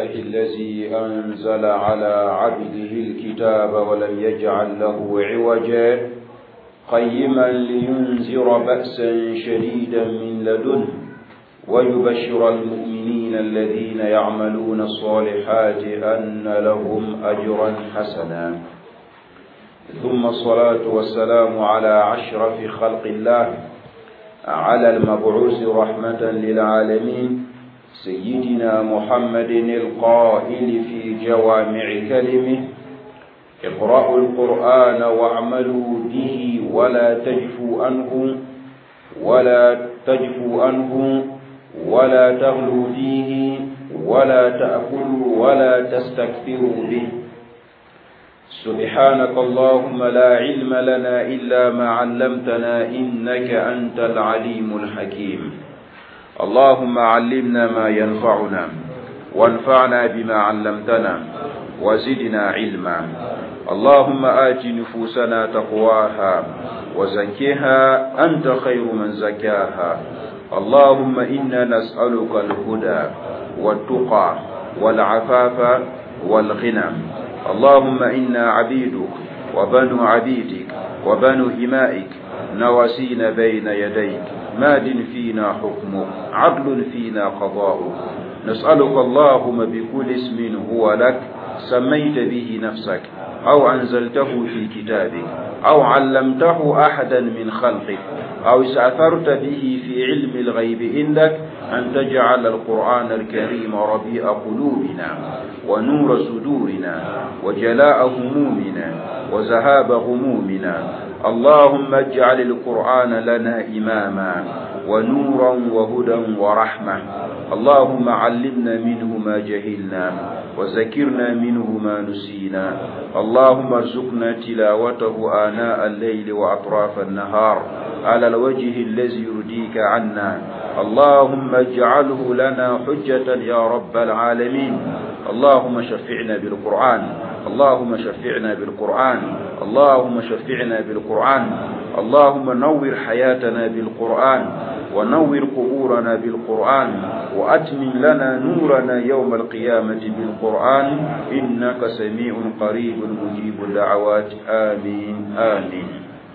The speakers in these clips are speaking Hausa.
الذي أنزل على عبده الكتاب ولم يجعل له عوجا قيما لينذر بأسا شديدا من لدنه ويبشر المؤمنين الذين يعملون الصالحات أن لهم أجرا حسنا. ثم الصلاة والسلام على أشرف خلق الله على المبعوث رحمة للعالمين سيدنا محمد القائل في جوامع كلمه: اقرأوا القرآن واعملوا به ولا تجفوا عنه ولا تغلوا فيه ولا تأكلوا ولا تستكثروا به. سبحانك اللهم لا علم لنا إلا ما علمتنا إنك أنت العليم الحكيم. اللهم علمنا ما ينفعنا وانفعنا بما علمتنا وزدنا علما. اللهم آت نفوسنا تقواها وزكها أنت خير من زكاها. اللهم إنا نسألك الهدى والتقى والعفاف والغنى. اللهم إنا عبيدك وبنو عبيدك وبنو إمائك نواسين بين يديك ماد فينا حكمك عدل فينا قضاؤك. نسألك اللهم بكل اسم هو لك سميت به نفسك أو أنزلته في كتابك أو علمته أحدا من خلقك أو استأثرت به في علم الغيب عندك أن تجعل القرآن الكريم ربيع قلوبنا ونور صدورنا وجلاء همومنا وذهاب غمومنا. اللهم اجعل القرآن لنا إماما ونورا وهدى ورحمة. اللهم علمنا منه ما جهلنا وذكرنا منه ما نسينا. اللهم ارزقنا تلاوته آناء الليل وأطراف النهار على الوجه الذي يرضيك عنا. اللهم اجعله لنا حجة يا رب العالمين. اللهم شفعنا بالقرآن. اللهم شفعنا بالقرآن. اللهم شفعنا بالقرآن. اللهم نور حياتنا بالقرآن ونور قبورنا بالقرآن وأتمم لنا نورنا يوم القيامة بالقرآن إنك سميع قريب مجيب الدعوات. آمين آمين.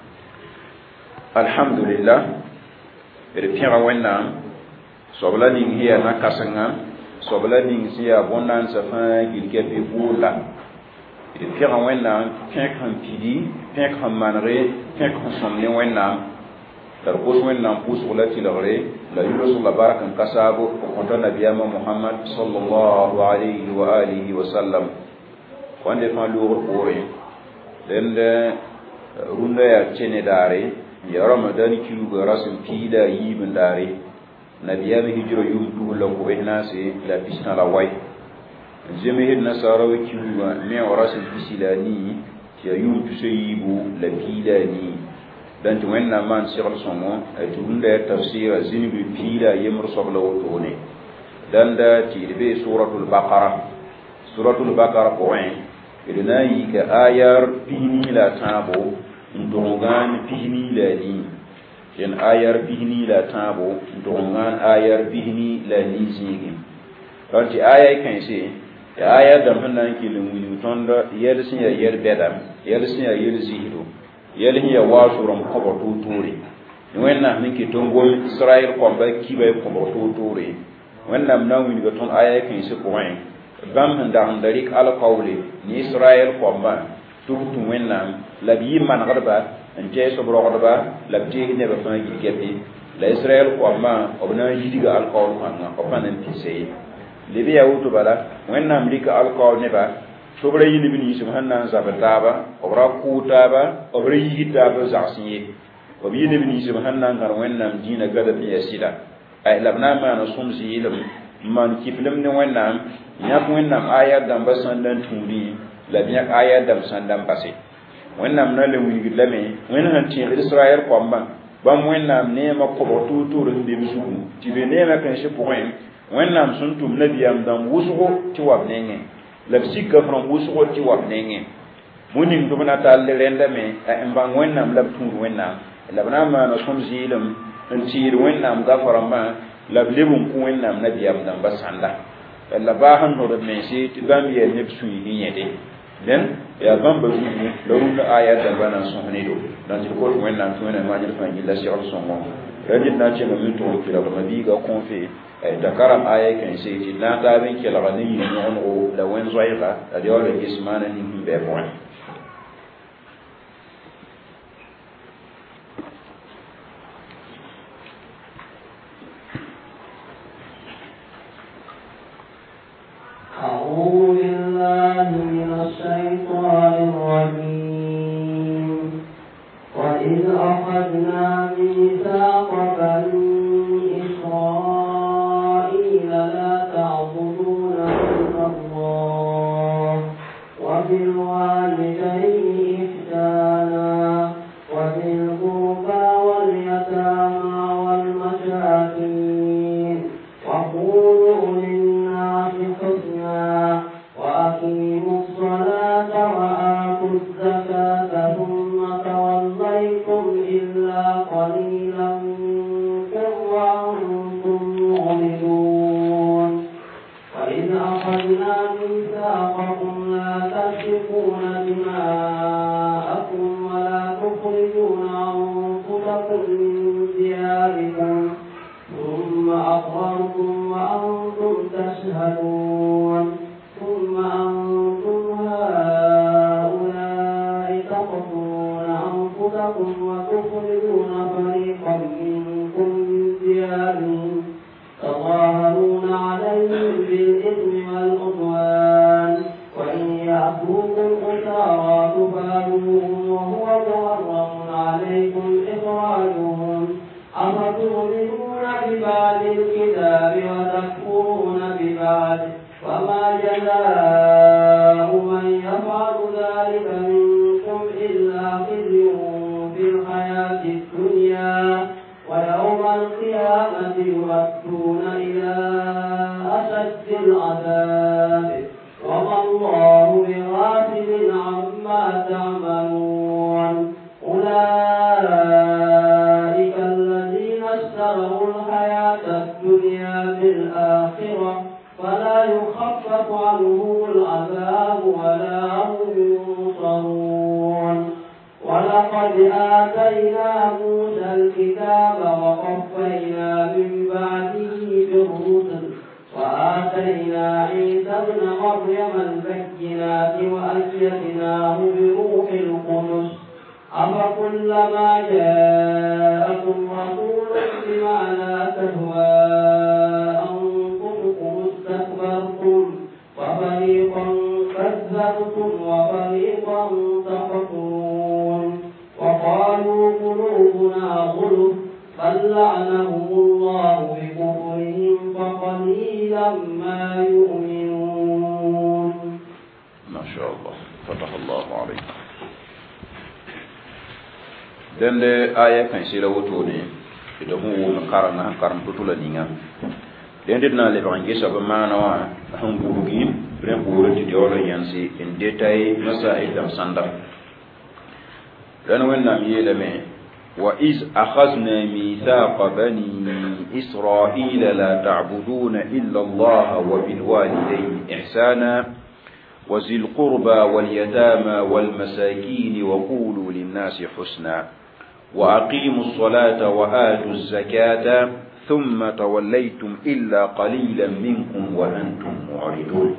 الحمد لله. رفيع ونا صبلانين هي نكاسنا صبلانين هي بونان سفان جلكي بولا. رفيع ونا فيك هم بيدي فيك هم منري فيك هم سمني ونا تربوس ونا بوس ولا تلغري لا يرسل بارك كسابو وكنت نبي محمد صلى الله عليه وآله وسلم وان دفع لور بوري لأن روندا يا تشيني داري يا رمضان كيلو براسم بيدا يبن داري نبي هجرة يوم دول لو ناسي لا بيسنا لا واي زمه النصارى كيلو مي وراسم بيسلاني يا يوم تسيبو لا بيدا ني دانت وين مان سيرل سومو توندا تفسير زين بي بيدا يمر صبلا وتوني داندا تيربي سورة البقرة بوين إلنا يك آيار بيني لا تابو ndongan bihni la ni yen ayar bihni la tabo ndongan ayar bihni la ni zigi ranti ayay kan se ya ayar da hannan kilin wili tonda yelsin ya yer bedam yelsin ya yer zihido yelhin ya wasuram ko to tore wenna min ki tongol israel ko ba kibe ko to tore wenna nan wili ga ton ayay kan se ko wen bam handa handarik al qawli ni israel ko ba tutu wenna la bi man garba ante so bro garba la bi ne ba fa gi gebi la israel ko ma obna yidiga al qawl kan ko panen ti sey le bi yawtu bala wenna amrika al qawl ne ba so bra yini bi ni subhanan zabataba obra kutaba obra yitaba zasiye ko bi yini bi ni subhanan gar wenna dina gada bi yasida ay labna ma na sumzi ilam man kiflim ne wenna yak wenna ayat dan basandan turi la biya ayat dan sandan basi wẽnnaam na le wingd lame wẽnd sẽn tẽegd israɛl koamba bãmb wẽnnaam neemã kobg toor-toor sẽn bem zugu tɩ be neemã kãensẽ pʋgẽ wẽnnaam sẽn tʋm nabiyaam dãmb wʋsgo tɩ wab nengẽ la b sika fãm wʋsgo tɩ wab nengẽ bõe ning tɩ b na tall rẽndame n bãng wẽnnaam la b tũud wẽnnaam la b na n maana sõm zɩɩlem n tɩɩd wẽnnaam gafã rãmbã la b leb n kʋ wẽnnaam nabiyaam dãmbã sãnda la bahan no de mense ti bam ye ne suyi yede den ya bam ba zugu la wunda aya da bana son ne do dan ti ko wen nan tuna ma ni fa ni la shi al son mo rajin na ce mun to ki la ma bi ga konfe da karam aya kan sai ti na ta bin ki la ga ni no la wen zoiga da yo le ismana ni be bon أعوذ بالله من الشيطان الرجيم وإذ أخذنا ميثاق بني إسرائيل لا تعبدون إلا الله وبالوالدين إحسانا وذي القربى واليتامى والمساكين وقولوا للناس حسنا وأقيموا الصلاة وآتوا الزكاة ثم توليتم إلا قليلا منكم وأنتم معرضون وإذ أخذنا ميثاقكم لا تسفكون دماءكم ولا تخرجون أنفسكم من دياركم ثم أقررتم وأنتم تشهدون ثم أنتم هؤلاء تقتلون أنفسكم وتخرجون فريقا منكم من ديارهم تظاهرون عليهم بالإثم والعدوان وإن يأتوكم أسارى تفادوهم وهو محرم عليكم إخراجهم أفتؤمنون ببعض الكتاب وتكفرون ببعض وما جزاء من يفعل ذلك منكم إلا خزي في الحياة الدنيا ويوم القيامة يردون إلى أشد العذاب وما الله بغافل عما تعملون أولئك الذين اشتروا الحياة الدنيا بالآخرة فلا يخفف عنهم العذاب ولا هم ينصرون ولقد آتينا موسى الكتاب وقفينا من بعده بالرسل وآتينا عيسى ابن مريم البينات وأيدناه بروح القدس أفكلما جاءكم رسول بما لا تهوى أنفسكم استكبرتم وفريقا كذبتم وفريقا تقتلون وقالوا قلوبنا غلف بل لعنهم الله بكفرهم فقليلا ما يؤمنون. ما شاء الله فتح الله عليك. dende aya kan sira wotone ida hu karana karam tutula ninga dende na le bangi saba mana wa han burugi ren buru ti dole yansi in detail masail dam sandar dan wenna yele me wa iz akhadna mithaqa bani israila la ta'buduna illa Allah wa bil walidayni ihsana وذي القربى واليتامى والمساكين وقولوا للناس حسنا وأقيموا الصلاة وآتوا الزكاة ثم توليتم إلا قليلا منكم وأنتم معرضون.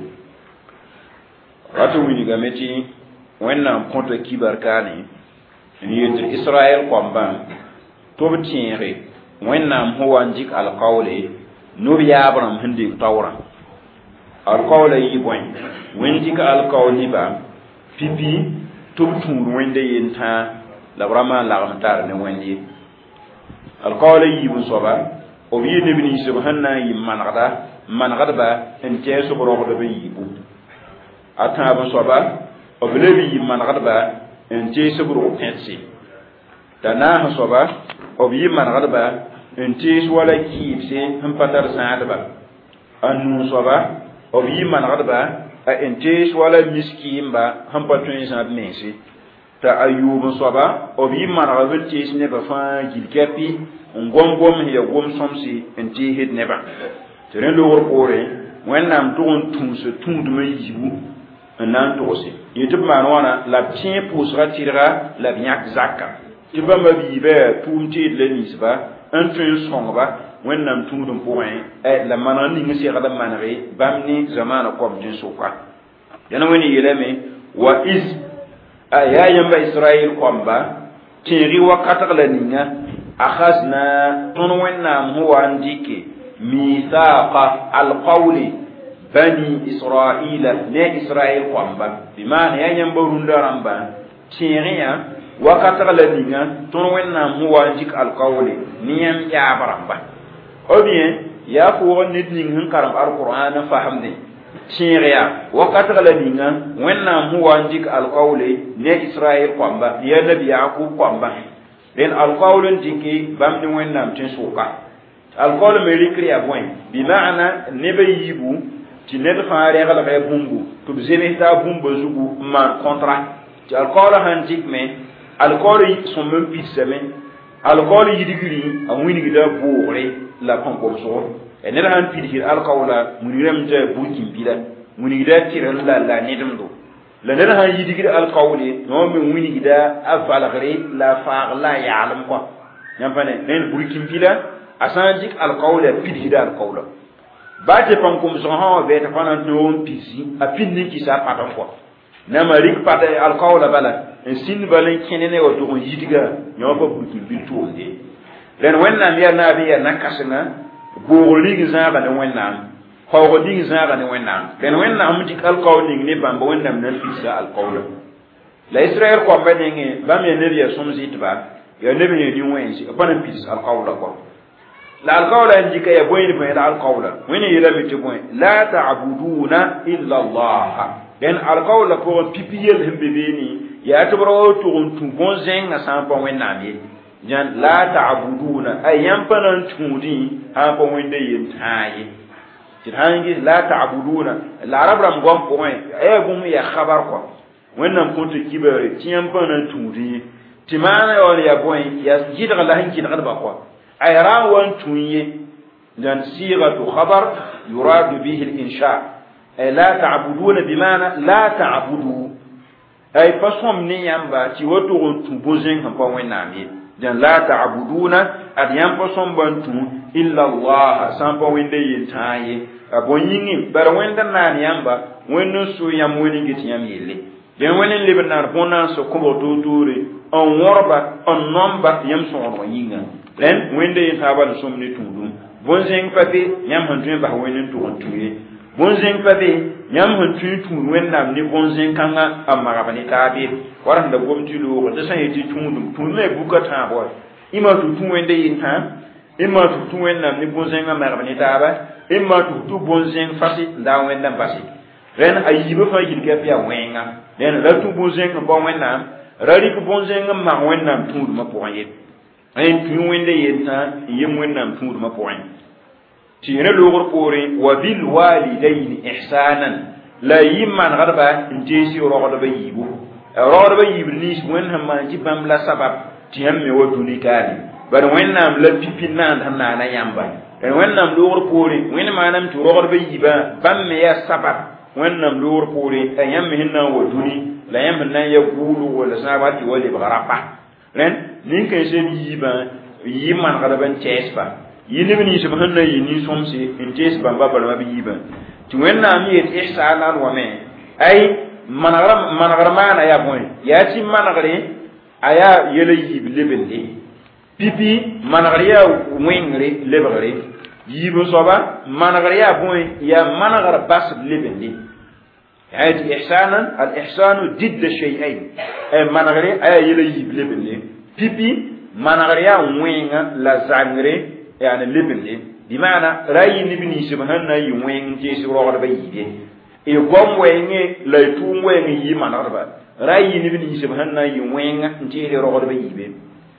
راتو ويني غامتي وينام كونت كيبر كاني نيت إسرائيل قومبان توبتينري وينام هو انجيك القول نوبي أبرام هندي تورا القول يبوين وينجيك القول نبا بيبي توبتون ويندي ينتا labrama lagmtar ne wendi alqawla yibun soba o bi ne bini subhanna yimanada managada en teso boro do be yibu ata ba soba o bele bi yimanada en teso boro pensi dana ha soba o bi yimanada en teso wala kibse han patar saadaba anu soba o bi yimanada en teso wala miskimba han patun saad mensi ta ayub soba o bi mara wete ne ba fa gilkapi ngom ya gom somsi enti hit ne ba tere lo wor kore wẽnnaam tʋg n tũus tũudmã yibu n na n tʋgse yẽ tɩ b maan wãna la b tẽ pʋʋsga tɩrga la b yãk zaka tɩ bãmba b yiibã yaa tʋʋm teed la ninsba n tõe n sõngba wẽnnaam tũudum pʋgẽ la maneg ning segd n manege bãmb ne zamaana kom tɩ n sʋka dẽna wẽnd yeelame wa is yaa yãmba israɛl koamba tẽegi wakatg la ninga akhazna tõnd wẽnnaam sẽn wa n dɩke mithaqa alqawle bani israila ne israɛl koamba bimaana yaa yãmba rũndã rãmba tẽegẽ yã wakatg la ninga tõnd wẽnnaam sẽn wa n dɩk alqawle ne yãmb yaab rãmba o bien yaa pʋʋg ned ning sẽn karem alqur'an n fasemde tẽeg yaa wakatg la ninga wẽnnaam sẽn wa n dɩk alqawle ne israɛl koamba yaa nabi yakub koamba len alqawl n dɩke bãmb ne wẽnnaam tẽ sʋka alqawl me rɩkr yaa bõe bimaana nebã yiibu tɩ ned fãa reglga bũmbu tɩ b zems taa bũmba zugu n maan kõntra tɩ alqawl sãn dɩkme alqawl sõm n pidsame alqawl yidgri a wĩnigda boogre la kõn-komsgo ned sãn pidsd alqawla wilgrame t'a burkĩn-pila wĩnigda tɩrl la nedemdo la ned sãn yidgd alqawle yõ me wĩnigda a valgre la faag la a yaalem kɔa yãmb pa ne nen burkĩn-pila a sã n dɩk alqawla pidsda alqawla ba tɩ pãn-komsg sã wa bɩ t'a pa na n tõ n pidsi a pid ne kɩsa a patẽ kɔa nama rɩk pat alqawla bala n sĩnd bal n kẽne ne wa tʋg n yidga yõ pa burkĩn-pil tʋʋmde rẽnd wẽnnaam yaa naab yaa na-kãsenga boogr ning zãaga ne wẽnnaam paoog ning zãaga ne wẽnnaam rẽnd wẽnnaam n dɩk alqawl ning ne bãmba wẽnnaam na n pidsa alqawla la israɛl koamba nengẽ bãmb yaa neb yaa sõm zɩtba yaa neb yaa nin-wẽnse pa na n pids alqawla kɔ la alqawla n dɩka yaa bõe ne bõe la alqawla wẽnd yeelame tɩ bõe la tabuduna illa allaha rẽnd alqawla pʋgẽ pipi yel sẽn be beene yaa tɩ b ra wa tʋg n tũ bõn-zẽngã sã n pa wẽnnaam ye jan la ta'buduna ay yampanan tudi ha ko wende yentaaye ti hangi la ta'buduna la arabram gom ko ay gum ya khabar ko wannan kuntu kibare ti yampanan tudi ti mana yon ya boy ya jidga la hanki da ba ko ay rawan tunye dan sigatu khabar yurad bihi al-insha ay la ta'buduna bimana la ta'budu ay fasom ni yamba ti woto on tubozen kan pa wannan ne jan la ta'buduna adiyam pa sombantu illa allah sampa wende yitaye abonyingi bar wenda nan yamba wenno su yam woni giti yam yelle den wenen libnar bonan so ko totore on worba on nomba yam so on yinga len wende yitaba so somni tudum bonzen pape yam hantu ba wenen to on tuye bonzen pape yam hantu tu wennam ni bonzen kanga amma bani tabe waran da gomti lo da san yiti tundum tunne bukata boy ima tu tun wende yinta ima tu tun wennam ni bonzen amma bani tabe ima tu bonzen fasi da wenda basi ren ayiba fa yilga pia wenga ren la tu bonzen ko wennam rari ko bonzen amma wennam tundum ma poye en tu wende yinta yim wennam tundum ma poye tiyene logor pore wa bil walidayn ihsanan la yimman garba intesi rogdo bayibu rogdo bayibu nis wen hamma jibam la sabab tiyam me woduni kali bar wennam la pipinan hanna na yamba en wennam logor pore wen manam tu rogdo bayiba bam me ya sabab wennam logor pore ayam me hinna woduni la yam nan ya gulu wala sabati wala barapa ren nin kan se yiba yimman garba chespa yini bini subhanna yini somse intes bamba balma biyiba ti wenna mi et ihsanan wa me ay managar mana ya boy ya ti managare aya yele yib lebende pipi managar ya wengre lebare yibo soba managar ya boy ya managar bas lebende ay ti ihsanan al ihsanu didd shay'ain ay managare aya yele yib lebende pipi managar ya wenga la zangre يعني لبني بمعنى رأي نبني سبحانه يوين جيس روغر بيدي يقوم وين لا يتوم وين يمان ربا رأي نبني سبحانه يوين جيس روغر بيدي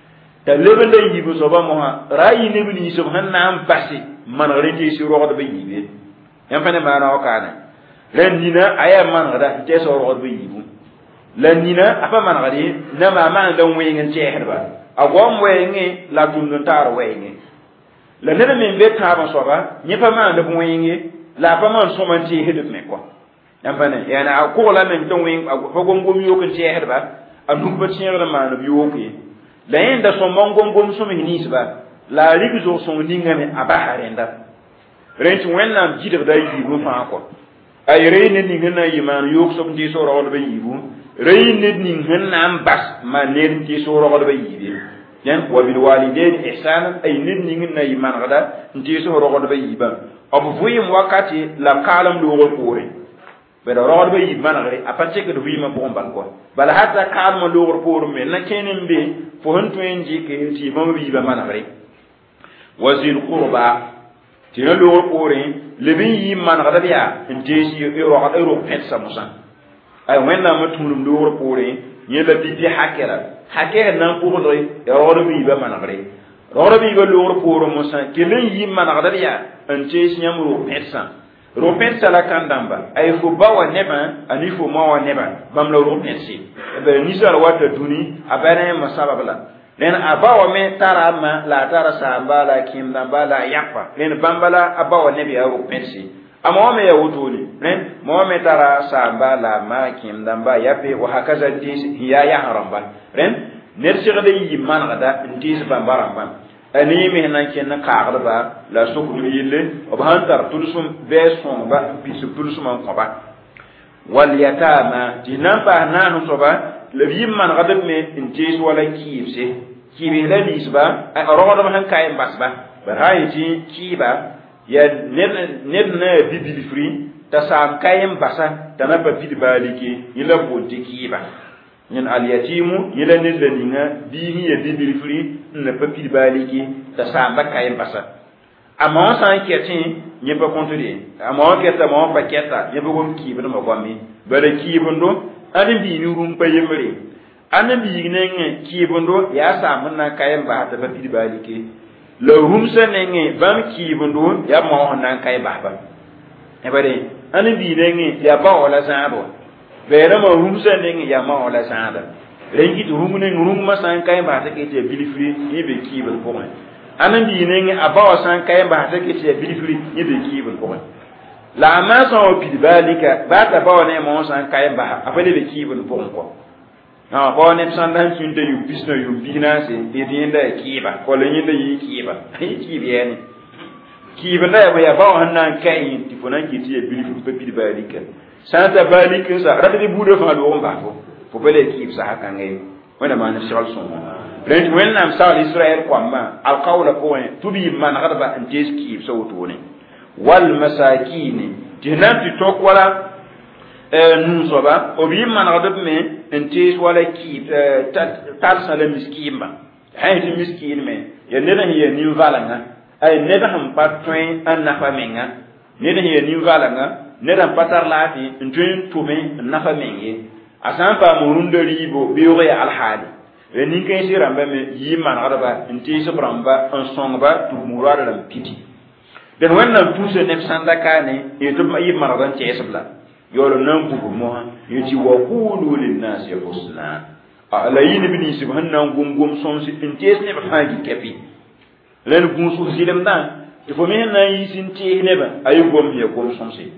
تلبن ده يبو سبا مها رأي نبني سبحانه أم بسي من غير جيس روغر بيدي يوم فين ما أنا وكانا لأننا أيام من غير جيس روغر بيدي لأننا أفهم من غير نما ما عندهم وين جيس ربا أقوم وين لا تندن تار وين la neda min be taaba soba nyepa ma da bwenye la pa man so man ti hede me ko yambane yana ko la men ton wen fa gom yo kan ti hede ba anu ba ti yara ma no yo ko la yenda so mon gom so me ni ba la rigi zo so ninga me aba harenda rent wennam jidda da yibu fa ko ay reyne ni ngena yiman yok so ndi so rawol ba yibu reyne ni ngena bas ma nen ti so rawol ba yibi yan wa bil walidain ihsanan ay nit ni ngena yiman gada ndi so rawol ba yiba abu fuyim wakati la kalam do wol ko re be do rawol ba yiban gari apatche ke do yima ko mbal ko bala hatta kalma do wol ko me na kenen be fo hanto en ji ke ti mo bi yiba man gari wazil qurba tira lo ore le bin yi man gada biya ndesi euro pesa musa ay wenna ma tunum do ore ni la bi hakera nan ko do ro bi ba man gare ro bi go lo ore musa kelen yi man gada biya ndesi nyam ro pesa la kandamba ay fo ba wa neba ani fo ma wa neba bam lo ro pensi be ni sar wata duni abana masababla len abawa me tarama la tara samba la kimda bala yakpa len bambala abawa nebi ya pensi ama me ya wutuli len mo me tara samba la ma kimda ba yape wa hakaza dis ya haramba len nersiga de yi man gada dis bambaramba ani me nan ken kaarba la sokdu yille obhantar tulsum beson ba bisu tulsum ko ba wal yatama dinamba nanu soba le yimman gadab me intis wala kibse kibi la nisba a rodo man kay basba ba hayti kiba ya ned na bibili free ta sam kay basa ta na ba bidi baliki ila bonti kiba nyen al yatimu ila ned la ninga bihi ya bibili free na ba bidi baliki ta sam ba kay basa ama san ketin nye ba kontri ama keta mo ba keta nye ba gom kiba no magwami ba le kibundo ani bi ni rum pa yemre anabi nenge kibundo ya samu na kayan ba ta bidi balike la rumsa nenge bam kibundo ya mo nan kay ba e bare anabi nenge ya ba wala sabo bere mo rumsa nenge ya ma wala sabo rengi to rumne rum ma san kay ba ta ke te bilifri ni be kibul ko anabi nenge aba wa san kay ba ta ke te bilifri ni be kibul ko la ma so bidi balika ba ta ba ne mo san kay ba afale be kibul ko na ba ne sandan sunde yu bisno yu binase de dinda kiba ko le nyinda yi kiba kibieni kiba da ya ba hannan kai ti fonan kiti e bilifu pe bidi balika santa balika sa rabbi bude fa do on ba fo bele kib sa haka ngai wala ma na shal son rent when nam sa israel kwamma al qawla ko tubi man gadaba an jes kib so to ne wal masakin jinati tokwala nun soba obi man gadab me entis wala ki tar sala miskimba haydi miskin me ya neda hiya ni valanga ay neda ham patwen an nafa menga neda hiya ni valanga neda patar lati ntwen tume nafa menge asan pa murun de ribo biyo ya alhali ni kan sira mbame yi man gadaba entis bramba an songba tu murara lam piti den wannan tuse ne sanda kane e to yi man gadan tesbla yolo nan bugu mo yiti wa qulu lin nas husna alayin ibn subhanan gum sonsi intes ne ba haji kafi len gum su silem dan il faut men na yisin ti ne ba ay gum ye gum sonsi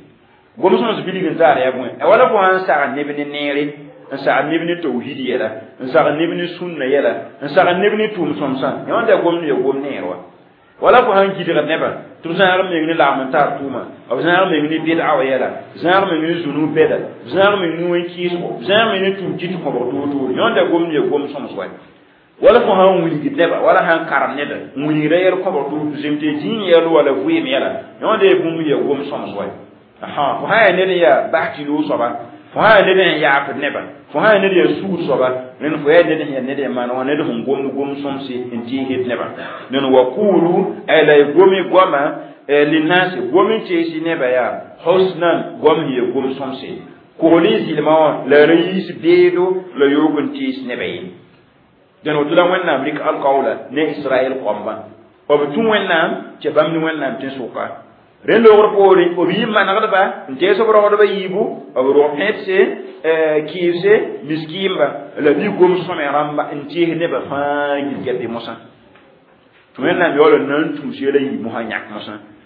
bilin zara ya bun e wala ko an sa ne bin nere an sa ne bin tauhid yela an sa ne bin sunna yela an sa ne bin tum somsa e wanda gum ye gum nerwa wala ko han kidira neba tum zaar me ngi la mantar tuma aw zaar me ngi bid'a wa yala zaar me ngi zunu beda zaar me ngi wen kiso zaar me ngi tum jitu ko to yonda gom ye gom som soy wala ko han wuli neba wala han karam neba wuli reer ko to jemte jin yelo wala fuye me yala yonda e gom ye gom som soy aha ko ha ne ya bahti lu soba fo ha ne ya ko neba fo ha ne ya su soba nen fo ya ne de man on ne de gom somsi enti hit neba nen wa qulu ala gomi goma linasi gomi chesi neba ya husnan gomi ye gom somsi ko li silma la rais bedo la yogun chesi neba yi den o tula wanna amrik al qawla ne israel qomba o bitun wanna che bamni wanna tin suka rendo worpori o bi man gadaba nte so bro gadaba yibu o ro petse kiise miskimba la bi gom some ramba nte ne ba fa gidde musa to men na yolo nan tu shele yi mo hanyak musa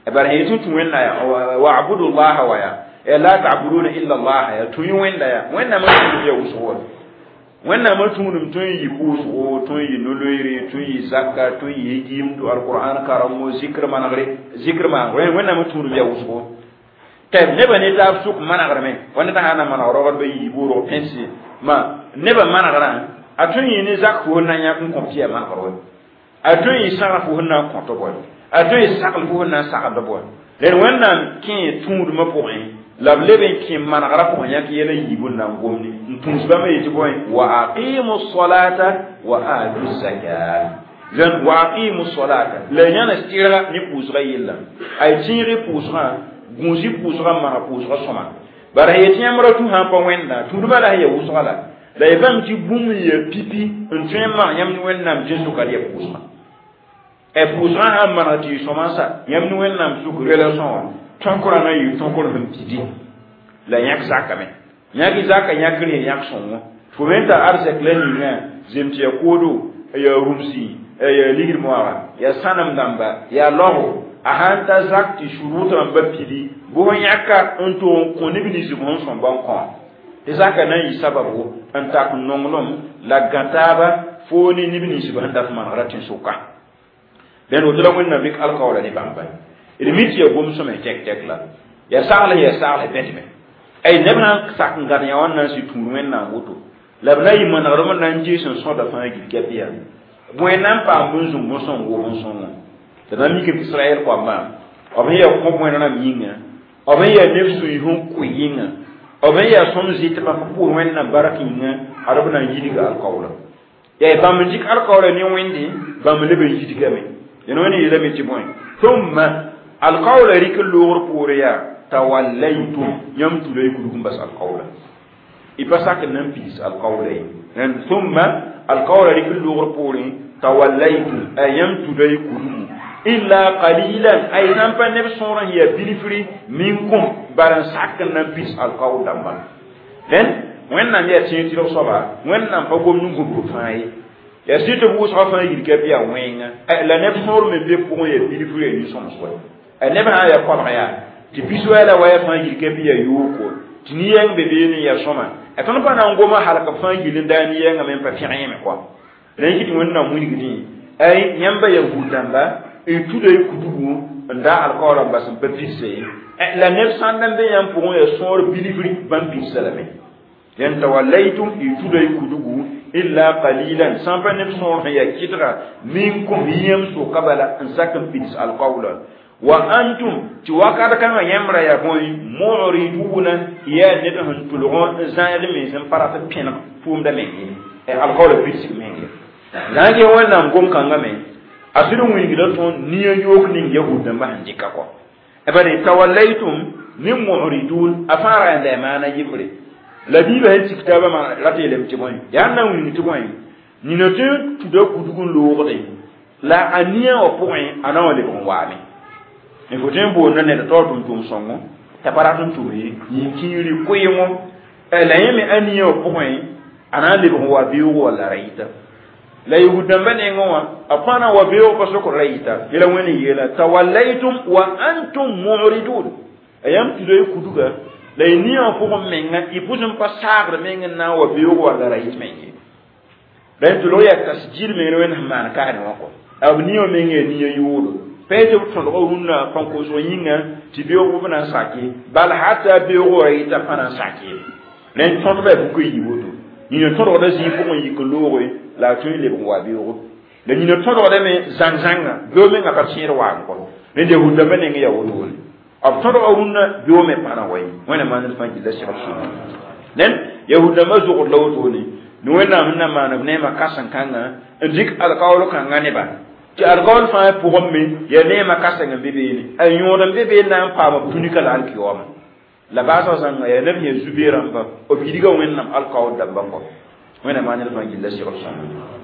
bar haytun tu wenna ya wa abudullaha wa ya la ta'buduna illa Allah ya tu wenda ya wenna ma tu ya usul wenna ma tu num to yi ko to yi noloyre to yi zakka to yi jim to alquran karamo zikr managre wenna ma tu ya usul tay ne ba ne ta suk managre me wanda ta hana managro ba yi buro pensi ma ne ba managara atun yi ne zakko na nya kun kompiya managro atun yi sarafu na ko to boy atun yi sakal fu na sakal do boy len wenna kin tundu ma poin la leben kin managara ko nya ki yela yibun na ngomni ntun ba me yiti boy wa aqimus salata wa atuz zakat len wa aqimus salata le nyana stira ni pusra yilla ay tiri pusra gunji pusra ma pusra soma bara yeti amra tu ha pa wenda tu ba la ya usala la yebam ti bum ye pipi ntun ma yam ni wenna jesu ka ya pusra e pusra ha ma ti soma sa yam ni wenna su relation tonkora na yi tonkora hum tidi la yak zakame nyaki zaka nyakri yak songo fomenta arsek leni na zemti ya kodo ya rumsi ya ligir moara ya sanam damba ya loho ahanta zakti shuruta amba pidi bo nyaka onto konibini zibon son bankon de zaka na yi sababu anta kunongolom la gataba foni nibini zibon da man ratin suka den odula wonna bik alqawla ni bamba limiti ya gom some tek la ya sala betme ay nebna sak ngar ya wonna si tuwen na goto labna yi man ro man nan jesu so da fa gi kapia bo nan pa munzu mo son wo mo son da na mi ke Israel kwa ma obe ya ko mo na minga obe ya nefsu yi hon ku yinga obe ya som zite pa ko wen na barakinga arabu na yidiga alqawla ya ba mun jik alqawla ni wendi ba mun lebe yidiga me yeno ni yele mi ti boy thumma القول ريك اللور بوريا توليتم يمتو ليكم بس القول يبساك نمبيس القول ثم القول ريك اللور بوري توليتم يمتو ليكم إلا قليلا أي نمبا نبسورا هي بلفري منكم بارن ساك نمبيس القول دمبا then when nan ya tin tiro soba when nan fa gom nungum ko fay ya sito bu so fa yir ke biya wenga la ne for me be ko ye bilifrي ni som so never ha ya kwa ya ti bisuela wa ya fa yike biya yuko tiniyang bebe ni ya soma ton pa na ngoma halaka fa yilin dani yanga men pa fi'e me kwa dan kiti wannan muni gidi ay nyamba ya hudanda e tudo e kudugu nda alqawla basam pa fisse la nef sandan be yam pour ya sor bilibri ban bisalame yan tawallaytum e tudo e kudugu illa qalilan san pa nef sor ya kitra minkum yam so kabala an sakan bidis alqawla wa antum ti wakata kan yamra ya boy mu'riduna ya ne tan tulgo zaade me san parata pena fum da me e alqawla bisik me la ke wannan gom kan ga me asiru mu ngi don ni yok ni yahuda ba handika ko e bari tawallaytum min mu'ridun afara da mana jibre labiba hen kitaba ma ratilem ti boy ya nan ni ti boy ni no te tudo kudugun lo ko la ania o point anawale ko wami il faut tempo non ne to dum songo ta paratun tuwi yi kiri kuyimo la yemi aniyo point anale ko wa biyo wala raita la yudan bane ngwa apana wa biyo ko soko raita ila woni yela tawallaytum wa antum mu'ridun ayam tudo kuduga la niyo ko menga ipuzum pa sabre menga na wa biyo wala raita mengi ben tulo ya tasjil menga wen man ka ni wako abniyo menga niyo yudo pete ton ko hunna fanko so yinga ti biyo ko bana saki bal hatta biyo ko ita fana saki len ton be ko yiwodo ni no ton da zi ko yi ko loro la to ile ko wa biyo le ni no ton da me zanzanga do me ngaka tsira wa ko ne de hunda bane ngi yawodo ab ton ko hunna biyo me pana way wona man fa ki da shi len yahuda mazu ko lawto ni wona minna man ne ma kasan kanga dik alqawlu kanga ne ba ti argol fa pour me ya ne makasa ngam bebeli ay nyodan bebe na pa ma tunika la alkiyoma la basa san ya ne ye zubiran ba o bidiga wennam alqaw dabba ko wena ma ne fa jilla shi rasul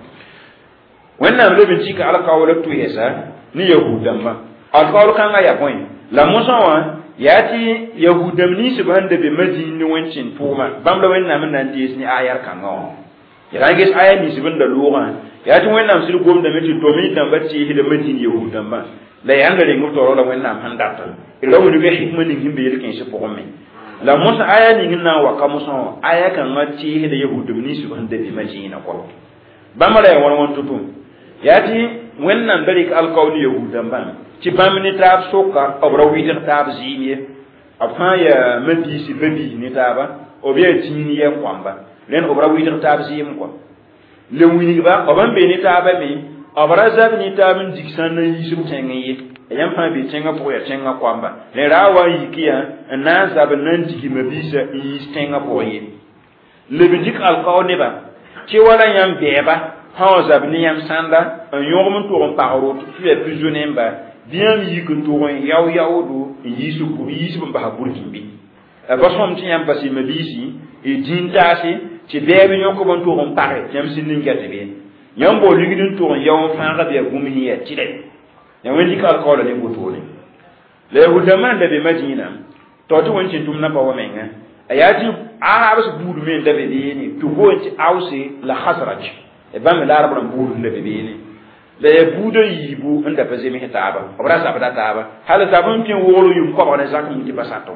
wennam le bin cika alqaw la tu yesa ni yahudan ba alqaw kan ga ya point la musawa yati yahudam ni subhanda be madini wancin fuma bamla wennam nan dis ni ayar kan ngaw ya gis aya ni subhanda luwa ya tun wannan sul gom da miti domin tambacci da mijin yahudan ba la yanda le ngoto la wẽnnaam sẽn data la wẽnd be hikma ning sẽn beel kẽense pʋgẽ me la mos aya ning n na n waka mosõ aya kãngã tɩɩsda yahudum ninsb sẽn da be Madina kɔ bãmb ra ya wãn to-to yaa tɩ wẽnnaam da rɩk alkaool yahudãmbã tɩ bãmb ne taab soka b ra wɩdg taab zɩɩm ye b fãa yaa ma-biisi ba-biis ne taaba b yaa tĩin yɛ kõamba rẽnd b ra wɩdg taab zɩɩm kɔ le wingba b n be ne taaba me b ra zab ne taab n dig sãn na yiisb tẽng ye yãmb fãa be tẽngã pʋgẽ yaa tẽngã kõamba rẽ raa wa n yik yaa n na n zab n na n digi ma-biisã n yiis tẽngã pʋgẽ ye leb n dɩk alkao neba tɩ wala yãmb bɛɛba sã wa zab ne yãmb sãnda n yõgem n tʋg n pag roto tɩ yaa pizo nemba bɩ yãmb yik n tʋg n yao-yaoodo n yiisb n basa burkĩmbe ba sõm tɩ yãmb bas ma-biisi y dĩin taase tɩ bɛɛb yõkb n tʋg n page yãmb sĩnd n gɛt be yãmb bao ligd n tʋg n yao n fãagd yaa bũmb sẽn yaa tɩda ya wẽnd dɩk alkaoolã ne wotone la yahudãmbã n da be Madina tɩ tɩ wẽnd tɩ tʋm na pa wa menga a yaa tɩ arabs buud me n da be beene tɩ goon tɩ ause la khasraj bãmb la arab rãmb buud n da be beene la ya buudã yiibu n da pa zems taaba b ra zabda taaba hal zab n tẽ wogr yʋm kɔbg ne zakm tɩ pa satg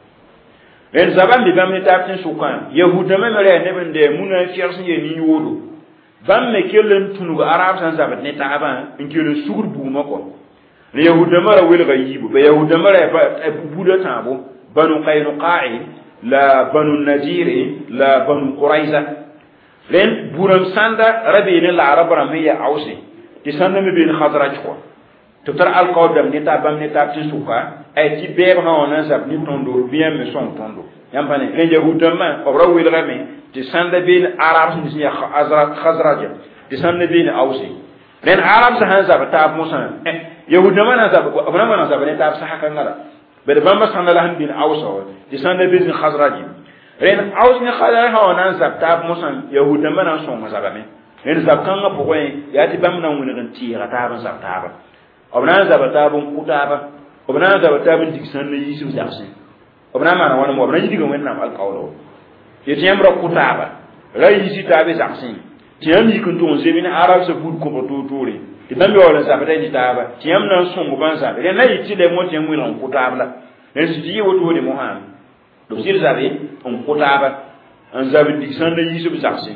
rẽnd zabã n be bãmb ne taab tẽ sʋkã yahudãmbã me ra yaa neb n da mũna fɛg sẽn yaa nin-yoodo bãmb me kell n tũnug arab sẽn zabd ne taabã n kell n sugd buumã kɔ ne yahudãmbã ra welga yiibu ba yahudãmbã ra yaa buudã tãabo banu qaynuqa'i la banu nadiri la banu quraiza rẽnd buurãmb sãnda ra bee ne la arab rãmb sẽn yaa ause tɩ sãnda me bee ne khazraj kɔ tɩ b tar alkaool dãmb ne taab bãmb ne taab tɩ sʋka ay tɩ bɛɛb sã wã na n zab ne tõndo bɩ yãmb me sõng tõndo yãmb pa ne rẽnd yahudãmbã b ra welgame tɩ sãnda bee ne arab sẽn yaa khazraj tɩ sãnda bee ne ause rẽnd arab sã sãn zab taab mosã yahudãmbã na zab b rãmbã na zab ne taab sã-kãngã ra bd bãmba sãnda la sẽn bee ne ausa wa tɩ sãnda bee ne khazraj rẽnd aus ne khazraj sã wã na n zab taab mosã yahudãmbã na n sõng zabame rẽnd zab-kãngã pʋgẽ yaa tɩ bãmb na n wilg n tɩɩga taab n zab taaba b na n zaba taab n kʋ taaba b na n zaba taab n dig sãn na yiisb zagsẽ b na n maana wãn b na yidga wẽnnaam alkaoolã wa tɩ yãmb ra kʋ taaba ra yiisi taab zagsẽ tɩ yãmb yik n tʋg n zeb ne arabsã buud kõbg toor-toore tɩ bãmb yaool n zabda ne taaba tɩ yãmb na n sõng bãn zabe rẽnd na yɩ tɩ la mo tɩ yãmb wilg n kʋ taab la rẽnd sɩ tɩ yɩ wotone mosã b sɩd zabe n kʋ taaba n zab n dig sãn na yiisb zagsẽ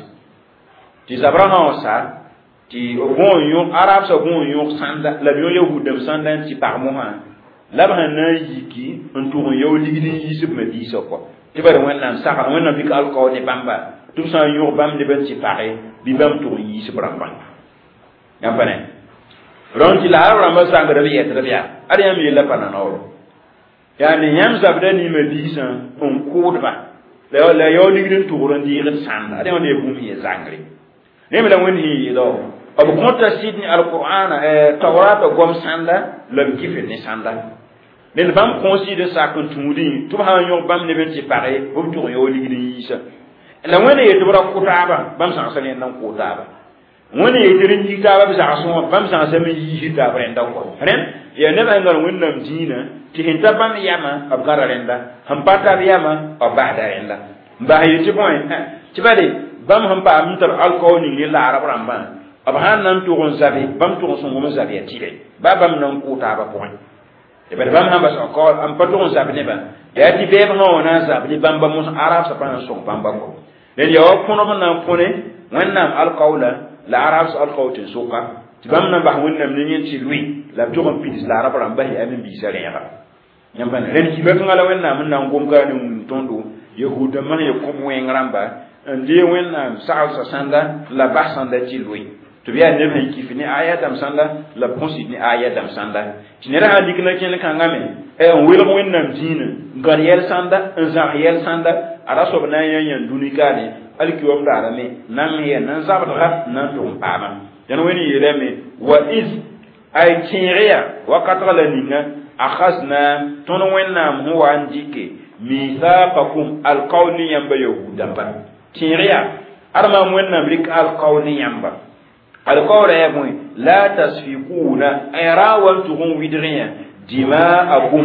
tɩ zabrã sã wã sa tɩ gõon yõk arabsã gõon yõk sãnda la b yõ yahudãmb sãnda n tɩ pag mosã la b sãn na n yiki n tʋg n yao ligd n yiisb ma-biisã kɔ tɩ bara wẽnnaam sagr wẽnnaam dɩk alkaool ne bãmba tɩ b sã n yõg bãmb neb n tɩ page bɩ bãmb tʋg n yiisb rãmbã yãmb pa ne rõnd tɩ la arab rãmbã zãngd b yɛtdb yaa ad yãmb yella pa nanaooro yaa ne yãmb zabda ne ma-biisã n kʋʋdba la yao ligd n tʋgr n dɩɩgd sãnda ad yãmb ne bũmb yẽ zãngre ne me la wẽnd sẽn yɩɩda b kõta sɩd ne alqur'ana taurata gom sãnda la b kifr ne sãnda rẽnd bãmb kõo sɩd n sak n tũudẽ tɩ b sã n yõg bãmb neb n tɩ page b tʋg n yao ligd n yiisa la wẽnd yetɩ b ra kʋ taaba bãmb zãgsa rẽnd n kʋʋ taaba wẽnd yetɩ d n yik taaba b zagsẽ wã bãmb zãgsame n yiisd taab rẽnda kɔ rẽnd yaa nebã sẽn gar wẽnnaam dĩinã tɩ sẽn ta bãmb yama b gãra rẽnda sẽn pa tab yama b basda rẽnda n bas yetɩ bõe tɩ bale bãmb sẽn paam n tar alkaool ning ne la arab rãmbã b sãn na n tʋg n zabe bãmb tʋg n sõngm n zab yaa tɩre ba bãmb na n kʋʋ taaba pʋgẽ bad bãmb sãn bas alkaool n pa tʋg n zab nebã yaa tɩ bɛɛb sã wã na n zab ne bãmba mos arabsã pa na n sõng bãmba kɔ rẽnd yaa wa kõnb n na n põne wẽnnaam alkaoola la arabs alkaool tɩ n sʋka tɩ bãmb na n bas wẽnnaam ne yẽ tɩ loe la b tʋg n pids la arab rãmb bas yaa men-biisã rẽega yãmb pa ne rẽnd kiba kãngã la wẽnnaam n na n gom kaa ne wũn tõndo yahudãmbã ne ya kõb wẽng rãmba n dee wẽnnaam saglsã sãnda la bas sãnda tɩ loe tɩ b yaa neb sẽn kif ne aya dãmb sãnda la b kõsd ne aya dãmb sãnda tɩ ned sã n dɩk na kẽl kãngame n welg wẽnnaam dĩinã n gãd yɛl sãnda n zãg yɛl sãnda a ra soab na n yaa yãn dũni kaane alkiwam daarame nan ya nan zabdga nan tʋg n paama dẽn wẽnd yeelame wa is ay tẽeg ya wakatg la ninga akhazna tõnd wẽnnaam sẽn wa n dɩke mithaqakum alqaol ne yãmba yahudãmba tẽeg ya ad mam wẽnnaam rɩk alqaol ne yãmba alqaoolã yaa bõe la tasfikuna ay ra wa n tʋg n widg yã dima'akum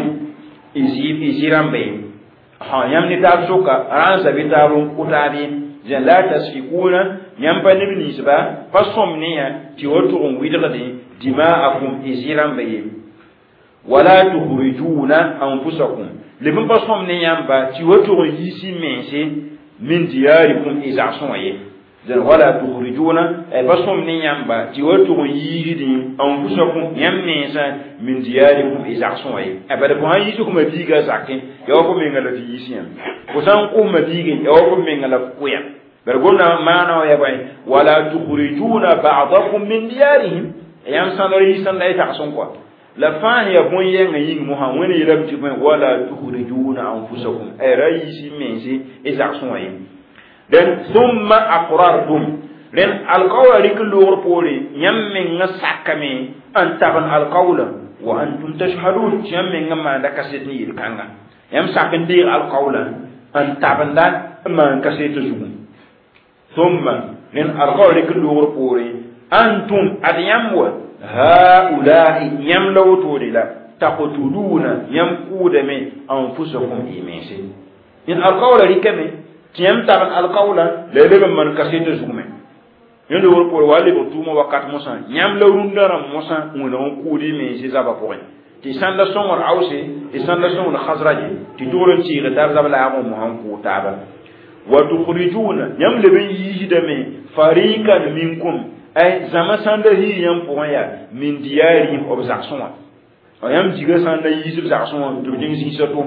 y rãmba ye yãmb ne taab soka ra n zabe taab n kʋ taab ye zẽn la tasfikuna yãmb pa neb ninsba pa sõm ne yã tɩ wa tʋg n widgde dima'akum y rãmba ye wala tukhrijuna anfusakum lebin pa som ne yamba ti woto yisi mense min diyarikum iza'sun ye dan wala tukhrijuna ay pa som ne yamba ti woto yidi anfusakum yam mensa min diyarikum iza'sun ye abada ko hayi ko mabiga zakin ya ko me ngala ti yisi yam ko san ko mabiga ya ko me ngala kuya bergona maana ya bay wala tukhrijuna ba'dakum min diyarihim yam sanori sanda ita son ko la fa ya bon yenga yin muhammad ne yela bi wala tukhrijuna anfusakum ay rayisi mensi iza'sun ye den thumma aqrartum len alqawli kullu pole yamme ngasakame antaban alqawla wa antum tashhadun yamme ngama da kasetni yilkanga yam sakandi alqawla antabanda man kasetu zugun thumma len alqawli kullu pole antum adyamwa haula'i yamlaw la taqtuluna yamqudame anfusakum imense in alqawla rikame tiyam taban alqawla lele man kasete zume yendo wor por wali bo tuma wakat musa nyam la rundara musa ngona kudi me ci zaba poin ti sanda songor awse ti sanda songor khazraji ti doron ci ga dar zaba la mo han ko taba wa tukhrijuna nyam le ben yidame fariqan minkum ay zama sanda hi yam poin ya min diyari obsakson ayam jiga sanda yisib zakson to jing sato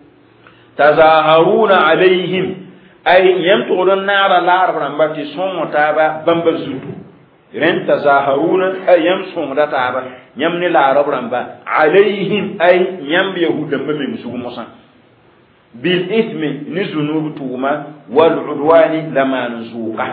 tazaharuna alaihim ay yam to don nara lar bramba ti son taba bamba zutu ren tazaharuna ay yam son da taba yam ni lar bramba alaihim ay yam yahuda mbe musu musa bil ithmi ni zunub tuma wal udwani lama nuzuqa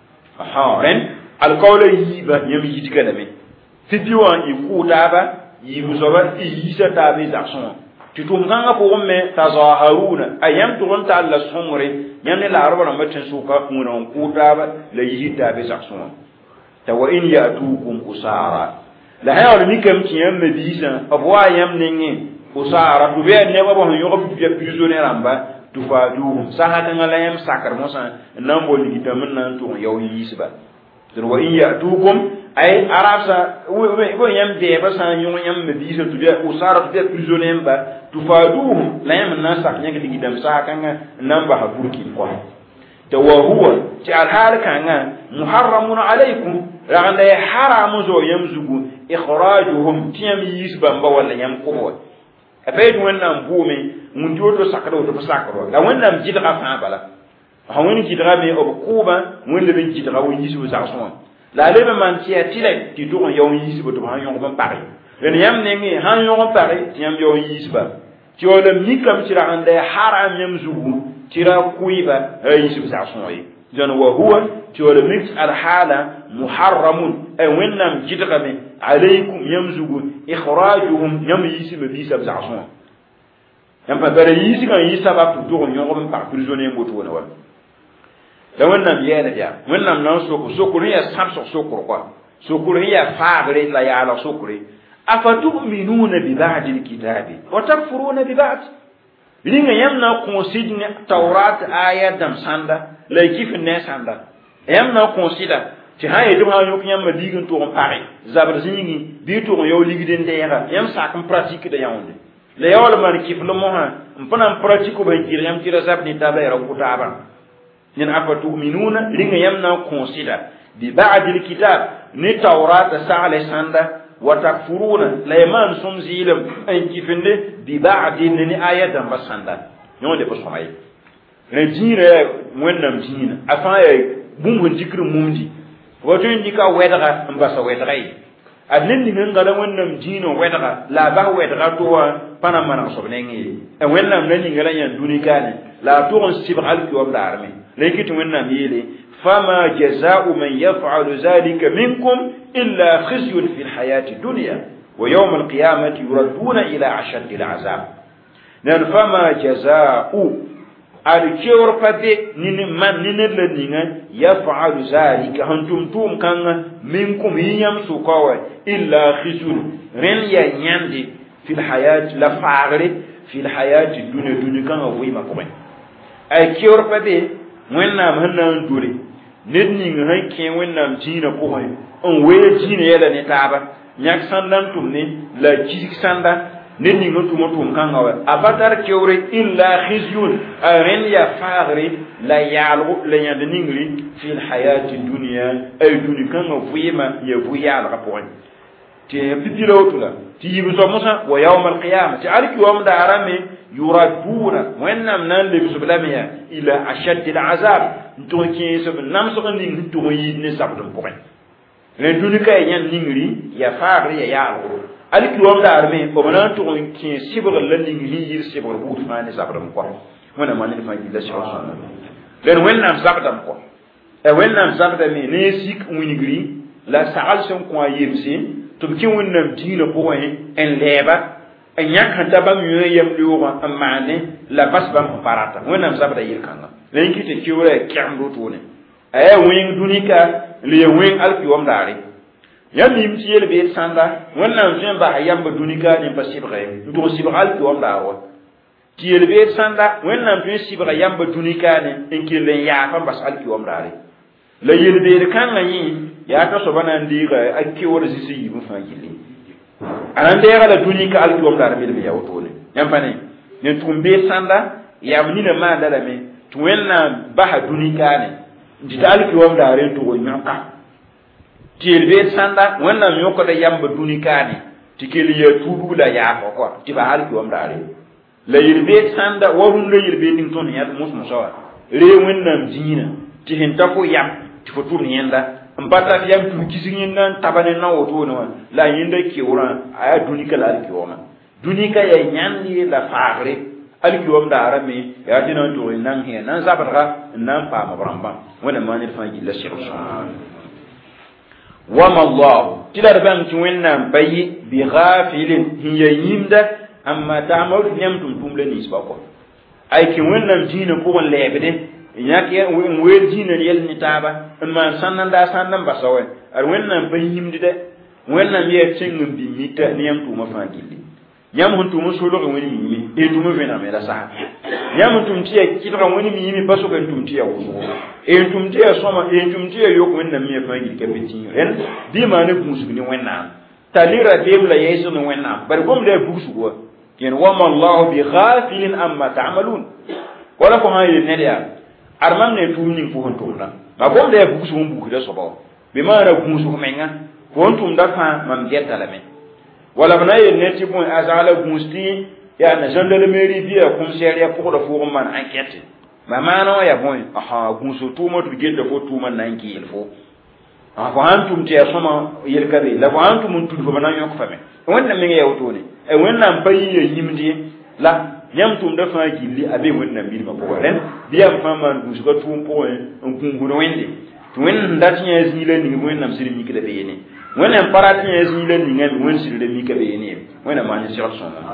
ren al qawla yiba yam yidiga dame fidiwan iku taba yibu soba yisa tabe zakson titum kanga ko me tazaharuna ayam to ronta alla somre nyane la arba na matin suka ngona ku taba la yita be sakson ta wa in yatukum usara la hayo ni kam tiyam me bisa abwa yam ningi usara to be ne ba bon yogo be prisonnier amba tu fa du saha kan la yam sakar mosa nambo ni gitam nan to yaw yisba to wa in yatukum ay arabsa wo yam de ba sa nyon yam me bisa to be usara to be prisonnier ba tufaduhum la yam nasak nyaka digidam sa kanga namba ha burki ko to wa huwa ti alhal kanga muharramun alaykum raganda haramu zo yamzugu ikhrajuhum tiyam yisba mba wala yam ko afay wannan bume mun jodo sakado to sakado la wannan jidra fa bala ha woni jidra me obukuba mun le bin jidra wo yisu sa so la lebe man tiya tile ti do yon yisu to ha yon ban pare len yam nengi han yon pare tiyam yon yisba ti wala mikam tira ande haram yam zugu tira kuiba yisu sa so yi jan wa huwa ti wala mix al hala muharramun ay wennam jidra me alaykum yamzugu ikhrajuhum yam yisi be bisa sa so yam pa bare yisi kan yisa ba to do nyon ko par prisonnier moto wala wala da wannan yela ja wannan nan so ko ya samso so ko so ko ya faagre la ya ala so ko afatu'minuna bi ba'd al-kitabi wa takfuruna bi ba'd linga yamna considne tawrat aya dam sanda la kifin ne sanda yamna consider ti haye dum ha yok nyam digin to on pare zabar zingi bi to on yow ligiden de yara yam sa kan pratique de yawde le yawal man kif lo mo ha mpana pratique ko be kire yam kira zab ni tabera ko taba nin afatu'minuna linga yamna consider bi ba'd al-kitab ni tawrat sa'ala sanda watakfuruna la yaman sum zilam an kifinde bi ba'din ni ayatan basanda non de posmay ne jire wonnam jina afa ya bungu dikru mumdi wato indika wedra mbasa wedra yi adnin ni ngala wonnam jino wedra la ba wedra to pana mana sobnengi e wonnam nani ngala yan dunikane la to on sibal ki wabda arme lekitu wonnam yele فما جزاء من يفعل ذلك منكم إلا خزي في الحياة الدنيا ويوم القيامة يردون إلى أشد العذاب نن فما جزاء الكور فدي نن يفعل ذلك هنتم توم كان منكم يمسكوا إلا خزي رن ينيندي في الحياة لفعل في الحياة الدنيا دنيا كان ويما كوين الكور فدي وين هنن دوري nedni ngai ke wennam jina ko hoy on we jina yela ne taba nyak sandan tumni la kisik sanda ne ni ngotu motum kanga wa abatar kewre illa khizyun aren ya fagri la yalu la yande ningri fil hayati dunya ay duni kanga fuyema ya fuyal rapon ti bidira otula ti yibu so musa wa yawm al qiyamah ti alki yawm da arame yuraduna wannam nan le bisulamiya ila ashad al azab to ki so nam so ni to yidne sabdum point le duni kay yan ningri ya fagri ya yalu alki wam da arme ko manan to ki sibr lalli ngi yir sibr bu fani sabram ko wana man ni fangi la shaw len wennam sabdam ko e wennam sabda mi ne sik winigri la saal son ko yimsi to ki wonnam dina ko en leba en yakanta bam yoyem liwa amane la basbam parata wennam sabda yir kanga len kite kiwre kyamdo to ne ay wing dunika le wing alki wam da ari yamim ti yel be sanda wannan jin ba yamba dunika ni pasibre to sibral to am dawo ti yel be sanda wannan jin sibra yamba dunika ni en kilen ya fa basal ki am dare la yel be kan ngani ya ta so bana ndiga akki wor sisi yi mu fa gili anan de ga dunika al ki am dare be yawo to ne yam fa ne tumbe sanda yam ni na ma dala me to wannan ba dunika ne dital ki am dare to nyaka tilbe sanda wannan yoko da yamba dunikani tikeli ya tudu da ya ko tiba har ki wamdare la yirbe sanda warun la yirbe din ton ya mus musawa re wannan jina ti hinta ko yam ti fotu yenda mbata yam tu kisin nan tabane na woto no la yinda ke wura aya dunika la ki wama dunika ya nyandi la fagre alki wamdare me ya dinan to nan he nan zabara nan fa mabramba wannan manir fa gilla shirsan وما الله تدار بام توينا باي بغافل هي يمدا اما تعمل نيمتم تومل نيسباكو اي كي وينم دين كو ليبده ياك وي دين يل نتابا اما سنن دا سنن باسوي ار وينم باي يمدي de wennam ye cengum bi mita niyam tuma fangili yam huntu musulu ko woni mi e tuma vena mera sa yam tum tiya kidra woni mi baso kan tum tiya wuso e tum tiya soma e tum tiya yok wennam mi fangili ke beti en bi ma ne musu ni wennam talira debla yeso no wennam bar gom de busu go ken wa ma allah bi ghafilin amma ta'malun wala ko hayi ne dia arman ne tum ni fu huntu na ba gom de busu mun buku de so ba be ma ra musu ko menga kontum dafa mam geta la men wala bana ne ti bon azala gusti ya na gendarmerie biya commissariat pour da fo man enquête mama no ya bon aha gusto to mo to geta fo to man nan ki il faut aha antum ti asoma yel kabe la antum tu ko bana yok fame wannan men ya wuto ne e wannan bayi yimdi la nyamtum dafa gilli abe wannan bi ma ko ren biya fama gusto ko tum po en kunguno wende to wen ndatinya zile ni mo nam siri mi kida be yene wannan paratin ya yi lan ninga mun sirre mi ka bayene wannan ma ni sirr son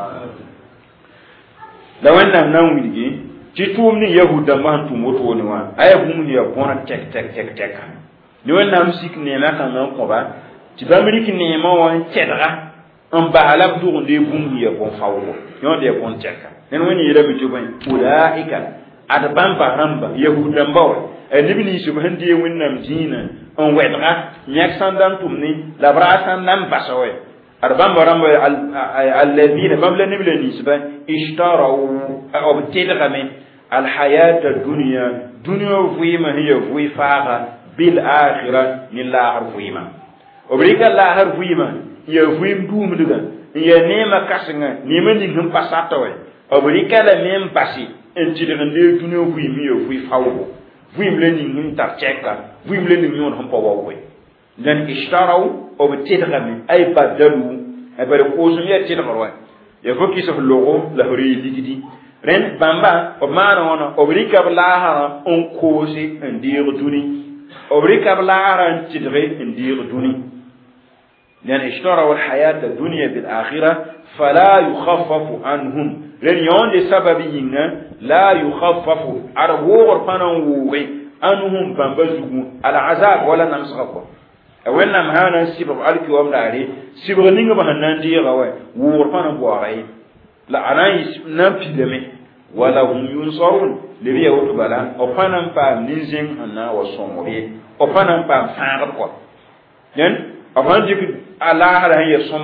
da wannan nan wilgi ci tum ni yahuda ma tum woto ni wa ay bu mu ya bona tek ni wannan musik ne na kan nan ko ba ci ba ameriki ne ma won cedra on ba ala du de bu mu ya bon fawo yo de bon teka nen woni yira bi to ban ulaika adban ba ramba yahuda mbaw e libni subhandi wannan dina on wedra nyak sandan tumni la brasan nam basawe arbam baramba alladhina babla nibla nisba ishtaraw aw tilgami alhayat ad-dunya fuima hiya fuifaqa bil akhirah lillah harfuima obrika la harfuima ya fuim dum duga ya nema kasinga nema ningum pasatawe obrika la mem pasi en tilgande dunya fuimi ya fuifawo fuim le ningum tarcheka fuim le ningum on pawawe dan ishtaraw aw tilgami ay badalu ay bare ko sumiya tilgarwa ya foki so logo la hori digidi ren bamba o maana obrika blaha on kosi ndir duni obrika blaha tidre ndir duni dan ishtaraw al hayat ad dunya bil akhirah fala yukhaffafu anhum len yonde sababi yinga la yukhaffafu arwo panan wuwe anhum bamba zugu al azab wala namsaqo awenna mahana sibab alki wamdare sibab ninga bahanan diga wa wur panan buarai la anai nampideme wala hum yunsarun libiya wutbala o panan pa ninzin anna wa somore o panan pa faar ko yen avan dik ala hala ya somo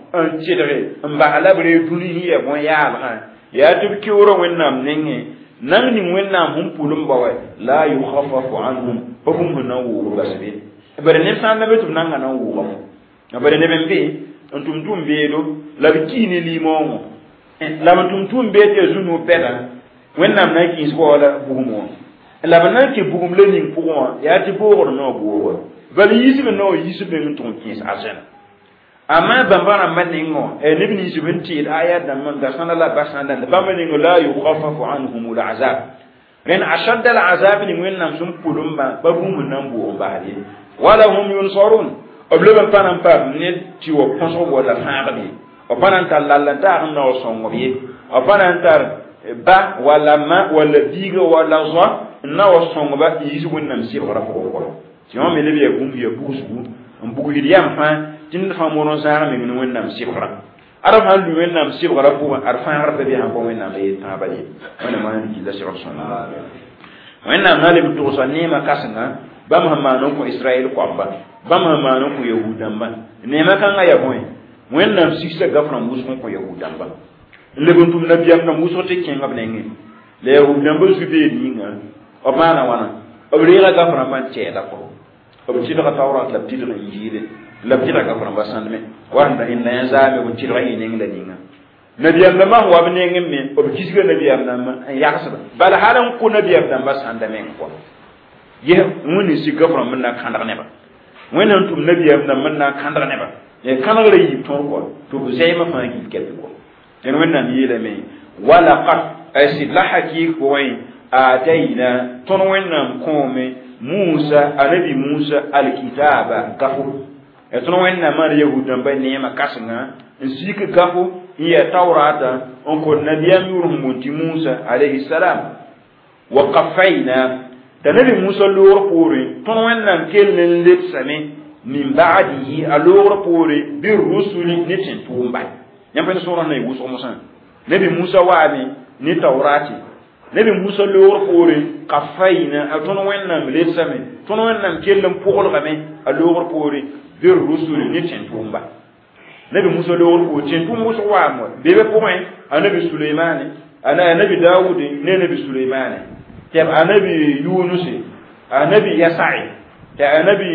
an tidre an ba alabre duniya ya bon ya alha ya tub kiwro wennam nenge nang ni wennam hum pulum bawa la yukhaffafu anhum hum nawu basbe bare ne san na betum nanga nan wo bare ne bembe antum tumbe do la bikini limo la tumbe te zunu peda wennam na ki wala bugumo la banan ki bugum lening pour ya ti pour no bo bali yisibe no yisibe nton kins asena ama bambara maningo e libni yisibenti ayat dan man da sanala basanda da bamaningo la yukhaffafu anhum al'azab ren ashadda al'azab ni wennam sum pulumba babum nan bo baade wala hum yunsarun obleba panam pa ne ti wo ponso wala faabi o pananta lallanta no songo bi o pananta ba wala ma wala diga wala zwa na wa songo ba yisu wonnam si wala ko ti on mele be gum ye busu on bugu yam fa tin fa moron zara me min wonnam si wala arab han du wonnam si wala ko arfa harbe bi han ko wonnam be tabali wala ma ni la shiro sonna wonnam halim to so nema kasanga ba mahamano ko israel ko abba ba mahamano ko yahudan ba nema kan aya boy wonnam sikse gafra musu ko yahudan ba lebuntum nabiyam na muso te kenga bnengi le yahudan ba su be dinga o mana wana o rira gafra man ceda ko o ci daga tawrat la tidra injile la tidra gafra ba sandme wanda inna yazabe ko tidra yin la dinga nabiyam na ma wa bnengi me o kisga nabiyam na ma yaksa bal halan ko nabiyam na ba sandame ko ye muni si gafra man na kandar ne ba wannan tum nabiyam na man na kandar ne ba e kandar yi ton ko to zeyma fa ki ket ko en wannan yele me wala qad asilahaki ko wai ataina ton wannan kome Musa anabi Musa alkitaba gafu e ton wannan ma yahudan ba ne ma kasanga in sika gafu iya taurata on ko nabiyam yurum munti Musa alayhi salam wa qafaina tanabi Musa lor pore ton wannan kelen let same min ba'dihi alor pore bir rusuli nitin tumba nyambe sura na yuso musa nabi Musa waani ni taurati nabi Musa lor pore qafaina aton wannan let same ton wannan kelen pogol game alor pore bir rusuli nitin tumba nabi Musa lor ko tin tum Musa waamo bebe point anabi Sulaiman ana nabi Dawud ne nabi Sulaiman tem anabi Yunus anabi Yasa'i ta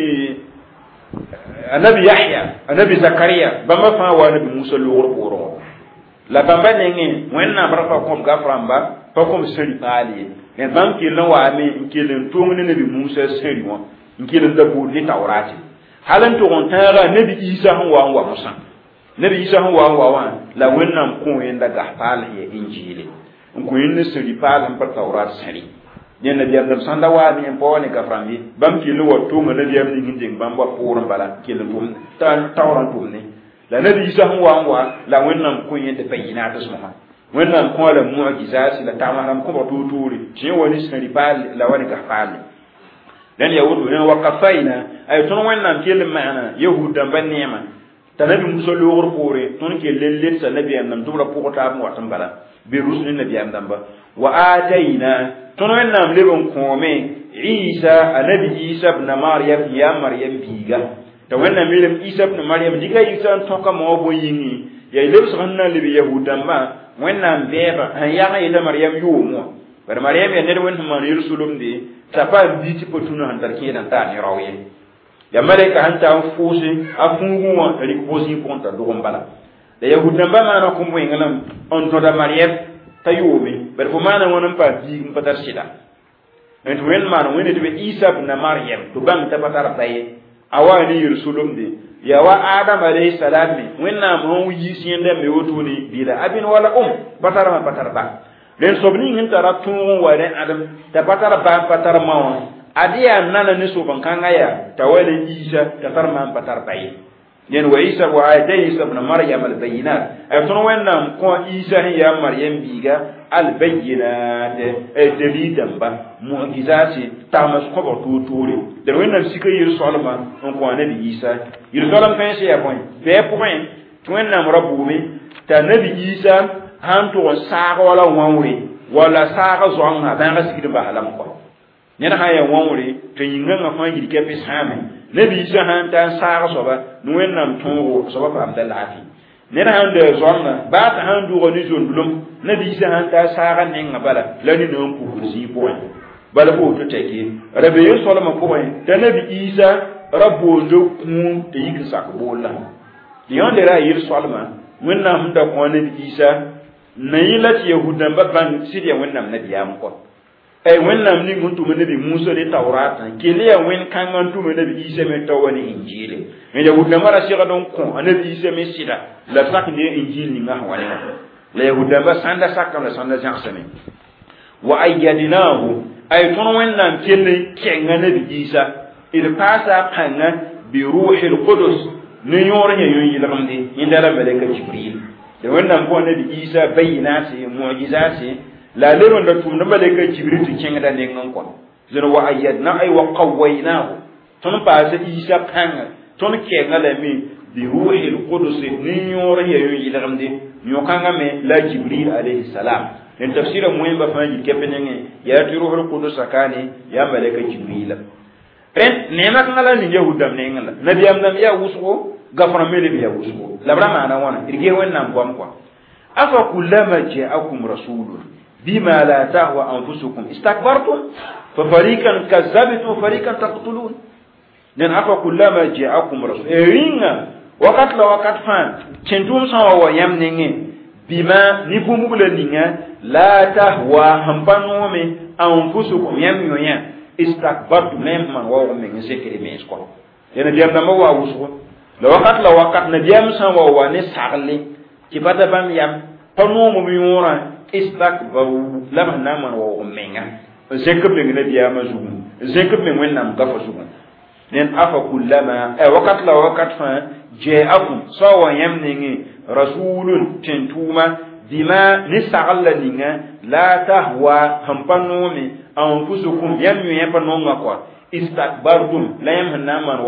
anabi Yahya anabi Zakaria bamba fa wa nabi Musa lor poro la bamba nenge wenna barfa kom gaframba fa kom seri pali ne banki lan wa me nkelen tongne nabi Musa seri won nkelen da bu ni tawrati halan to on tara nabi Isa han wa Musa nabi Isa han wa la wenna ko yenda gafal ya injili ko yin seri pali par tawrat seri ne nabi am sanda wa ni en pone gaframbi banki lo wato ma nabi am ni ngin bamba poron bala kelen tum tawran tum ne la nabi Isa han wa la wenna ko yenda bayina ta suma wannan ko la mu'jizat la tamaram ko to turi je woni sari bal la wani gafali dan yahudu ne waqafaina ay ton wannan kelin ma'ana yahudan ban nema tanabi Musa lo pore ton ke lellet sa nabi annam tumra pokota mu watan bala bi rusulin nabi annam ba wa ataina ton wannan lebon kome Isa anabi Isa ibn Maryam ya Maryam biga to wannan milim Isa ibn Maryam diga Isa ton ka mo bo yingi ya lebs ganna libi yahudan ba wannan beba an ya ga ida Maryam yumo bar Maryam ya ne wannan man rusulum di tapa biti potuna handar kenan ta ni rawiye ya malaika hanta fusi afunguwa rikosi konta do gombala da yahudan ba ma na kumbo ngalam on to da Maryam tayumi bar ko mana wonan pa bi mpatar sida en to wen man woni to be Isa ibn Maryam to bang ta patar taye awani rusulum di ya wa Adam alayhi salam wenna mo yi siende me woto ni bila abin wala patar ba den sobni ngin taratun wa den Adam ta patar ma adia nana ni so ban kanga ya tawale Isa ta tarma patar taye yen wa Isa wa ayyi ibn Maryam al bayinat ay ton wenna ko Isa ya Maryam biga al bayinat dalilan ba mu'jizati tamas ko ba tuturi der wenna sika yir solma on ko nabi Isa yir solam kan se ya point be point to wenna rabbubi ta nabi Isa han to saaga wala wanwuri wala saaga zon ha ban ga sikida ba halam ko nena ha ya wanwuri to yinga nga fa yir ke pe same nabi Isa han ta saaga soba no wenna tongo soba ba amdalafi nera han de zonna ba ta han du goni zondulum nabi isa han ta saga nenga bala la ni non pu kursi point bala ko to teke rabe yo soloma point ta nabi isa rabbo ndo ku te yik sak bolla di on de ra yir soloma wenna hum da ko nabi isa nayilat yahudan babban sidiya wennam nabi am ko ay wennam ni guntu nabi musa de tawrata kele ya wen kangan tu nabi isa me tawani injili me yahudan mara shiga don ko nabi isa me sida la sak de injili nga hawale la yahudan ba sanda sakam la sanda jaxsane wa ayyadnahu ay ton wennam kele kenga nabi isa il pasa panga bi ruhil qudus ni yore nyi yilamde indara malaka jibril da wannan ko nabi isa bayyinati mu'jizati la leron da tum da malaka jibril tu kenga da nengan ko zira wa ayyadna ay wa qawwaynahu ton pasa isa panga ton kenga la mi bi ruhil qudus ni yore yilamde nyokanga me la jibril alayhi salam en tafsira moyen ba fanji kepenenge ya ruhul qudus sakani ya malaka jibril ren nema ngala ni yahudam ne ngala nabiyam nam ya wusko gafara mele biya wusko labra maana wana irge wannan gwam kwa afa kullama ja'akum rasulun bima la tahwa anfusukum istakbartum fa fariqan kazzabtum fariqan taqtulun dan afa kullama ja'akum rasul eringa wakat la wakat fan centum sawa wa yamnenge bima ni bumubula ninga la tahwa hampanome anfusukum yamyoya istakbartu mem man wa men sekere men sko yana diam na wa wusko la wakat na diam san wa ne sagle ki bada bam yam pano mo mi wora istakbaru la na man wa menga zekebe ne diam azu zekebe men nam gafa zugun nen afa kullama wakat la wakat fa ja'akum sawa yamningi rasulun tentuma bima ni sagalla ninga la tahwa hampanomi anfusukum yamyu yapanonga kwa istakbartum la yamna man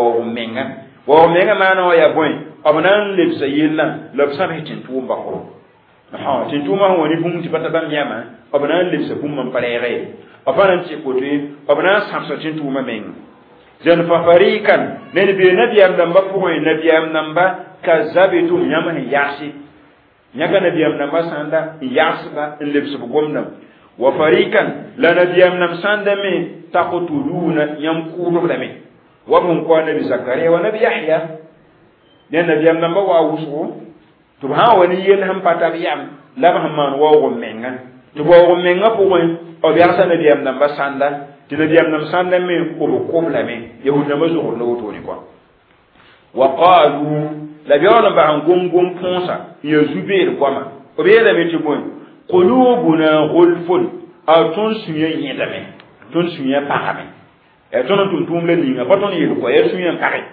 wa menga mana wa ya boy abnan lebsa yilla lebsa hitin tumba ko ha tin tuma woni bum ti pata bam yama abnan lebsa bum man parere abanan ti kote abnan samsa tin tuma men jan fa farikan ne bi nabiyam namba ko nabiyam namba kazabitum yama yasi nyaga nabiyam namba sanda yasba lebsa gomna wa farikan la nabiyam nam sanda me taqtuluna yamkunu lame wa mun ko nabi zakariya wa nabi yahya ne nabiyam namba wa wusu to ha wani yel ham patabiyam la bahman wa go menga to go menga ko o biya sa nabiyam namba sanda ti nabiyam nam sanda me ko ko lame yahuda mazu ko no to ni ko wa qalu la biya ba ngum ponsa yazubir kwama o biya da me ti boy qulubuna ghulfun atun sunya yedame tun sunya parame e ton tun le ninga baton yel ko e sunya pare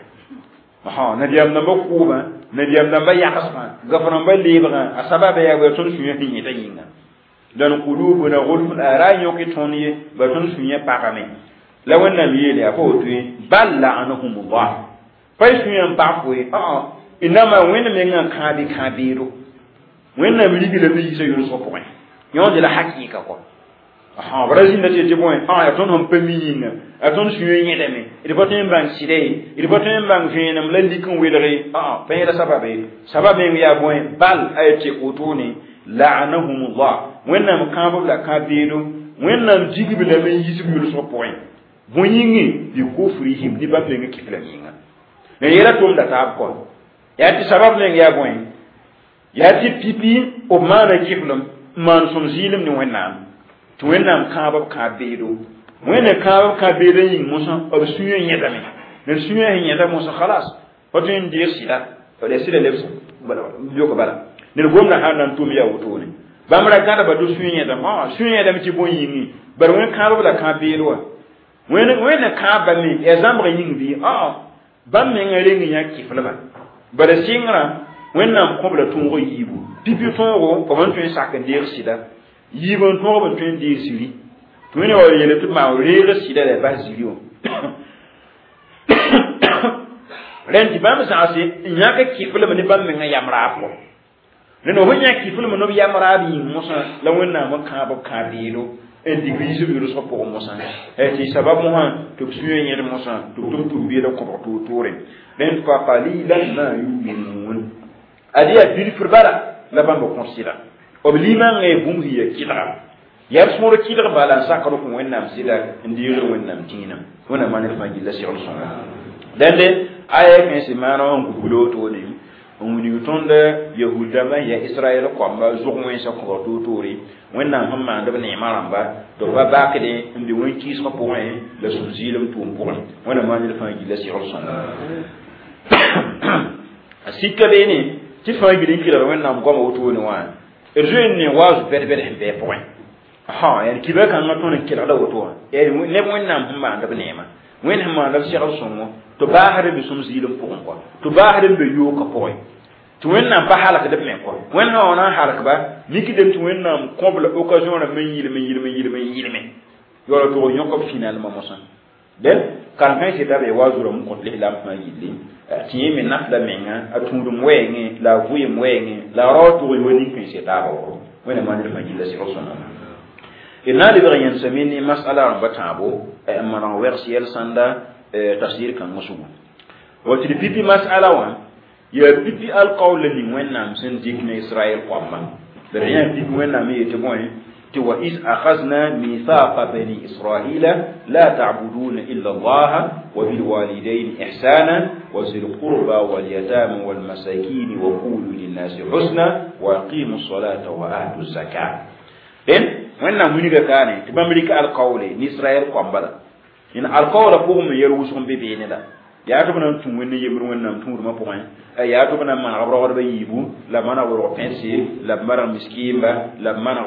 ha nabiyam namba kuba nabiyam namba yakasma gafran ba libra asababa ya go ton sunya yeda yinga dan qulubuna ghulfun arayo ki toniye baton sunya parame la wannan yele afo tuyi balla anhumullah fa sunya pafwe inama wena menga kabiro wena miligi le bi se yoro sopo yon de la hakika ko brazil nati te bon ya ton hom pemina aton suye yedeme il boten bang sire il boten bang jenam la likon wedere pe la sababe ya bon bal ayte otoni la'anahumullah wena mkambo la kabiru wena jigibi le men yisibu yoro sopo bon yingi di kufrihim di babe ngi kifla yinga ne yera tom da tab ko ya ti sabab le ya bon ya ti pipi o mana kiflum man som zilim ni wennam to wennam kaabab kabedo wenne kaabab kabedo yin musa o suyo yedame ne suyo yedame musa khalas wato indi sida o de sida lebso bala joko bala ne gomna hanan tum ya wutoni bamra kada ba do suyo yedame suyo yedame ti bon yingi bar wen kaabab la kabedo wa wenne kaabab ni example yin bi bam me ngare ngi ya kiflaba bara singra wennam kobla tungo yibu pipi tongo ko man tun sak ndir sida yibon tongo ban tun ndir siri tun wa yele tu ma rere sida le ba zilio ren di bam sa ase nyaka kifle mani bam me yamra ko ne no honya kifle mano yamra bi musa la wennam ka ba ka dilo en digrise bi so ko musa e ti sabab mo han to suye nyere musa to bi da ko to tore ren fa qalilan ma yu'minun adia bil furbara la bamba konsira obliman e bum hiya kidra yar sura kidra bala sakaro ko wennam sida ndiro wennam tinam wona manel fangi la sirol songa dende aya kan se mano ngulo to ni woni tonde yahuda ma ya israel ko ma zugwen sa ko to tori wennam hamma ndo ne maramba to ba bakde ndi won kis ko point la sunzilam to point wona manel fangi la sirol songa asikka bene ti fangi din kila wennam ko ma woto ni wa erjuen ni wazu bede be point ha yani kibe kan ngato ne kila da woto yani ne wennam hamma ndo ne ma wen hamma la sirol songa to bahare bi sum zilim ko ko to bahare be yo ka poy to wenna ba halaka de men ko wenna ona halaka ba niki dem to wenna comble occasion na men yile yoro to nyoko finalement mo san den kan kan se dabe wazuro mo ko l'islam ma yile ti mi nafla menga atundum wenge la vuye mwenge la roto woni kan se dabo wenna ma ma yile si rosona ina de bien samini mas'ala batabo amma na versiel sanda tafsir kan musugo wati di pipi mas'ala wa ya pipi alqawl li wennam sen dikna israel qamma beriyan pipi wennam yete moy ti wa is akhazna mithaqa bani israila la ta'buduna illa allah wa bil walidayn ihsana wa zil qurba wal yatama wal masakin wa qulu lin nasi husna wa aqimus salata wa atuz zakat den wennam muniga kane ti bamrika alqawli ni israel qambala in alqawla pour me yeru sum be be ne la ya to bana tum wonni yemru wonnam tum ma point ya to bana man abro wala yibu la mana woro pensi la mara miskimba la mana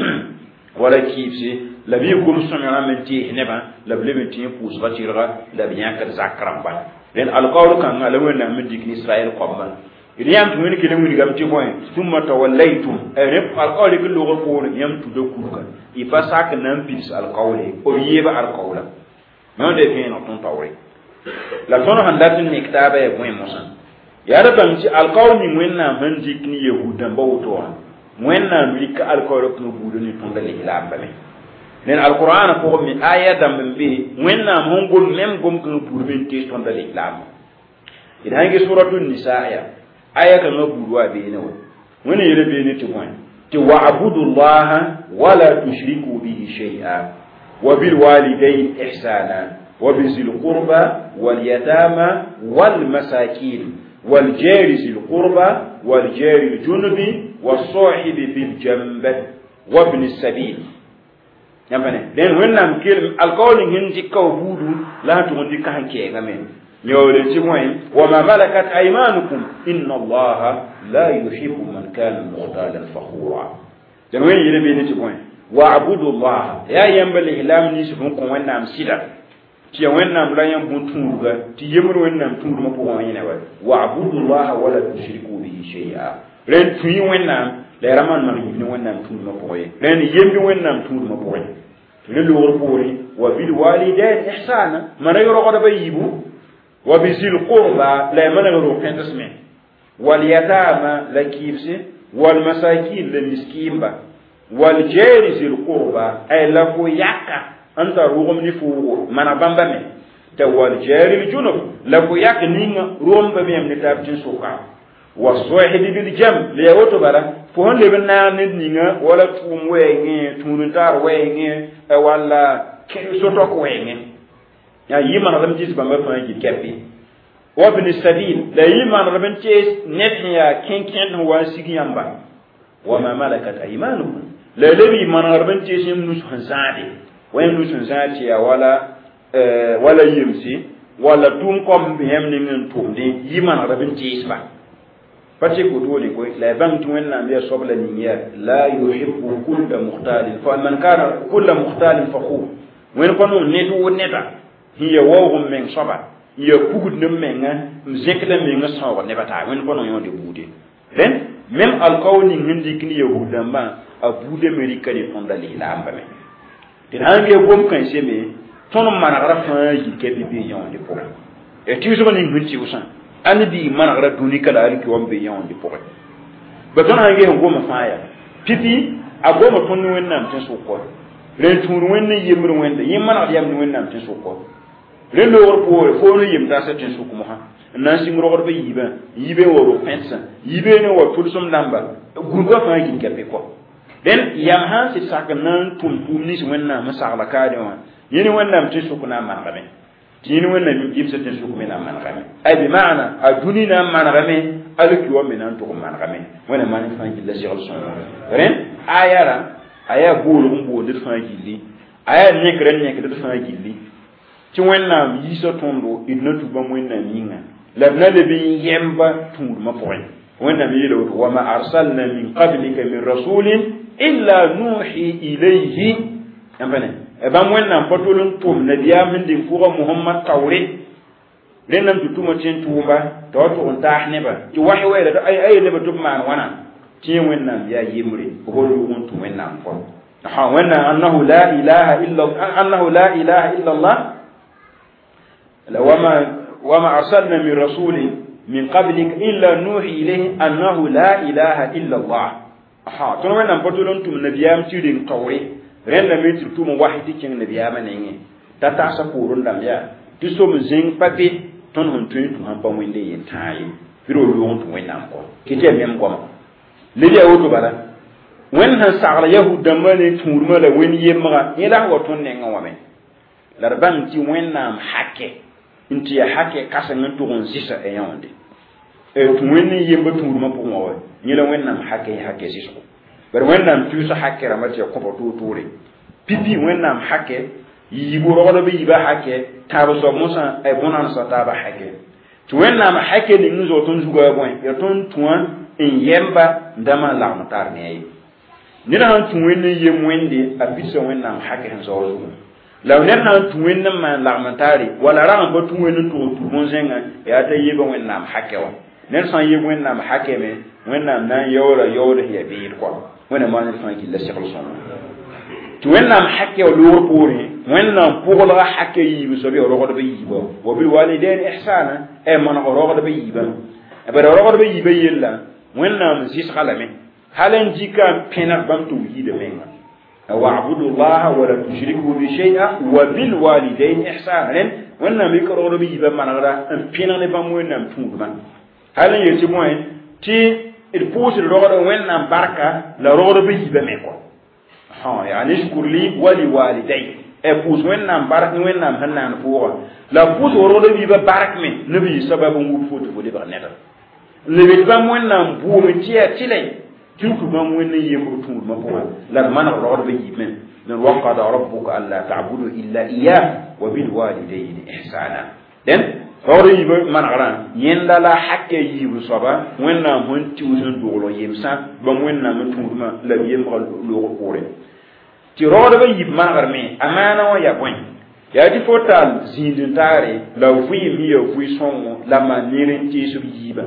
wala kipsi la bi ko sumira menti ne ba la blebe tin pous batira la bien ka zakramba den alqawlu kan ala wonna min dik israel qobba riyam tum woni ke woni gam ti point summa tawallaytum rep alqawli ko lo ko yam tu do kurka ifa sak nan pis alqawli o yeba alqawla non de bien on tawri la tono handatin ni kitaba e moy musan ya da ban ci alqawni mwenna man dikni yahudan bawto mwenna lika alqawro ko budo ni tonda li ilamba me nen alquran ko mi aya dam be mwenna mongol mem gom ko budo ben te tonda li ilamba ida ngi suratul nisaa aya kan no budo wa be ne wo woni yele be ni to moy ti wa'budullaha wala tushriku bihi shay'a وبالوالدين إحسانا وبذي القربى واليتامى والمساكين والجار ذي القربى والجار الجنب والصاحب بالجنب وابن السبيل يعني لأن وينام كلمة القول هنجي كوبودو لا تغني كهنكي كمان يقول وما ملكت أيمانكم إن الله لا يحب من كان مختالا فخورا يعني وين يلبي نتبوين wa'budu allah ya yambal ihlam ni sufun ko wannam sida ti wannam la yam bun tunga ti yemru wannam tundu ma ko wanyina wa wa'budu allah wa la tushriku bihi shay'a ren tuyi wannam la raman ma ni wannam tundu ma ko ren yembi wannam tundu ma ko le lo wor pori wa bil walidain ihsana man yoro ko da bayibu wa bizil qurba la man yoro kentasme wal yatama la kibse wal masakin la miskimba والجار ذي القربى أي لفو يكا أنت روم نفو من بامبامي والجار الجنوب لفو يكا نين روم بميم نتابتين سوكا والصاحب بالجنب ليوتو بلا فهون لبنا نينا ولا توم ويني تونتار ويني ولا سوتوك ويني يعني يمان رم جيس بامبا فانجي كبي وابن السبيل لا يمان رم جيس نتنيا كين هو سيغي يامبا وما ملكت أيمانكم لا لبي من غربن تيسم نسخن زادي وين نسخن زادي ولا يمسي ولا توم كم بهم نين توم دي يمان غربن تيسما فتي كتولي كوي لا بام توين نبي صبلا نيا لا يحب كل مختال فمن كان كل مختال فخور وين كانوا نيتو نيتا هي وهم من صبا هي كود نمنا مزكلا من صبا نبتا وين كانوا يوندي بودي then même alqawni hindi kini yahudan ba abude amerika ni fonda l'islam ba me tin hange gom kan seme tono managara fa yi ke bi yon de pour et tu so ni ngunti usan ani bi managara duni kala ali ki wambe yon de pour ba tono hange gom fa ya pipi agoma tonu wennam tin so ko ren turu wenna yemru wenda yimman adiyam ni wennam tin so ko ren do wor po fo no yim da sa tin so ko ha nan sing rogor be yibe wo ro pensa yibe ne wo tulsum damba gurba fa gi kerbe ko den yam han si sak nan tum ni si wenna masala ka de wa yini wenna mti sukuna man game tini wenna mi gibsa tin sukuna man game ay bi maana aduni na man game alki wa minan to man game wena man fa gi la shirul sun ren aya bulu mbo de fa gi li aya nekre de fa gi li ti wenna yi so tondo idna tuba wenna minga labna de bi yemba tundu ma poy wenna mi lo wa ma arsalna min qablika min rasulin illa nuhi ilayhi ambane e bam wenna potulun tum nabiya min din fuga muhammad tawri lenam tutuma tin tuba to on tahne ba ti wahi wayla to ay le ba tumman wana ti wenna ya yimri ko lu on tum wenna ko ha wenna annahu la ilaha illa allah وما أرسلنا من رسول من قبلك إلا نوحي إليه أنه لا إله إلا الله تنوى نمبطلون تم نبيام تيرين قوري رين نميتر توم واحد تيكين نبيام نيني تتعصى قورون دميا تسوم زين بابي تنهم تين تنهم بموين دي ينتاي فيرو لون تنوى نمكو كتير ميم قوما لدي أوتو بلا وين هنسعر يهود دماني تنورمالا وين يمغا يلا هو تون نينغا ومين لربان تي وين نام حكي inti ya hake kasangan tugon sisa e yonde e tuweni yemba turuma po ngwa nyela wennam hake sisa ber wennam tusa hake ramati ko to tore pipi wennam hake yibo rodo be yiba hake tabo so musa e bonan sa taba hake tu wennam hake ni nguzo ton zuga boy ya ton tuan en yemba ndama la mutar ne ni na tuweni yemwende abisa wennam hake hanzo law ner han tuwen nan man lagmentari wala ran ba tuwen to mon zenga ya ta yeba wennam hakewa ner san yeba wennam hakeme wennam nan yawra ya bi ko wena man fan ki la shekhl son tuwennam hakewa lor pore wennam pogola hakke yibu so be rogodo be yibo wa bil walidain ihsana e man rogodo be yiba e be rogodo be yiba yella wennam sis khalame halen jika penak bam to yide menga واعبدوا الله ولا تشركوا به شيئا وبالوالدين احسانا وانا ميكرو ربي يبا منغرا ان بينا ني بام وينام توندمان هل يتي موي تي الفوس الرغد وينام بركه لا رغد بي يبا ميكو ها يعني اشكر لي ولوالدي افوس وينام بركه وينام هنان فوغا لا فوس رغد بي يبا برك مي نبي سبب مو فوت فودي با نتا لبي بام وينام بوم تي تي تلك بام وين يمر تون ما هو لا من رغد بيمن من وقد ربك الا تعبدوا الا اياه وبالوالدين احسانا دين هوري من غران يندا لا حق ييب صبا وين من تيوزن دولو يمسا بام وين من تون ما لا يمر لو قوري تي رغد بيب من غرمي امانه ويا بوين يا دي فوتال زيندن تاري لا فوي ميو فوي سون لا مانيرن تي سو ييبا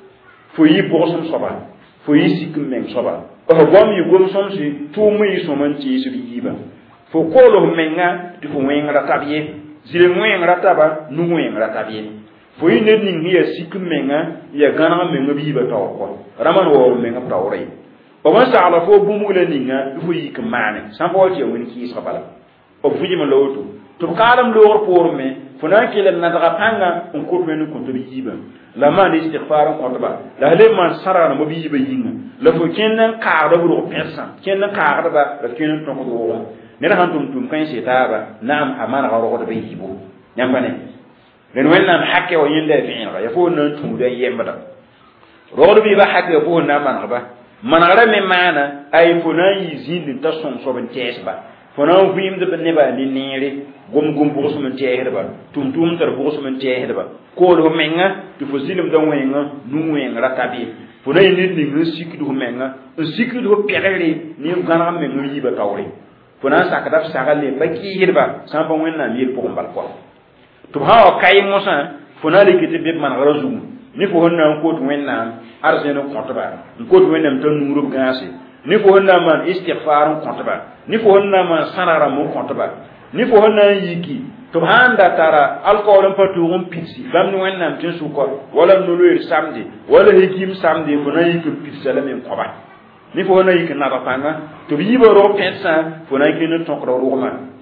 فوي بوسم صبا fo yisi kum men soba o gom yu gom som si tu mu yi som anti su yiba fo ko lo menga ti fo wen ratabie zile wen rataba nu wen ratabie fo yi ne ning ya sikum menga ya gana menga bi ba taw ko raman wo menga tawre o ma sa ala fo bu mu le ninga fo yi kum mane sam bo ti wen ki sabala o fuji ma loto to kalam lo por me fo na ki le na daga panga on ko men ko to yiba la man istighfar ko ba la le man sarana mo bi yiba yinga la fo kenan ka da buru pesa kenan ka da ba la kenan to ko do ne na hantum tum kan setaba naam amana ga ro da be yibo nyambane len wenna hakke o yinde fi'ira ya fo nan tum da yemba ro do bi ba hakke fo na man ga me mana ay fo na yizin ta son so ben tesba fo na vim de ne ba ni nere gom boso men tehere ba tum tar boso men tehere ba ko lo menga tu fo zilim da wenga nu wenga ratabi fo na ni ni sikdu menga sikdu perere ni gana men no yiba tawre fo na sakada sagale ba ki hirba san ba wenna mi ko mbal ko to ha kay mosa fo na le kiti be man razu ni fo honna ko to wenna arzeno kontaba ko to wenna tan nuru gasi ni fo honna man istighfar kontaba ni fo honna man sanara mo kontaba ni fo honna yiki to handa tara alcool paturum pixi bam ni wennam tin su ko wala no loir samedi wala hikim samedi fo na yiki pixi la men koba ni fo honna yiki na rapanga to bibo ro pensa fo na yiki no tokro roma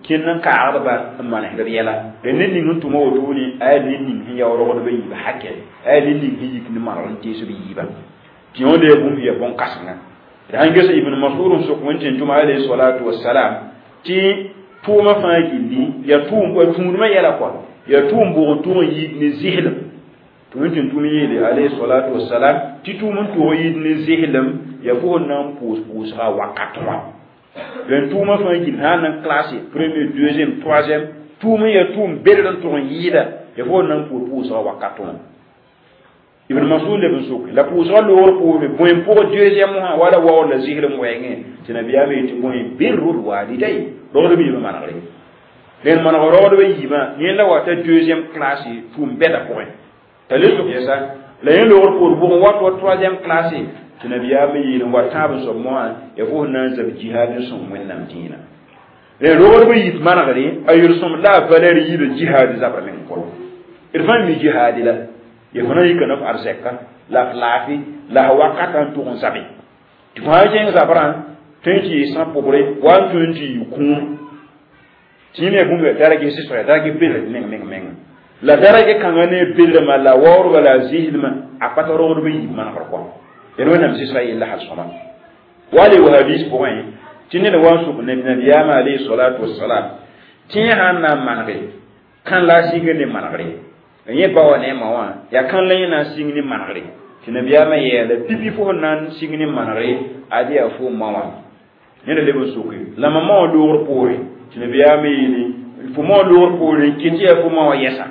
kinnan ka arba man hidar yala da nin nin tuma wato ne ay nin nin ya woro da yi ba hakke ay nin nin yi kin ma ran te su bi ba ti on de bum ya bon kasanga da an gesa ibn mas'ud so ko wancin juma'a alayhi salatu wassalam ti tuma fa gindi ya tum ko tumma yala ko ya tum bo tum yi ni zihlam tumin tumi yele alayhi salatu wassalam ti tumun to yi ni zihlam ya ko nan pus ha wakatwa ben tuma fa gin hanan classe premier deuxième troisième tuma ya tum beldan to yida ya ko nan pus ha wakatwa ibn mas'ud ibn suk la pus ha lo ko be bon pour deuxième mois wala wa la zihlam wenge tinabiya be ti bon birrul walidai do bi ma na rek len man ro be yima ni la wata deuxième classe tum beda point tale to yesa la yen lo pour bon wa troisième classe tinabiya me yin wa tabu so mo ya fo nan zab jihadin so mun nam dina le ro be yit man gari ayul som la valeur yi de jihad zabra men ko irfan mi jihad la ya fana yi kana arzeka la lafi la wakatan to on zabe tu fa jeng zabra tenki sans pobre 120 kun tine bumbe darage si so darage bil meng la darage kangane bil ma la wor wala zihilma apata ro be yi man ko eno nam si sai illa hasama wale wa hadis point tine da wasu nabi yama alayhi salatu wassalam tin hanna manare kan la sigene manare enye bawa ne mawa ya kan la yana sigene manare nabi yama ye da bibi fo nan sigene manare adi afu mawa ne le bo suku la mama do wor pore nabi yama yi fo mo do wor pore kiti afu mawa yesa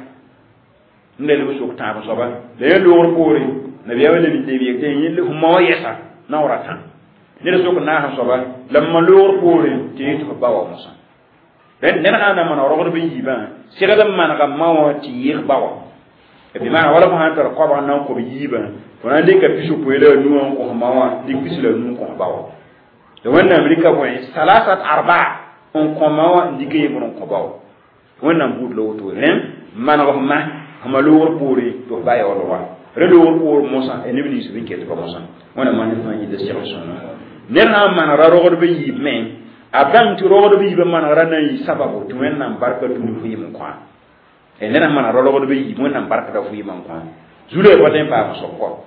ne le bo suku ta ba soba le do wor pore nabi yama le bi debi te yin le mawa yesa na warata ne so ko na ha soba lamma lor pore te to bawa musa ben ne na man ro bi yiba sigada man ga mawa ti yir bawa e bi ma wala ko han tar ko ba na ko bi yiba to na de ka pisu ko ele nu on ko mawa di pisu le nu ko bawa de wannan amerika ko salasat arba on ko mawa ndike mon ko bawa wannan bud lo to ren man ga ma ma lor pore to bayo wa redo wor musa e ne bi su bi ke to musa wannan man fa yi da sirri sunna nerna man raro be yi men abang ti rogo be yi be man rana yi sababu to men nan barka tu fu yi mun kwa e nerna man raro be yi mun nan barka da fu yi man kwa zule ko den pa so ko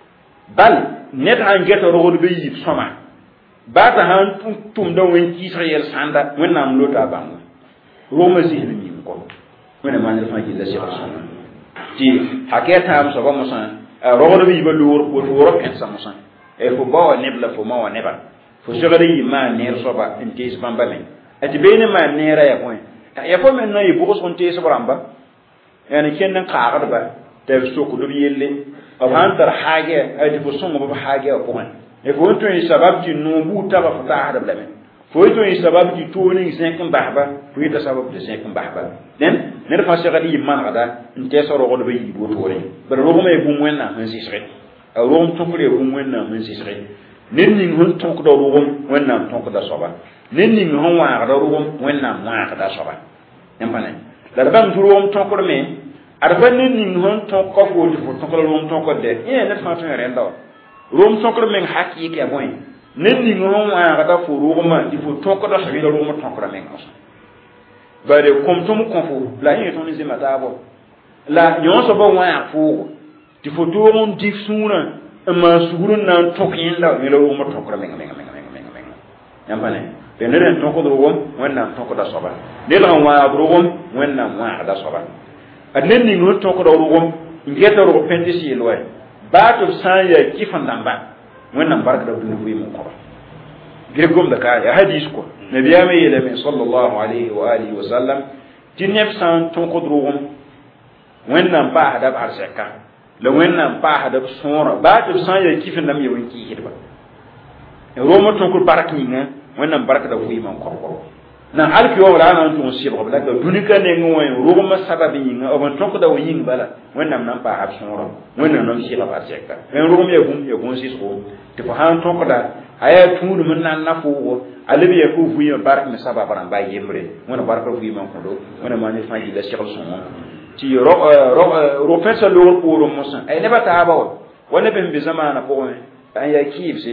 bal net an geto rogo be yi soma ba ta han tum do wen ki israel sanda mun nan lo ta bang roma si ni ko mun man fa yi da shi sunna ti haketa am so ba musa rogo be yi be lo ro pensa musa e fo bawa nebla fo mawa neba fo shogari ma ner soba intis bambale ati bene ma nera ya point ya fo men no yi bugo son tis bramba yani kennan qaagada ba te so ko do yelle awan tar haage ati fo songo ba haage ko man e fo to yi sabab ti no bu ta ba fata hada blame fo to yi sabab ti to ni 5 bahba fo yi ta sabab de 5 bahba den ner fa shogari man gada inte so rogo do yi bo to re bar rogo me bu mwenna han si sre rom tokure bu mwenna men sisre nenni hon tok do rom wenna tok da soba nenni hon wa da rom wenna ma da soba yampane da ban rom tok do me arba nenni hon tok ko ko di tok do rom tok de e ne fa to renda rom tok do men hakki ke boy nenni hon wa da fu rom di fu tok do sabi do rom tok do men ko bare kom tum ko fu la yin to ni zima ta bo la yon so bo wa fu ti foto mon dif suna ma sugurun nan tokin da ne lo mo tokra men yampane be ne ren toko do won wannan toko da soba ne la wa do won wannan wa da soba adnen ni no toko do won ngeta ro pentisi loy ba to sanya kifan damba wannan barka da dunu wi mun ko gregom da ka ya hadis ko nabiya mai yele min sallallahu alaihi wa alihi wa sallam tinef san toko do won wannan ba hada ba arsaka la wenna pa hada sora ba to san ya kifin nam yewin ki hidba roma ton ko baraki nga wenna baraka da wi man ko na alki wa wala nan ton si ba da dunika ne ngoy roma sababi nga o ton ko da wi bala wenna nan pa hab sora wenna nan si ba seka en roma ya gum si so te fa han ton ko da aya tunu mun nan na fo alibi ya ku wi barak me sababa ran ba yemre wenna baraka wi man ko do wenna man ni fa ji da shekh sunna ti ro fesa lo ko musa ay ne bata ba wala ben bi zamana ko an ya kifse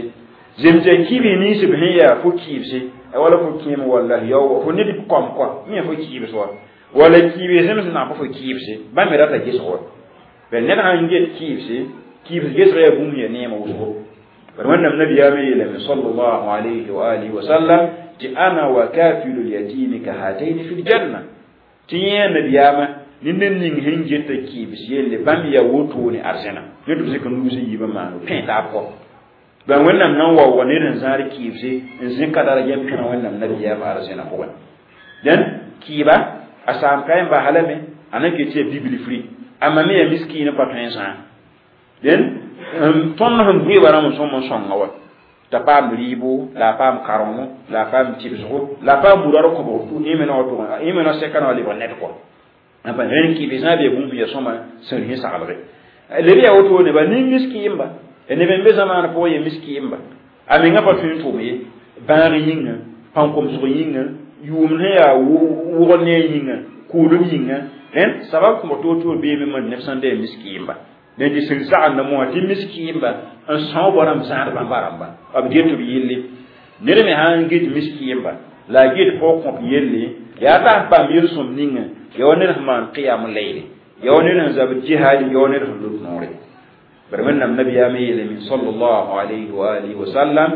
zemje kibi ni se bin ya fo kibse wala fo kim wallahi yo fo ni kom ko ni fo kibse wala kibi sem na fo kibse ba me rata giso ben ne han get kibse giso ya bum ya ne ma wuso bar wannan nabi ya mai la sallallahu alaihi wa alihi wa sallam ti ana wa kafilul yatim ka hataini fil janna tiye nabi ya ma ninden ning hinje ta kibse yelle bam ya woto ni arjana yodo se kan dusi yiba ma no penta ko ban wannan nan wa wani ran zari kibse in sin kadara yam kana wannan nabi ya fara sai na ko dan kiba asam kayan ba halame anake ce bibli free amma me ya miskina patun sa dan ton han buye bara mun son ngawa ta pam ribo la pam karomo la pam tibso la pam buraro ko bo ni me no to ni me no se kana li bonnet ko apa ren kibisa be bum ya soma sun hi sagalre le ya woto ne ba ni miskimba ene be zamana po ye miskimba ami nga patun to me ban yinga pan kom so yinga yum ne ya wo ne yinga kulum yinga en sabab ko to be me man 900 miskimba ne di sin sa'an na mo ti miskimba an so boram sa'ar baramba abdi to yille ne me han git miskimba la git ko ko yille ya ta pa mir sum ninga yawne man qiyam layli yawne zab jihad yawne lut nore برمن النبي آمين صلى الله عليه وآله وسلم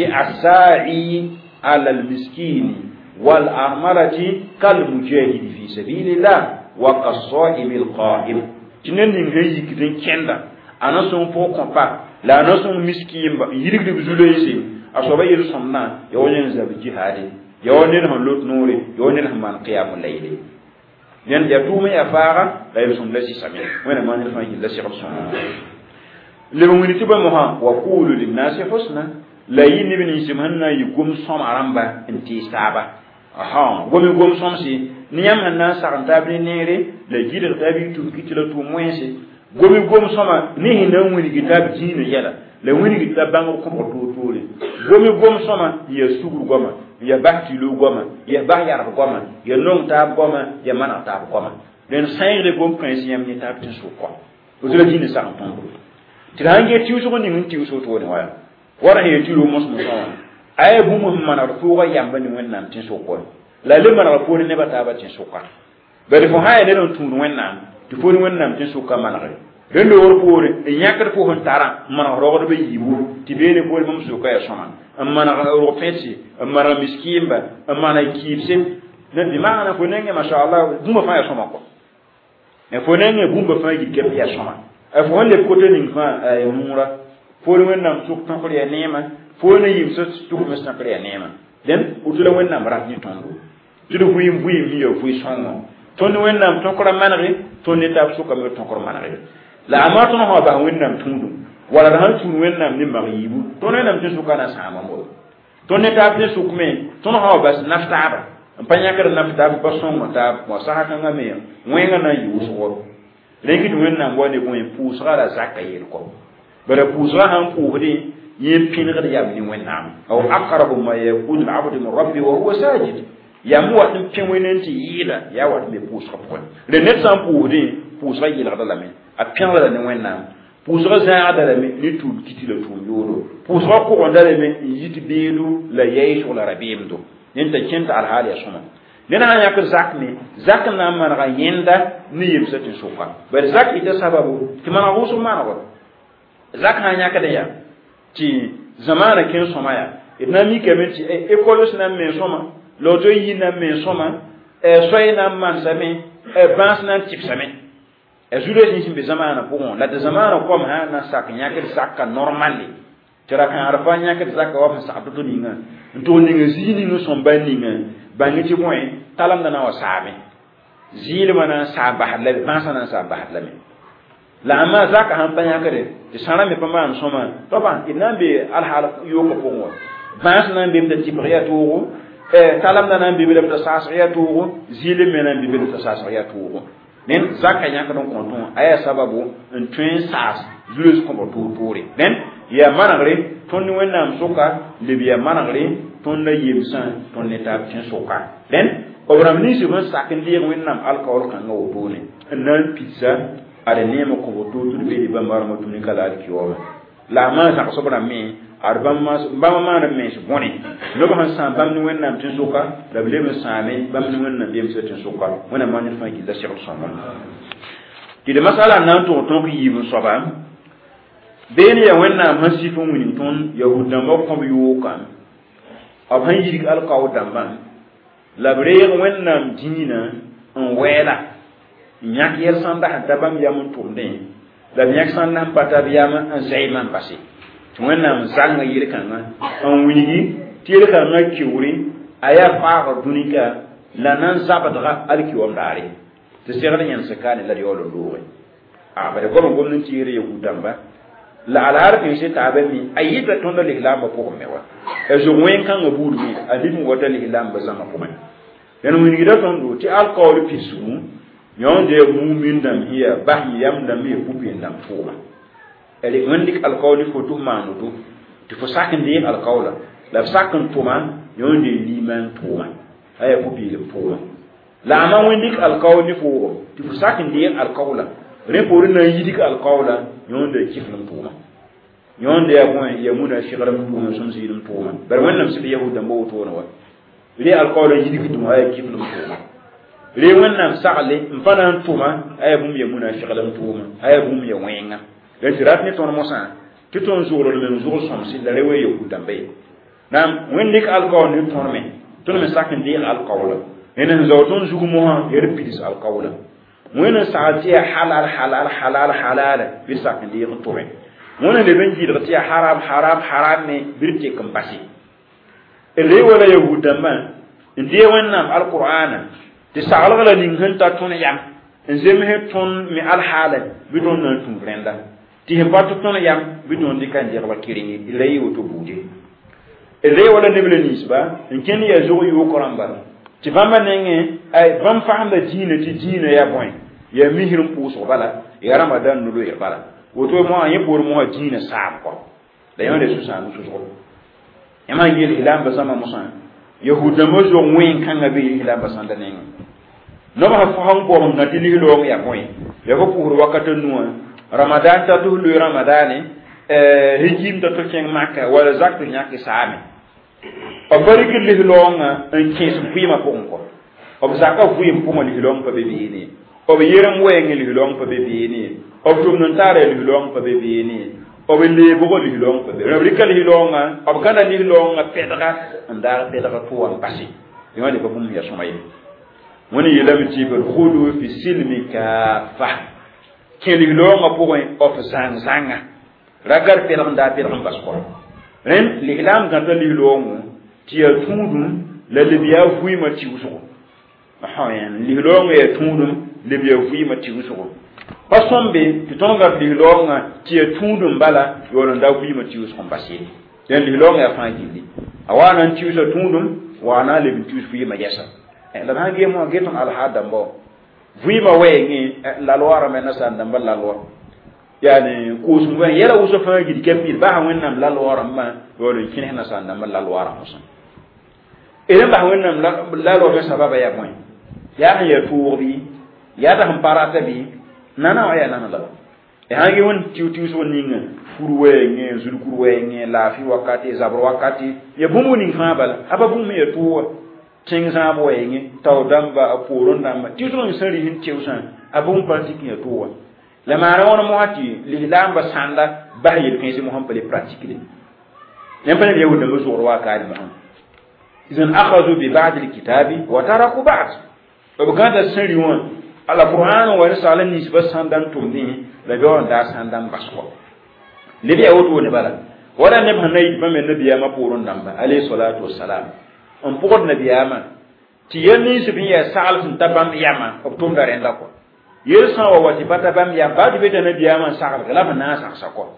تأساعي على المسكين والأرملة كالمجاهد في سبيل الله وكالصائم القائم تنين هي كتن كندا أنا سون فوق كمبا لا أنا سون مسكين يريد بزوليسي أصابي يرسمنا يونين زب جهاد يونين هم لوت نوري يونين هم من قيام الليل ين يدوم يفارا لا يرسم لسي سمين وين ما نفهم لسي رسم لمن تبى مها وقولوا للناس حسنا لا ينبني سمعنا يقوم صم عرمبا انتي سابا قوم صم سي نيام الناس عن تابني نيري لا جيل تابي تبكيتلا توموينسي قوم صم نيه نومي كتاب جين يلا لو وين كتاب بانغ كم أطول قوم صم يسوق قوم يا بحثي لو قوم يا بحيار قوم يا نوم تاب قوم يا منا تاب قوم لأن سائر قوم كنسيام نتاب تسوق وزلا جين سام تنبو tirange tiuso ni mun tiuso to ne waya wara he tiru mos mo sawan ay bu mo man ar fuwa yamba ni wennam tin so ko la le man ar fuwa ne bata ba tin so ka be fo haye ne don tunu wennam ti fo ni wennam tin so ka man ar den do wor fuure e nyakar fo hon tara man ro be yibu ti be ne ko mum so ka ya soman amma na ro feti amma ra miskimba amma na kipse ne di maana ko nenge masha Allah dum fa ya soma ko e fo nenge bumba fa gi kep ya soma afon le côté ning fa ay mura fo le wonnam tuk tan ko ya nema fo ne yim so tuk mes tan ko ya nema den utula wonnam rat ni tondu tudu fu yim mi yo fu sonno ton wonnam ton ko manare ton ne tab su kam ton ko manare la amatu no ba wonnam tundu wala da han tun wonnam ni maribu ton wonnam tin su kana sama mo ton ne tab ne su kume ton ha bas naftaba panya kar naftaba ba son mata mo sahaka ngame wenga na yuso leki du wenna ngone ko en pusra la zakayel ko bara pusra han puhdi yem pinga da yamni wenna aw aqrabu ma yakun al-abdu min rabbi wa huwa sajid yamu wa dum pin wenenti yida ya wa me pusra ko le net san puhdi pusra yila da lame a pin da ne wenna pusra za da lame ni tu kitila tu yodo pusra ko onda lame yiti beelu la yesh wala rabimdo yenta kenta al-hali asuma nena ya ko zakna man ga yenda ni yimsa tin suka bar zak ita sababu ti mana gusu mana ko zakna nya ka da ya ti zamana ken somaya ibna mi kementi école na men soma lojo yi na men soma soy na man same bans na tip same jude ni be zamana ko la de zamana ko ma na sak nya ka sakka normally tira kan arfa nya ka zakka wa sa abdu ni nga to ni nga zini no somba ni nga bangi ti moy talam na wasabe zile mana sabah la bansana sabah la me la ama zaka han tanya kare ti sana me pama soma toba inambe al hal yoko ko mo bansana be mta tibriyatu talam na nambe be mta sasiyatu zile me nambe be mta sasiyatu nen zaka nya ka don konton aya sababu en train sas jules ko to tore nen ya managre tonni wennam soka le biya managre ton la yimsan ton l'état tin soka den obram ni se ban sakin de wennam alcool kan ngo bone nan pizza ada nema ko to to be di bambar mo tuni kala ki o la ma sa so bra mi arbam mas bam ma na mes boni no ba san bam ni wennam tin suka da bele me same bam ni wennam bem se tin suka wona ma ni fa ki da shekh sama ti de masala nan to ki yibu soba beni ya wennam hasifun winin ton yahudan ba ko biyo kan aban yirik alqawdan ban labre wennam dina en wela nyak yer sanda dabam yamun tumde da nyak sanda pata biyama an zayman basi wennam zanga yir kanga an winigi tire kanga kiwri aya faaga dunika la nan zabadra alkiwam dare te segala nyan sakane la yolo doore bare ko ngom tire yugudamba la alar fi shi tabani ayita tondo lihlam ko mewa e jo wen kanga budu adim wota lihlam ba zama ko men yan winigi da tondo ti alcool pisu yonde mu'min dam hiya bahi yam dam mi pupin dam fuma ele wendik alqawli fotu manudu ti fo sakin de alqawla la sakin tuma yonde liman tuma aya pupi le fuma la ma wendik alqawli fo ti fo sakin de alqawla repori na yidik alqawla yonde kiflum tuma yonde ya bon ya muna shigaram tuma sum sidum tuma bar wannan su yahuda mo to na wa ile alqawla yidik tuma aya kiflum tuma le wannan sa'ale mfana tuma aya bum ya muna shigaram tuma aya bum ya wenga le tirat ni ton mosa ti ton zoro le zoro som si la rewe yo dambe nam wendik alqawl ni ton me sakin di alqawla enen zo ton zugu mo ha yer pidis alqawla wena saati halal bi sakin di ton wona le ben jidra ti haram ne birte kam basi ele wala yahudama ndiye wannan alqur'ana ti sa'algala nin hanta ton yam nzemhe ton mi alhala bidon na tun brenda ti hepatu ton yam bidon dikan je ba kiringi ilay woto buje ele wala nebele nisba nken ya zo yu koramba ti bamba nenge ay bam fahamba dina ya boy ya mihrum puso bala ya ramadan nulo ya bala woto mo an yebor mo dina sam ko da yonde su sam su so yama yel ilam ba sama musan yahuda mo zo wen kan ga be ilam ba sanda nenge no ba fa han ko ngati li lo ya boy ya ko pour wakata nuwa ramadan ta tu lu ramadane hijim ta to ken makka wala zaktu nyaki saame o bari ke li longa en kis fuima ko onko o zakka fuim ko mo li long pa be ni o be yeram wengi li long pa be ni o tum non tare li long pa be ni o be le bo li long pa be rabri ka li longa o kana li longa pedra ndar pedra to am pasi yoni ko bum ya sumaye woni yelam ci ber khudu fi silmika fa keli longa point of zanga ragar pelam da pelam basko ren l'islam ganta li longu ti ya tudum la libiya fuima ti usugo ahayan li longa ya tudum libiya fuima ti usugo pasombe ti tonga li longa ti ya tudum bala yoro nda fuima ti usugo basiri den li longa ya fangi awana ti usugo tudum wana le bi fuima yasa la hangi mo geton al hadambo fuima wengi la loi mena sandamba la loi yani kusum wen yela uso fa gidi kempir ba ha wennam la loi ma yolo kine na sandamba la loi musan ele ba wennam la loi be sababa ya moy ya tuubi ya ta hamparata bi nana ya nana la e hangi won tiutiu so ninga furwe nge zulkurwe nge la fi wakati zabro wakati ya bumu ning fa bala aba bumu ya tuwa cengza bo yenge taw damba aporon damba titron sari hin tewsan abun pratique ya towa la mara wona mo hati li lamba sanda bahil kinsi mo hampale pratique le yamba le yewde mo zoro wa kaali ma izan akhadhu bi ba'd al-kitabi wa taraku ba'd to ganda sari won ala qur'an wa risalan ni ba sandan tumni la be on da sandan basko le be awto ne bala wala ne banay ba men nabiya ma poron damba alayhi salatu wassalam on pokot nabiyama ti yeni sibi ya sal sun tabam yama optum da renda ko yesa wa wati pata bam ya ba di beta nabiyama sal kala na sa ko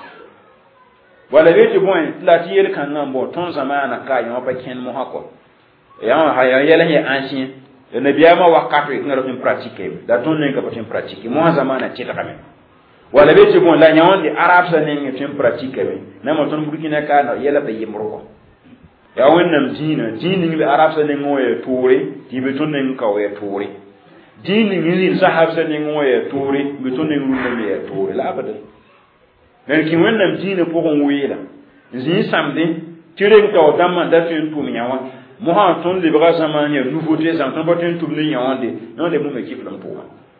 wala beti bon la ti yel kan nambo ton zamana ka yo pa ken mo hako ya ha ya yele he ancien nabiyama wakati ngaro tin pratique da ton ne ka tin pratique mo zamana ti takame wala beti bon la nyaon di arab sa ne tin pratique be na mo ton burkina ka no yele be yimro ko ya wennam dini bi arab sa ne ngoye toure ti be ton ne ka we toure dini ni sahab sa ne ngoye toure be ton ne ngum ne toure la abada men ki wennam dini po ko wuyela zin samde tireng taw damma da tin tum yawa mo ha ton le bra zaman ya nouveauté zan ton batin tum ni yawande non le mo me kiflam to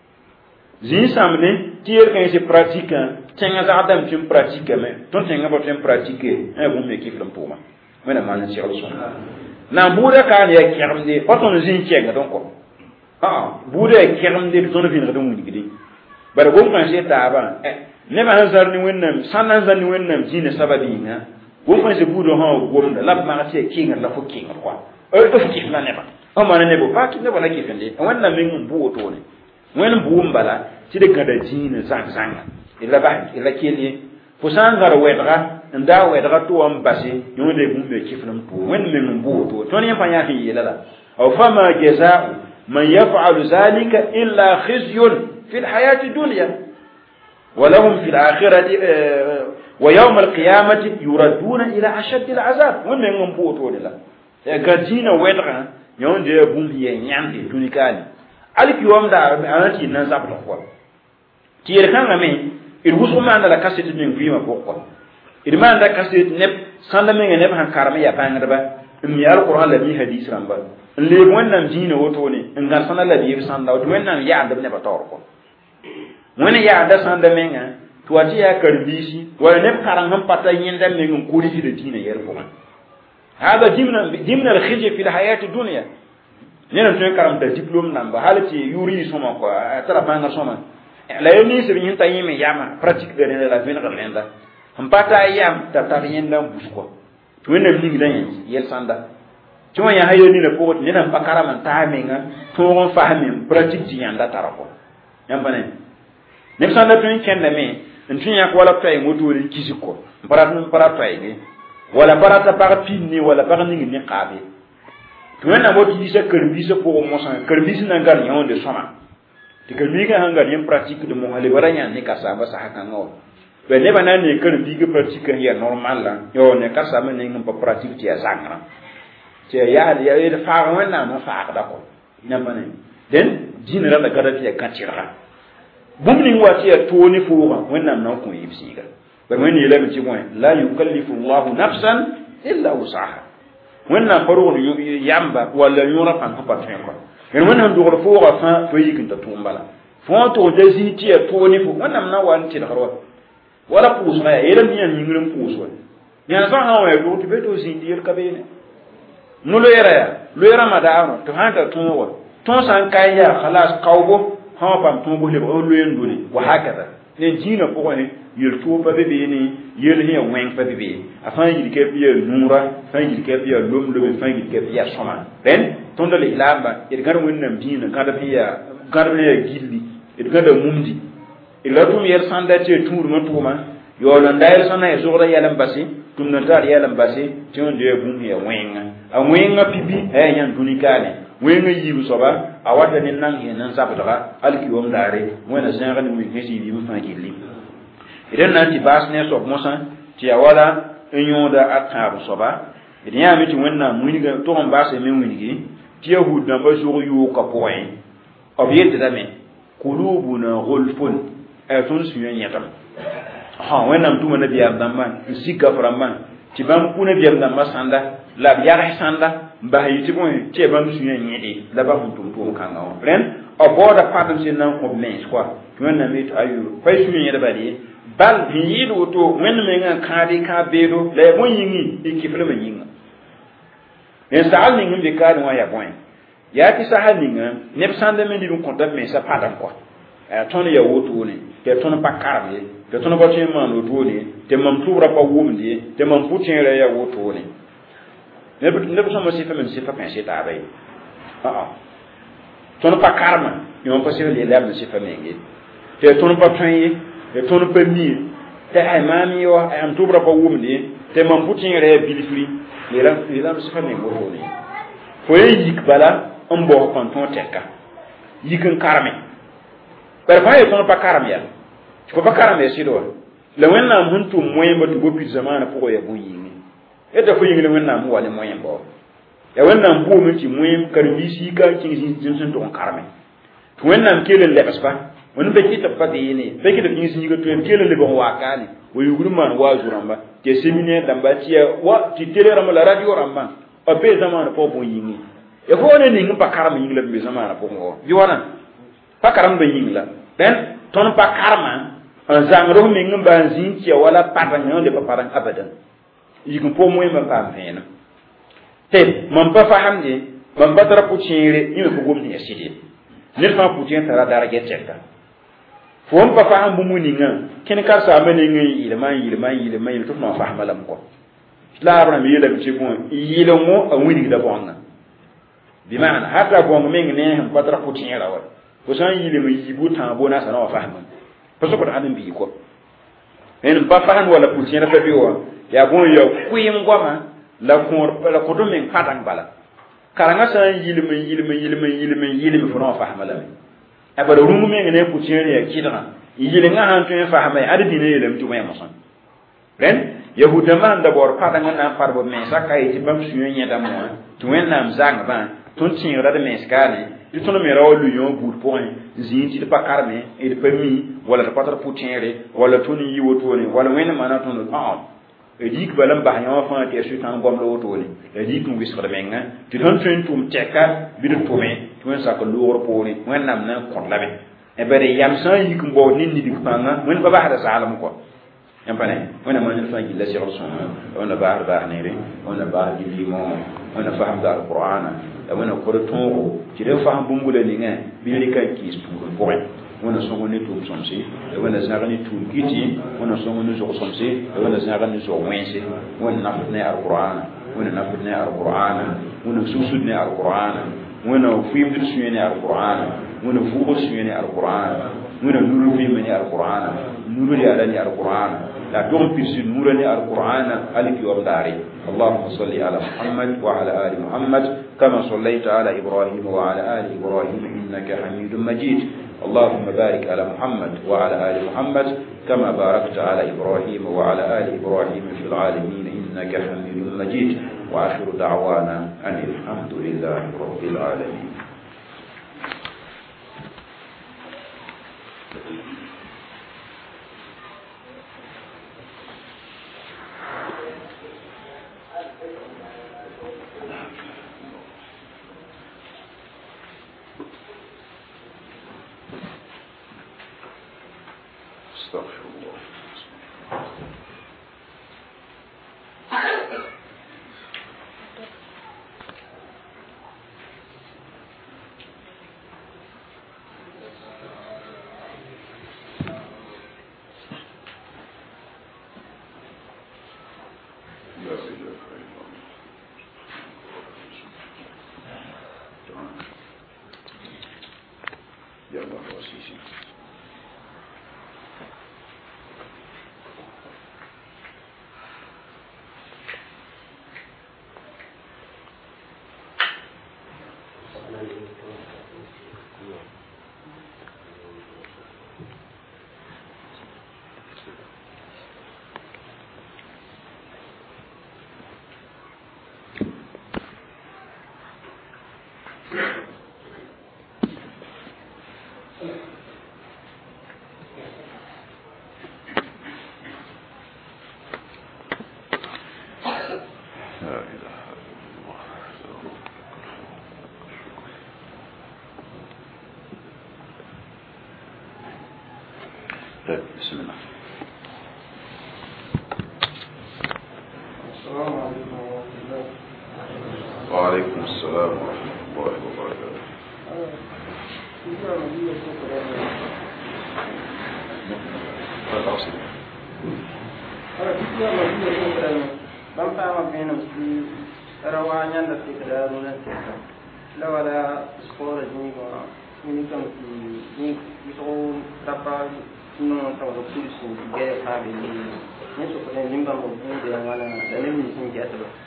zin samde tier kan se pratique tenga za adam tum pratique mais ton tenga batin pratiquer mo me kiflam to ma mena man ci rasul na buda ka ya kiramde paton zin kenga donc ko buda kiramde ton vin redon ni gidi bara gom kan se taba ne ba hanzar ni wennam sanan zan ni wennam jine sababi nga gom kan se budo ha gom da lab ma se kinga la fo kinga kwa to fiki na ne ba o ma ne bo pa ki ne ba na ki fende wannan min bu to ne wen bu mbala ti de kada jine zang zanga ila ba ila kili fo sangar wedra nda wedra to am basi yo de bu be kifnam to wen min bu to ne pa ya hi la aw fama jazaa'u man yaf'alu zalika illa khizyun في الحياة الدنيا ولهم في الآخرة ويوم القيامة يردون إلى أشد العذاب ومن ينبوتوا لله قدينا ويدغا يوم دي بوم ينعمي دونيكالي عليك يوم دا أنتي ننزاب لخوا تير كان غمي الوسو ما عندنا كاسيت دين فيما بوكوا إذا ما عندنا كاسيت نب سندمين نب هنكارمي يبان ربا ميار القرآن لبي حديث رمبا اللي بونا مجينا وطوني إن كان سنة لبي بسنة وطونا يعدب نبا توركوا wani ya da san da menga to ati ya karbisi wala ne karan han pata yin da menga kuri da dina yar ko hada dimna al khizy fi al hayat ad dunya ne na tun karam da diploma nan ba halati yuri soma ko tara banga soma la yoni se bin ta yimi yama pratique de la vie na lenda han pata yam ta ta yin da busko to ne mi gidan yel sanda to ya hayo ni na ko ne na pakara man ta menga to gon fahmi pratique ji yanda tarako yamba ne ne sanda tun kenda me ntun ya ko wala tay motori kisiko paratun paratay ni wala parata parapini wala parani ni qabe to na moti disa kerbisa pour mo san kerbisa na ngar nyon de soma te kerbiga hangar yem pratique de mo hale baranya ni kasaba sa haka ngo be ne bana ne kerbiga pratique ya normal la yo ne kasaba ne ngam pratique ti ya zangra te ya de fa wona ma fa da ko ina bana den dinara da garati ya katira bumni wati ya toni fuwa wannan nan kun yi bisiga ba mun yi lamin cikin la yukallifu Allahu nafsan illa wusaha wannan faro yamba wala yura kan hapa tenko en wannan dogor fuwa fa to yikin ta tumbala fo to da ziti ya toni fu wannan na wanti da harwa wala pusa ya idan yan yingrin pusa ya sa hawa ya to beto zindi yar kabene nulo era madano to hanta tunwa ton san kaya khalas qawbo ha pam to bo le o luen dole wa hakada ne jina ko ne yel to pa bebe ni yel he wen pa bebe afan yil ke biya nura fan yil ke biya lom lom fan yil ke biya soma den ton dole ilamba ir gar won nam jina kada biya gar ne gilli ir kada mumdi ila tum yer sanda te tur ma tuma yo lo ndayel sana e zora yalam basi tum na tar yalam basi ton de bum he wenga a wenga pibi e nyan dunikane wenga yibu soba awata ni nan he nan sabata alki wom dare wena zanga ni mi hesi bi mu fangili idan nan ti bas ne so mosa ti awala enyo da atabu soba idan ya mi ti wenna muni ga to on bas e men winigi ti yahud na ba jogo yu ka point obiyete da me qulubuna ghulfun atun suyen yatam ha wenna tuma na biya damman sika framman ti bam kuna biya damma sanda la biya sanda ba yiti bon ti bam suyen yedi la ba tum tum kan o ren o boda patam sin nan ko men quoi wenna mi to ayu fay suyen yeda bali bal yidu to wenna me ngan kadi ka bedo le bon yingi ikifle me yinga en sahal ni ngim kadi wa ya bon ya ti sahal ni ngam ne sanda men di dum konta me sa patam quoi ton ya woto ne te ton pa karbe te ton ba tin man woto ne te mam tubra pa wumdi te mam putin re ya woto ne ne bu sama sifa men sifa kan sita bai ton pa karma yon pa sifa le lab sifa mengi te ton pa tin te ton pa mi te ay mami yo am tubra pa wumdi te mam putin re bilfri le lab sifa men woto ne fo yik bala ambo kon ton teka yikin karme per fa ton pa karme ya ko pa karme sido le wenna muntu moyemba to gopi zamana pour ya buyi eta fo yingile wenna mu wale moyemba ya wenna mbu mu ci moyem karbisi ka ci sin to karme to wenna kelen le baspa wani be ki tapati yini be ki da kin sin ga to kele le bon wa kani wo yuguru man wa zuramba ke séminaire damba tiya wa ti tele ram la radio ramba o be zaman ko bon yini e ko ne ni pa karam yini la be zaman ko ngo bi wana pa karam be yini la ben ton pa karma zangro mi ngamba zin tiya wala patan yo de pa parang abadan yikin po moy ma pa fena te man pa fahamde man batara puchere ni ko gomni yasidi ne fa puchere tara dara geteka fo pa faham bu muninga ken kar sa mane ngi yile to ma fahama lam ko laabra mi yele bi bon yile mo a wini da bonga bi maana hatta bonga mi ngi ne han batara puchere wa ko san yile mi yibu ta bona sa na fahama parce que adam bi ko en pa faham wala puchere fa biwa ya bon ya kuyim goma la ko do men patang bala karanga sa yilme fo no fahama la abara rungu men ne puchere ya kidana yile nga han tun fahama ya adi ne yele mtu ma son ren yahuda man da bor patanga na farbo men sakai ti bam suyo nyeda mo tu wen nam zanga ba tun tin ra de men skane tu tono me rawo lu yon bout point zinti de pakarme et de permis wala de patra puchere wala tuni yiwo toni wala wen mana tunu edik balam bahyan fa te sutan gom lo to ni edik mu wis ko menga ti don fen tum teka bidu tume tuen sa ko lor poni wen nam na ko labe e bere yam san yik mbo nin ni dik panga wen ba bahada salam ko yam pane wen ma ni fa gi la sirul sunna wen ba ba ne re wen ba gi limo wen faham da alqur'ana wen ko to ti re faham bungule ni nga bi kan ki su ko wana songo ne tum somse wana zagani tum kiti wana songo ne zo somse wana zagani zo wense wana nafne alquran wana nafne alquran wana susudne alquran wana fim suene alquran wana fugo suene alquran wana nuru fi mani alquran nuru ya alani alquran la dum pisi nuru ni alquran aliki wa dari اللهم صل على محمد وعلى آل محمد كما صليت على إبراهيم وعلى آل إبراهيم إنك حميد مجيد اللهم بارك على محمد وعلى آل محمد كما باركت على إبراهيم وعلى آل إبراهيم في العالمين إنك حميد مجيد وآخر دعوانا أن الحمد لله رب العالمين. استغفر الله. يا الله وسيسي. بسم الله. السلام عليكم ورحمة الله. وعليكم السلام ورحمة الله وبركاته. non taw do solution di gere faabe ni ne so ko den limba mo bude wala da nem ni sin jata ba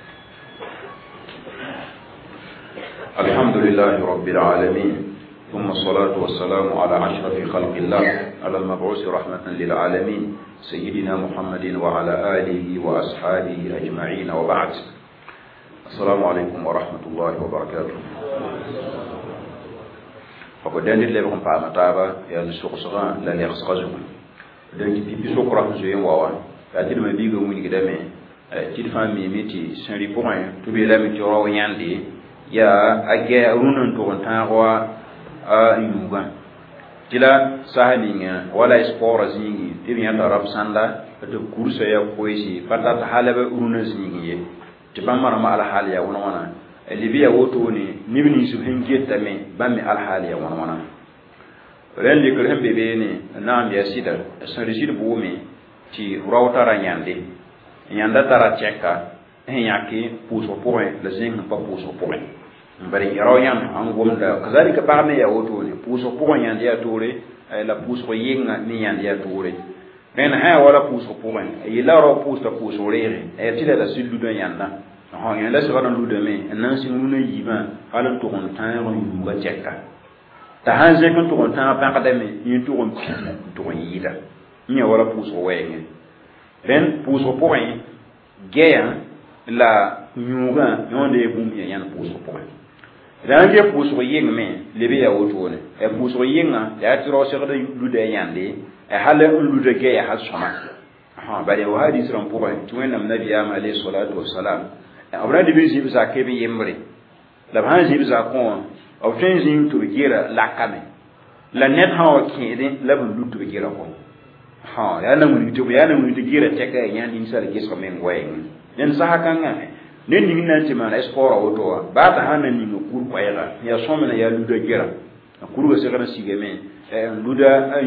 الحمد لله رب العالمين ثم الصلاة والسلام على أشرف خلق الله على المبعوث رحمة للعالمين سيدنا محمد وعلى آله وأصحابه أجمعين وبعد السلام عليكم ورحمة الله وبركاته fa ko dandi le ko pa mataba ya suqsuqa la le xazu dan ki pi sokra zo yen wawa ta ti me bigo mu ni gidame ti fami miti sari point to be la mi joro yande ya age runan to ta wa a yuga tila sahalinga wala sport zingi ti mi anda rab sanda to kursa ya koisi fata ta halaba runan zingi ti bamara ma al haliya wana libya woto ni nibni su hingeta me bammi al haliya wana ren de kren bebe ni naam ya sida san risid buumi ti rawtara nyande nyanda tara cheka yaki puso point le zing pa puso point bari yaroyan angomda kazalika barme ya woto ni puso point nyande ya tore la puso yinga ni nyande ya tore ren ha wala puso point ila ro puso rere e tida la sidu do nyanda ha nyanda se gadon lude me nan singuna yiba ala to kon tan ro yuga cheka ta hanze kan to kon tan pa kadame ni to kon pi to kon yida ni wala puso wenge ren puso point geya la nyuga yonde bum ya yan puso point range puso yeng me lebe ya woto ne e puso yenga ya tiro se gada lude yande e hale lude geya ha soma ha bale wa hadis ran point tuwen nam nabi ya alayhi salatu wassalam abra de bi bisa kebe yembre la ban bisa ko o tenzin to gira la kame la net ha o kede la bu lutu gira ko ha ya na mun to ya na mun to gira teka yan din sar giso men wayen nen sa hakanga nen ni nan ti mana espora oto ba ta hanan ni no kur kwayra ya somena ya luda gira kuru se kana sigeme luda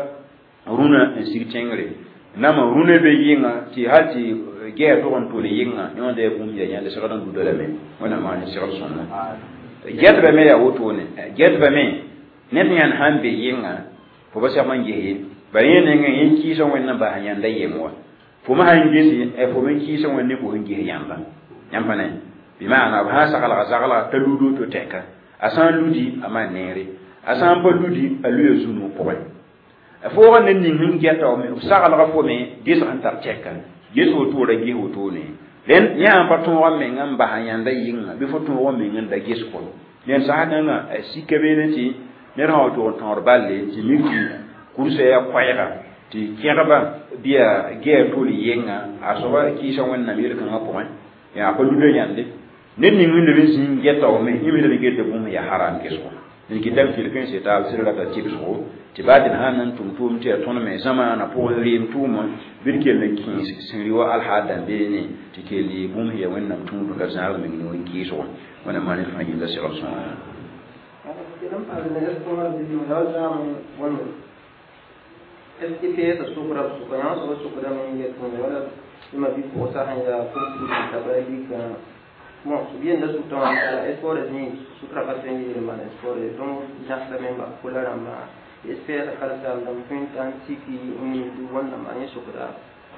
runa sigtengre nama runa be yinga ti hati ge to on to le yinga yonde bum ya yande se kana luda le men wana ma ni sira sonna get be me ya oto ne get be me net nyan hambe yinga fo ba sa manje bari ne ngi yin ki so wannan ba hanyan da yemwa fo ma hanji si e fo men ki so wannan ko hanji yamba yamba ne bi maana ba sakala taludo to teka asan ludi ama nere asan pa ludi aluye zunu poy e fo wannan ni hin geta o me sakala fo me dis an tar teka yeso to da ge hoto ne den ya pa to wa me ngam ba hanyan da yinga bi fo to wa me ngam da ges ko den sa na sikebe ne ti ne ra to balle ti miki kurse ya kwayra ti kerba biya ge to li yenga asoba ki so wannan mir kan apo ya ko ludo yande nen ni mun de sin geta o me yimi de geta bum ya haram kesko ni kitab filkin se ta sirra ta tibso tibadin hanan tum ti ton me zama na po rim tum birkel ne ki sinriwa al hadan be ne ti ke li bum ya wannan tum do gazal min no ki so wannan mani fa yin da sirra so kiram pa ne ko ma di no ya wannan este que es sukra men ye to wala ma bi ko sa hanya ko ku ta bali ka mo bien da su ton espore ni sukra pa sen ni ma espore donc jasta men ba kula ramba espera karta dam fintan siki ni du wonna ma ni sukra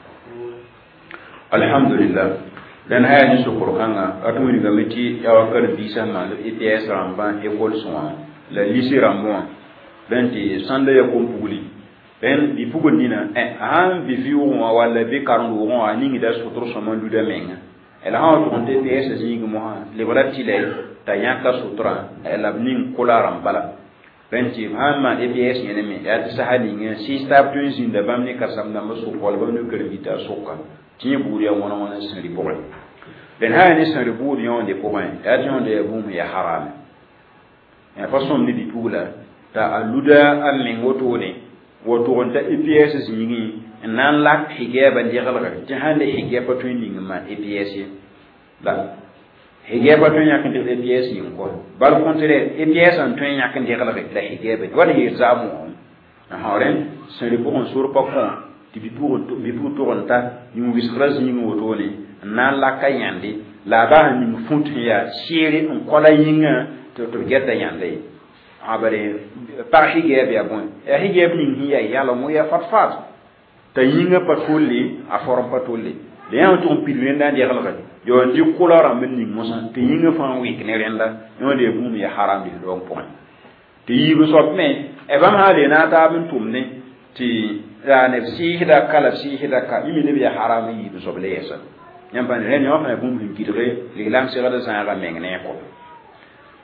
alhamdulillah dan haya ni sukro kanga atu ni gamiti ya wakar bisa ma le EPS ramba e kol soa la lycée rambo ben ti sande ya kompuli ben bi pugo dina han bi fi wo wala bi karndo wo ani ngi da sutro so man duda menga ela ha to onte PS zingi mo ha le wala ti le ta yanka sutra ela nin kularam bala ben ti hamma EPS yene me ya ta sahali ngi si stab tun zin da bamni kasam na masu kol bamni kerbita sokka ti buri ya wona wona sin ripore ben ha ni sin ripore yon de point ya ti on de bum ya haram ya façon ni di tula ta aluda am mengoto ne woto on ta EPS zingi nan lak higeba ndigalga ti hande higeba to ninga ma EPS la higeba to nyakin de EPS yin ko bal kontre EPS an to nyakin ndigalga la higeba wala yi zamu hawren seri ko on sur pa ko ti bi pour to on ta yu wisra zingi woto ne nan la kayande la ba ni funtu ya shiri on kola yinga to geta yande abare par higebe ya bon ya higebe ni hiya yalo mo ya fatfat ta yinga patulli a forum patulli le yan to pilwe nda de galga yo di kulora men ni musa te yinga fan week ne renda yo de bum ya haram di do point te yibu sot me e bam hale na ta bin tumne ti ra ne si hida kala si hida ka yimi ne ya haram yibu so ble yesa nyamba ne yo fa bum hin kidre le lam se gada sa ga mengne ko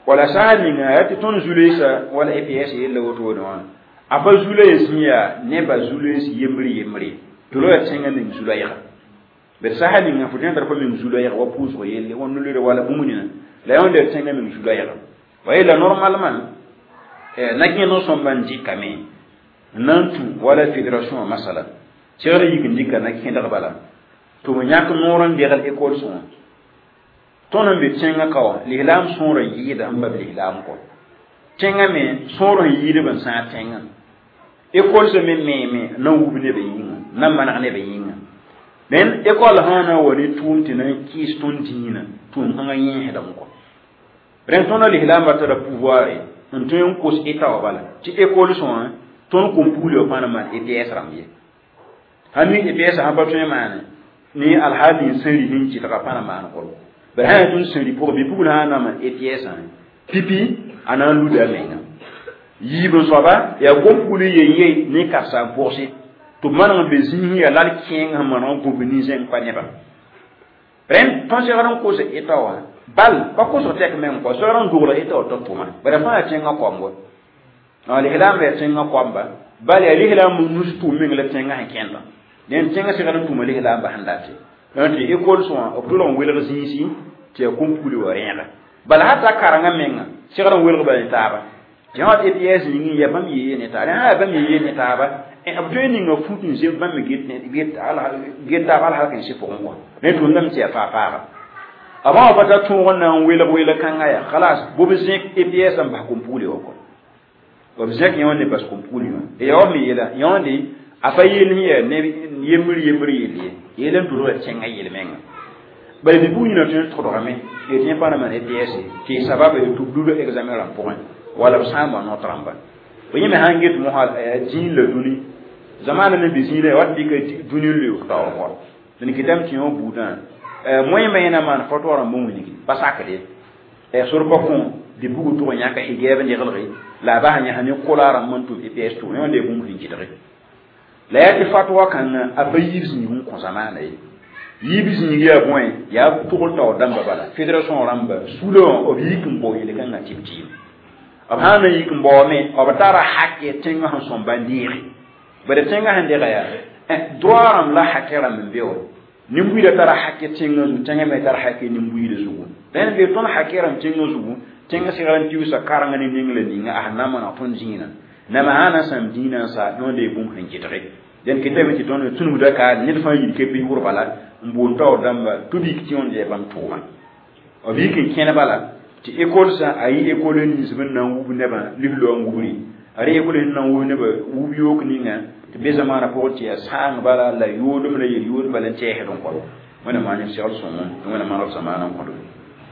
wala sahalinga ya ton zulesa wala EPS yella woto don apa zulesiya ne ba zulesi yemri to lo ya tenga min zulaya be sahalinga fu den tarfa min zulaya wa puso yelle won lure wala bumunina la yonde tenga min zulaya wa ila normalement nakin no son banji kame nantu wala fédération masala chere yigindi kana kinda bala to mo nyak noran degal école son tonon be tenga kawa lihlam sonra yida amba lihlam ko tenga me sonra yida ban sa tenga école se me na wubne be yinga na mana ne be yinga den école hana woni tunti na kis tuntina tun hanga yin hedam ko ren tono lihlam ba ta pouvoir on ton ko état wala ci école son ton ko pulo panama EPS ramye hani EPS ha ba to mana ni alhadi seri hin ci ta panama ko ba ha tun seri pour bi pour na ma EPS pipi ana luda menga yibo soba ya gompulu ye ni karsa borsi to manan be zinhi ya lal king ha manan ko bini zen paneba ren ton se ran ko se etawa bal ba ko so tek men ko so ran dugula etawa to puma ba fa tenga ko ngo ali hilam be tenga ko amba bal ya hilam nusu tu min la tenga ha kenda den tenga se ran tuma hilam ba handati donc école so o tulon wel zinsi te kumpulu wa rena bal hata karanga menga se ran wel ba taba ya EPS ni ya bam yi ne ta ha bam yi ne ta ba e abdeni ngo futin je bam git ne git ala git da ala kan shi fo ngo ne to ndam ci fa fa aba ba ta tun wannan wela kan aya khalas bo bi sik EPS am ba kumpuli ko bo bi sik yon ne bas kumpuli e yo mi yela yondi afa yeli ne yemri yelen duro cenga yele menga ba bi bu ni na tun to do rame e tien pa na man EPS ti sababu to dulo examen ram point wala sama no tramba bani me hangit mo hal jin le duni zamana ne bizile wat bi ke duni lu ta ko ni kitam ti on budan moy me na man foto ram mo ni pasaka de sur bokon di bugu to nyaka higebe ni galri la ba hanya hani kolara man to EPS to ne onde bu mu hingidare la ya fatwa kan abayir ni hun ko zamana yibis ni ya boy ya to ko to damba bala fédération ramba sulo obikum boy le kan activity abhana yikum bome obatara hakke tenga han son bandiri bare tenga hande gaya doaram la hakera min bewo nimbu da tara hakke tenga me tara hakke nimbu da zugu den be ton hakera tenga zugu tenga sigaran tiusa karanga ni ningle ni nga ahnama na ton jina na mahana sam dina sa no de bum han kitre den kitabe ti ton tunu da ka nit fa yi ke bi wurbala mbu taw damba tudi kition je bam tuma obi ke kena bala ti école sa ayi école ni zben na wubu neba liblo nguburi ari école na wubu neba wubu yok ni nga ti be zamana porti ya sang bala la yodum la yodum bala te he don ko wana ma ni sel son wana ma ro zamana ko do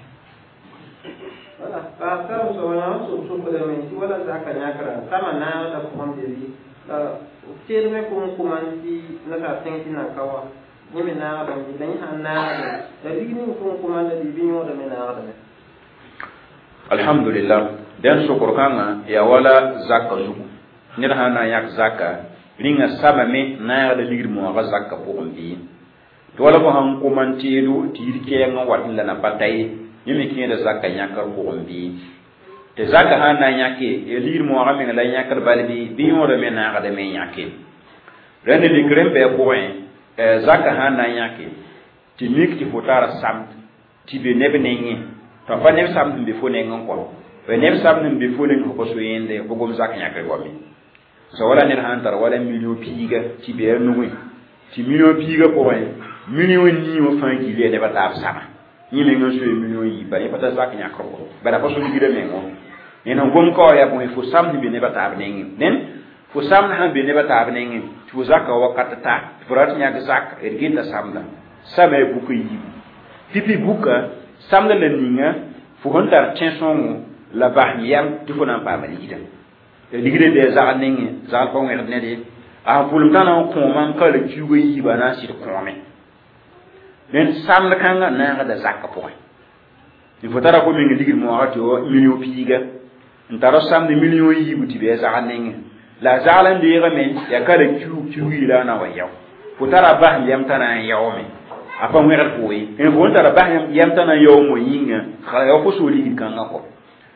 wala ka ka so wana so ko de men wala zaka nyakara sama na da ko mbiri tirme ko kumanti na ka tenki na kawa ni me na ba ni dan hanna da digni ko kumanda di binyo da me na da alhamdulillah dan shukur kanga ya wala zakka zugu nir hana yak zakka ringa sama me na da ligir mo ga zakka ko mbi to wala ko han ko man tiru tirke nga watilla na patay yimi kiyen da zakka nyakar ko mbi te zakka hana nyake e ligir mo ga me la nyakar balbi bi yo da me na ga da me nyake ren de ligrem be ko zakka hana nyake ti mik ti fotara sam ti be nebe nengi to fa ne sam be fo ne ngon ko we ne sam be fo ne ko so yende ko gom zak nyaka gomi so wala ne hantar wala milio piga ti be nuwi ti milio piga ko way milio ni o fa ki le de bata sama ni me ngon so milio yi ba e pata zak nyaka ko ba da ko so digire me ngon ne no gom ko ya ko fo sam be ne bata abnengi nen fo sam na be ne bata abnengi tu zaka wakata furat nyaka zak e ginta samda same buku yi pipi buka samna le ninga fu hontar tension la bahyam tu fona pa malida e ligide de za ninga za ko ngi ne de a fulum tan ko man ka le tugo yi bana sir ko me den samna kanga na ga da zakka po il faut tara ko mi ngi ligir mo ati o million piga ntaro samne million yi buti be za ninga la zalan de yeme ya ka le tugo la na wa yaw fu tara bahyam tan yaw me apa ngere ko yi en wonta da baham yamta na yo mo yinga khala yo ko soli kanga ko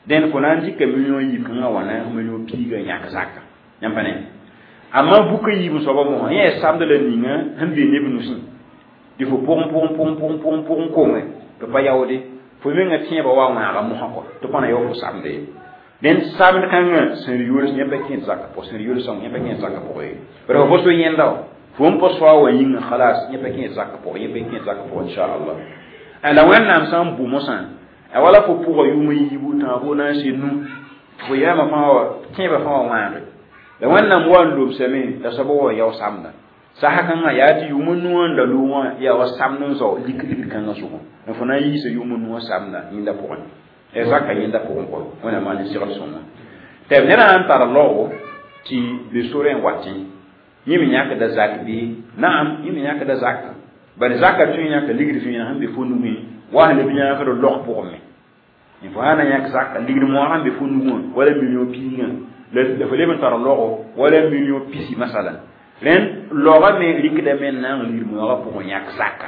den fo nan dikka million yi kan wana million piga nya ka zakka nyam pane amma buka yi muso ba mo ya samde le ninga hambe ne binu sin di fo pom ko me to ba yawde fo mi nga tiya ba wa ma ga mo hako to pana yo fo samde den samde kan serious nya ba kin zakka po serious song nya ba kin zakka po e pero fo so yenda fo mo so wa yin khalas nya ba kin zakka po nya ba kin zakka po inshallah ala wannan sam bu mosan wala fo pour yuma yibu ta bo na sinu fo ya ma fa kin ba fa wa da wannan wando same da sabo ya samna sa hakan ya ti yumun nuwan da luwa ya wasamnun so liklik kan so na fona yi se yumun nuwa samna inda pon e zaka inda pon ko wana ma ni sira sonna te nera an tar lo ti le sore wati yimi nyaka da zakbi na'am yimi nyaka da zakka bari zakka tun nyaka ligri fi na hambe fonu mi wa le binya ka do lo pour me il faut ana nyaka zakka ligri mo hambe fonu mo wala million pinga le fele ben tar lo wala million pisi masalan len loga me rikda men na ngir mo ga pour nyak zakka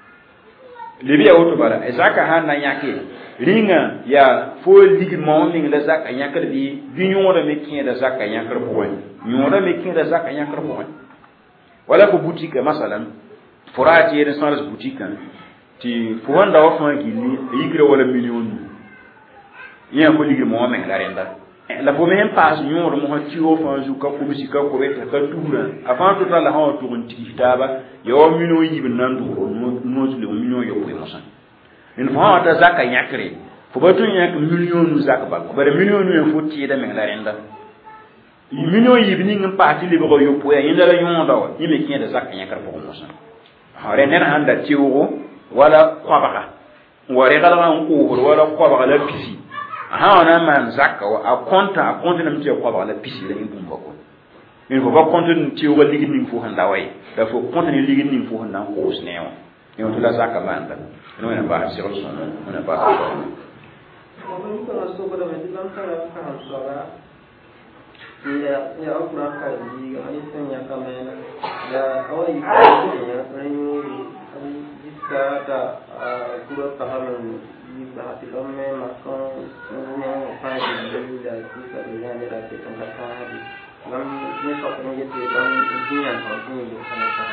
le biya woto bara zakka han na nyake ringa ya fo ligri mo mi la zakka nyaka bi nyoro me kin da zakka nyaka pour nyoro me kin da zakka nyaka pour wala ko boutique masalan forati yen sans boutique ti fo wanda wa fa gili yigre wala million ya ko ligri mo me la renda la première passe nyoro mo hati o fa ju ka ko bisika ko reta ka tura avant to la ha to on tikitaba yo mino yibin nan do no le mino yo ko mo san en fa ta zaka nyakre fo batun yak million zaka ba ko bare million yo foti da me la renda mino yibini ngam parti le bo yo po ya yinda la yonda wa yime kin da zaka nyakre ko mo san ha re nena handa tiwo wala kwabaka wore kala ko wala kwabaka la pisi ha ona man zakka wa akonta nam tiyo kwa bala pisi la ngum bako ni ko ba konta ni tiyo ga ligi ning fu handa way da fo konta ni ligi ning fu handa ko sneewa ni on la zakka banda no na ba si roso no na ba ko ko ko so ko da me dilam ta ka ha so ga ya akura ka ji ga ani sen ya kamena da awai ko ya ranyu jiska da kuro ta hamen bahati lomme makon ne fa di da kita dia ni da kita kata hari lam ni so ko ye ti lam dunia ko ni do kana ta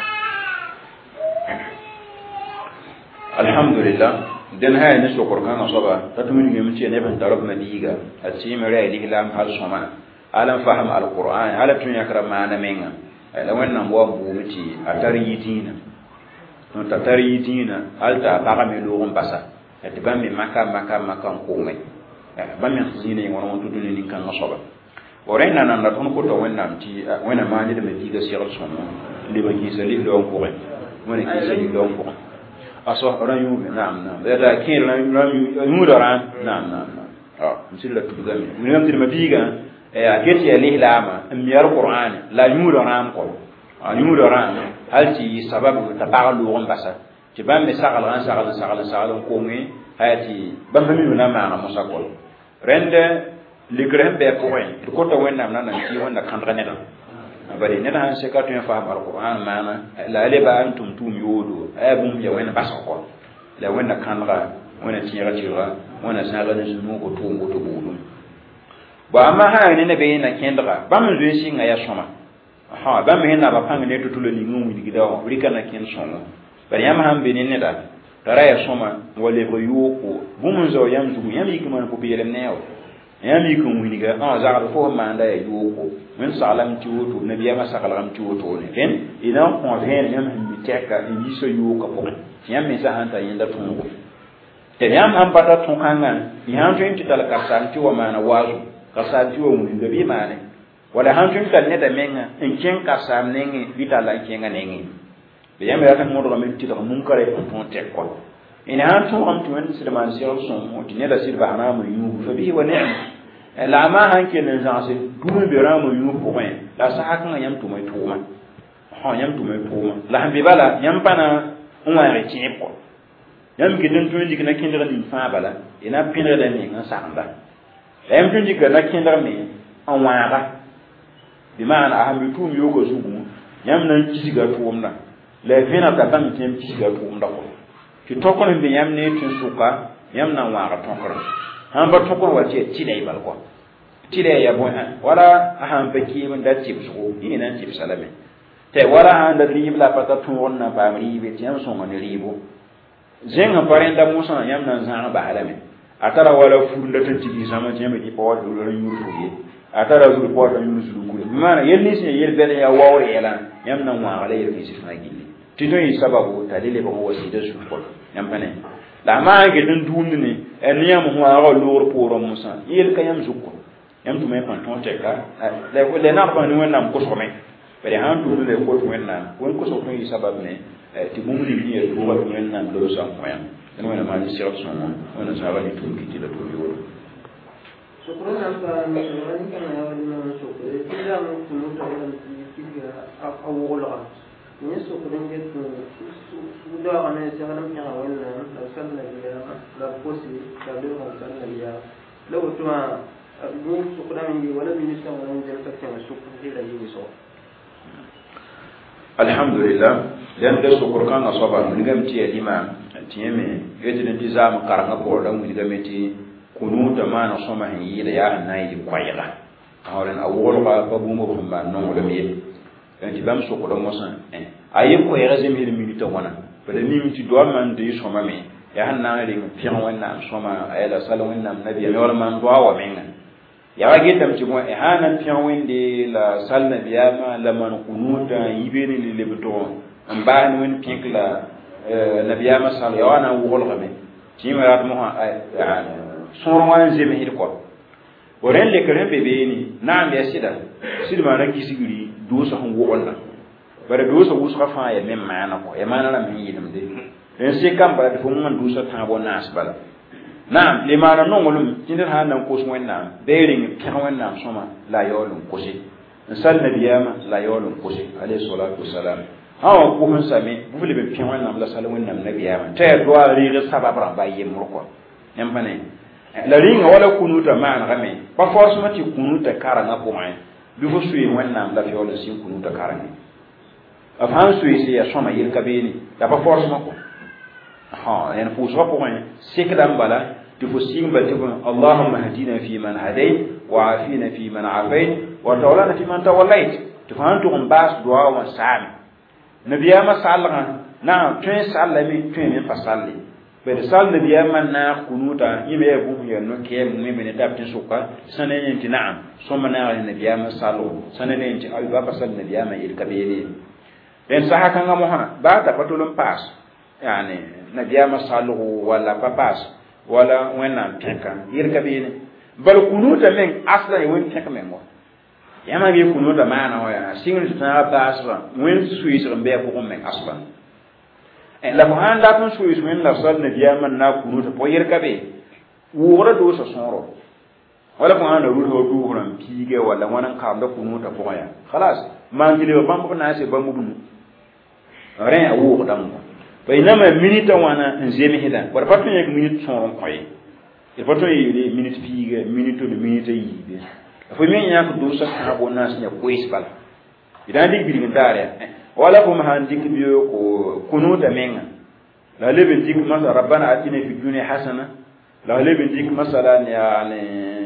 alhamdulillah den hay ne so ko kana soba tatumi ngi mun ce ne ban darab madiga ati mere ali lam hal soma alam faham alquran ala tun yakra maana menga la wannan bo bu miti atari yitina no tatari yitina alta baga me do on basa et bammi maka ko me bammi zine ngono on tuduni ni kan soba orena nan da ton ko to wennam ti wena mani de me diga sirat sono li ba gisa li do ko ren wona gisa li do ko aso rayu nam da kin mu doran nam msilla tuduga mi ngam ti ma diga aketi ya lihlama miyar qur'an la mu doran ko mu doran halti sababu tabalu on basa ti bambe sagal ko ngi hayati bambe mi na ma musakol rende ligrem be ko en ko to wenna nan ti wonna kan raneda bari ne na se ka to fa alquran mana la le ba antum tum yodo abum ya wenna basako la wenna kan ra wenna tira wenna sagal ne su ko to budum ba amma ha ne be na kendra ba mun zo shi nga ya soma ha ba me na ba pang ne to tulo ni ngum digida wa rika na ken soma bari yam ham be ne da tara ya soma wale bo yoko bumun zo yam zu yam yikuma ko be yelem ne yam yikum winiga za fo ma nda ya yoko men salam ti woto nabi ya masalam ti woto ne ken ina ko ven yam mi teka ni so yoko ko yam me sa hanta yinda tungo te yam am pata tunkanga yam to inti tal kasam ti wa mana wazu kasam ti wa mun gabi mane wala han tun tal ne da menga en ken kasam ne vitala kenga ne be yam ya tan mo do men ti do mun kare ko te ko ina han tun am tun silman sir son mo ne da sir ba na mu yu fa bi wa ni'am la ma han ke ne za se dum be ra mu yu ko men la sa hakan yam tu mai tuma ha yam tu mai tuma la han be bala yam pana unwa re tin ko yam ke den tun dik na kin da ni fa bala ina pinra da ni na sa anda yam tun dik na kin da ni an wa ga bi ma an ahmi tu mi yogo zugu yam nan kisiga tuumna la fina ta tam tim kisiga tuumda ko ki tokon bi yam ne tun suka yam nan wa ga tokor han ba to ko wa ti dai bal ko ti dai ya bo wala han ba ki mun da ti su ina ti salame te wala han da rib la pata tu wonna ba mri be ti am so ngoni ribo zenga parenda musa yam nan zanga ba alame atara wala furunda tan ti sama ti am di po do lo yuru ye atara zu po tan yuru su ku mana yelli se yel bele ya wawre yela yam nan wa wala yel fi fa gilli ti do yi sababu dalile ba wasi da su ko yam pane la ma ge dun dun ni en yam ho wa lor poro musa yel ka yam zukko yam tu me pan ton te ka le na pa ni wonam ko so me bari han tu le ko to wenna won ko so to yi sababu ne ti mum ni ni to wa wenna do so ko yam en wona ma ni sirap so mo wona sa ba ni tu ki ti la to yo syukur apa ni kan ya ni syukur tidak mungkin untuk kita awal ni syukur ni tu sudah ana sekarang yang awal la salna dia la posi kalau orang salna dia lalu tu ni syukur ni wala ni sama ni jadi tak syukur dia lagi so alhamdulillah dan da syukur kan asaba mun gamti ya lima tiyeme yedin dizam karanga ko dan mun gamti kunu da mana soma hin da ya nayi kwayla awren awol ba babu mo ba non da mi en ti bam syukur mo san ayi ko ya razem hil minute wana bada mi ti do man de soma me ya hanna ring fiyan wannan soma ayala salon wannan nabi ya wala man do wa menga ya wage tam ci mo hanan fiyan wende la sal nabiya ma la man kunuta yibeni li lebto ambani wen pinkla nabiya ma sal ya wana wol game ci ma rat mo sor wan zeme hil ko woren le karen bebe ni na me sida ma ran kisigiri do so hon wonna bare do so wuska fa ya mem mana ko ya mana la mi yidum de en se kam bara fo ngan do so ta bo nas bala na le mana no ngolum tinda ha nan ko so wenna beering kan wenna soma la yolum ko si sal nabiyama la yolum ko si alayhi salatu wassalam hawa ko hun sami bu le be kan wenna la sal wenna nabiyama tay do ala ri sababra baye murko en bane la ringa wala kunuta mana game ba force mati kunuta karanga ko mai bi fo suyi wenna la yolum sin kunuta karanga afan suyi ya soma yel kabeni da ba force mako en fu so ko mai sikdam bala تفسير بتقول اللهم اهدنا في من هديت وعافينا في من عافيت وتولنا في من توليت تفهمتم باس دعاء وسام نبيا ما صلى نعم تين صلى مي تين فصلي بدسال نبيا ما نا كنوتا يبي يبوم ينو كيم مي من دابتين سوكا سنين انت نعم ثم نا نبيا ما صلوا سنين انت اي بابا صلى نبيا ما يركبيني ان صح كان مهنا بعد فتولم باس يعني نبيا ما صلوا ولا باس wala wena peka yirka bine bal kunuta men asla wen peka men mo yama bi kunuta mana waya singin ta basra wen suis mbe ko men asla en la han da tun suis men la sal ne biya man na kunuta po yirka be wora do so sonro wala ko an ru do du ran pige wala wanan kam da kunuta po ya khalas man gile ba bambu na se bambu bunu ren awu dan بينما minute وانا نزيمي هدا ورفاتو يك minute سون كوي يفاتو يلي minute فيغا minute دو minute يبي فمي نياك دوسا كابو ناس نيا كويس بالا idan dik bi ngare wala ko ma dik biyo ko kunuta menga la lebe dik masa rabbana atina fi dunya hasana la lebe dik masalan yani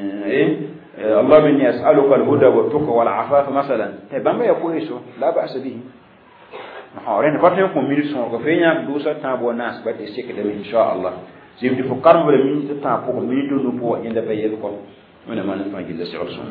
Allah inni as'aluka al-huda wa tuqa wal afafa masalan te bamba ya koiso la ba'sa bihi hawren fatin ko minute son ko fenya do sa ta bo nas ba te sik de insha Allah zim di fo karmo le minute ta ko minute do po inda baye ko mena man fa gilla ci orson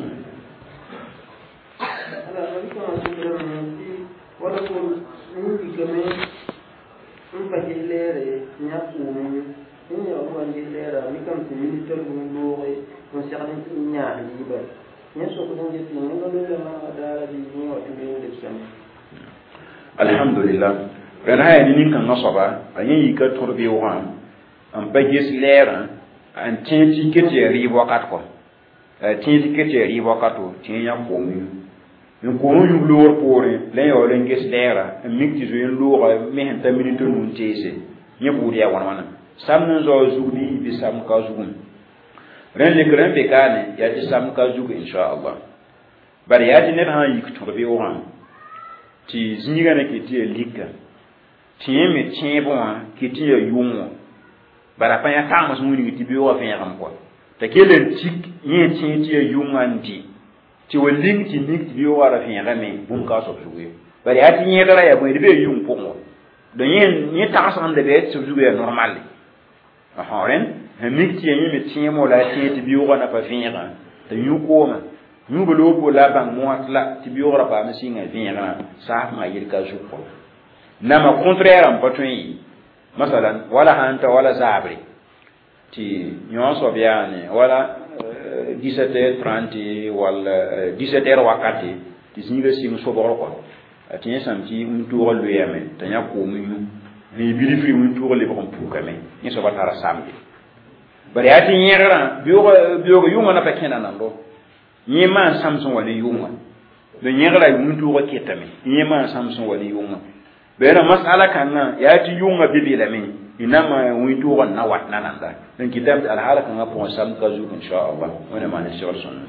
ala ko wala ko ni game un pa gillere nya ko ni ya ko gillere mi kam ti minute do do ko serani nya ni ba nya so ko ngi ti ni le ma da di ni wa ti de sam alhamdulillah ran haya ni kan nasaba ayin yi ka turbi wa an bagis lera an tinti kete ri wakat ko tinti kete ri wakato tin ya ko mi ko yu lor pore le yo le ngis lera mikti zo yin lora me han ta minito nun tese nye buri ya wana samnan zo zudi bi sam ka zugun ran le kran be kane ya ji sam ka zugu insha Allah bari ya ji ne han yi ka turbi wa ti zinga ne ke ti lika ti me ti bon ki ti yumo bara pa ya ta mo sunu ni ti bi wa fe yam ko ta kelen tik yin tin ti yungandi ti walling ti nik ti yo wara fi ngame bum ka so suwe bari ati yin dara ya bo de be yung po mo do yin ni ta san de be so suwe normal ahoren nik ti yin mi ti mo la ti ti bi wo na pa fi ngam ta yu ko ma yu bo lo bo la bang mo atla ti bi wo ra pa ma singa fi ngam sa ma yir ka su ko nama contraire am patui masalan wala hanta wala zabri ti nyon so biane wala 17h30 wala 17h wakati ti singa sing so boro ko ati samti un tour lu yame tanya ko mu ni biri fri un tour le bon pour kame ni so batara samedi bari ati nyera biyo yunga na pakena nando nyema samson wala yunga do nyera un tour ketame nyema samson wala yunga bera masala kanna ya ti yunga bibila min inama windu wan na wat nananda dan kitab al halaka nga po sam ka zu insha Allah wana ma ni shawar sunna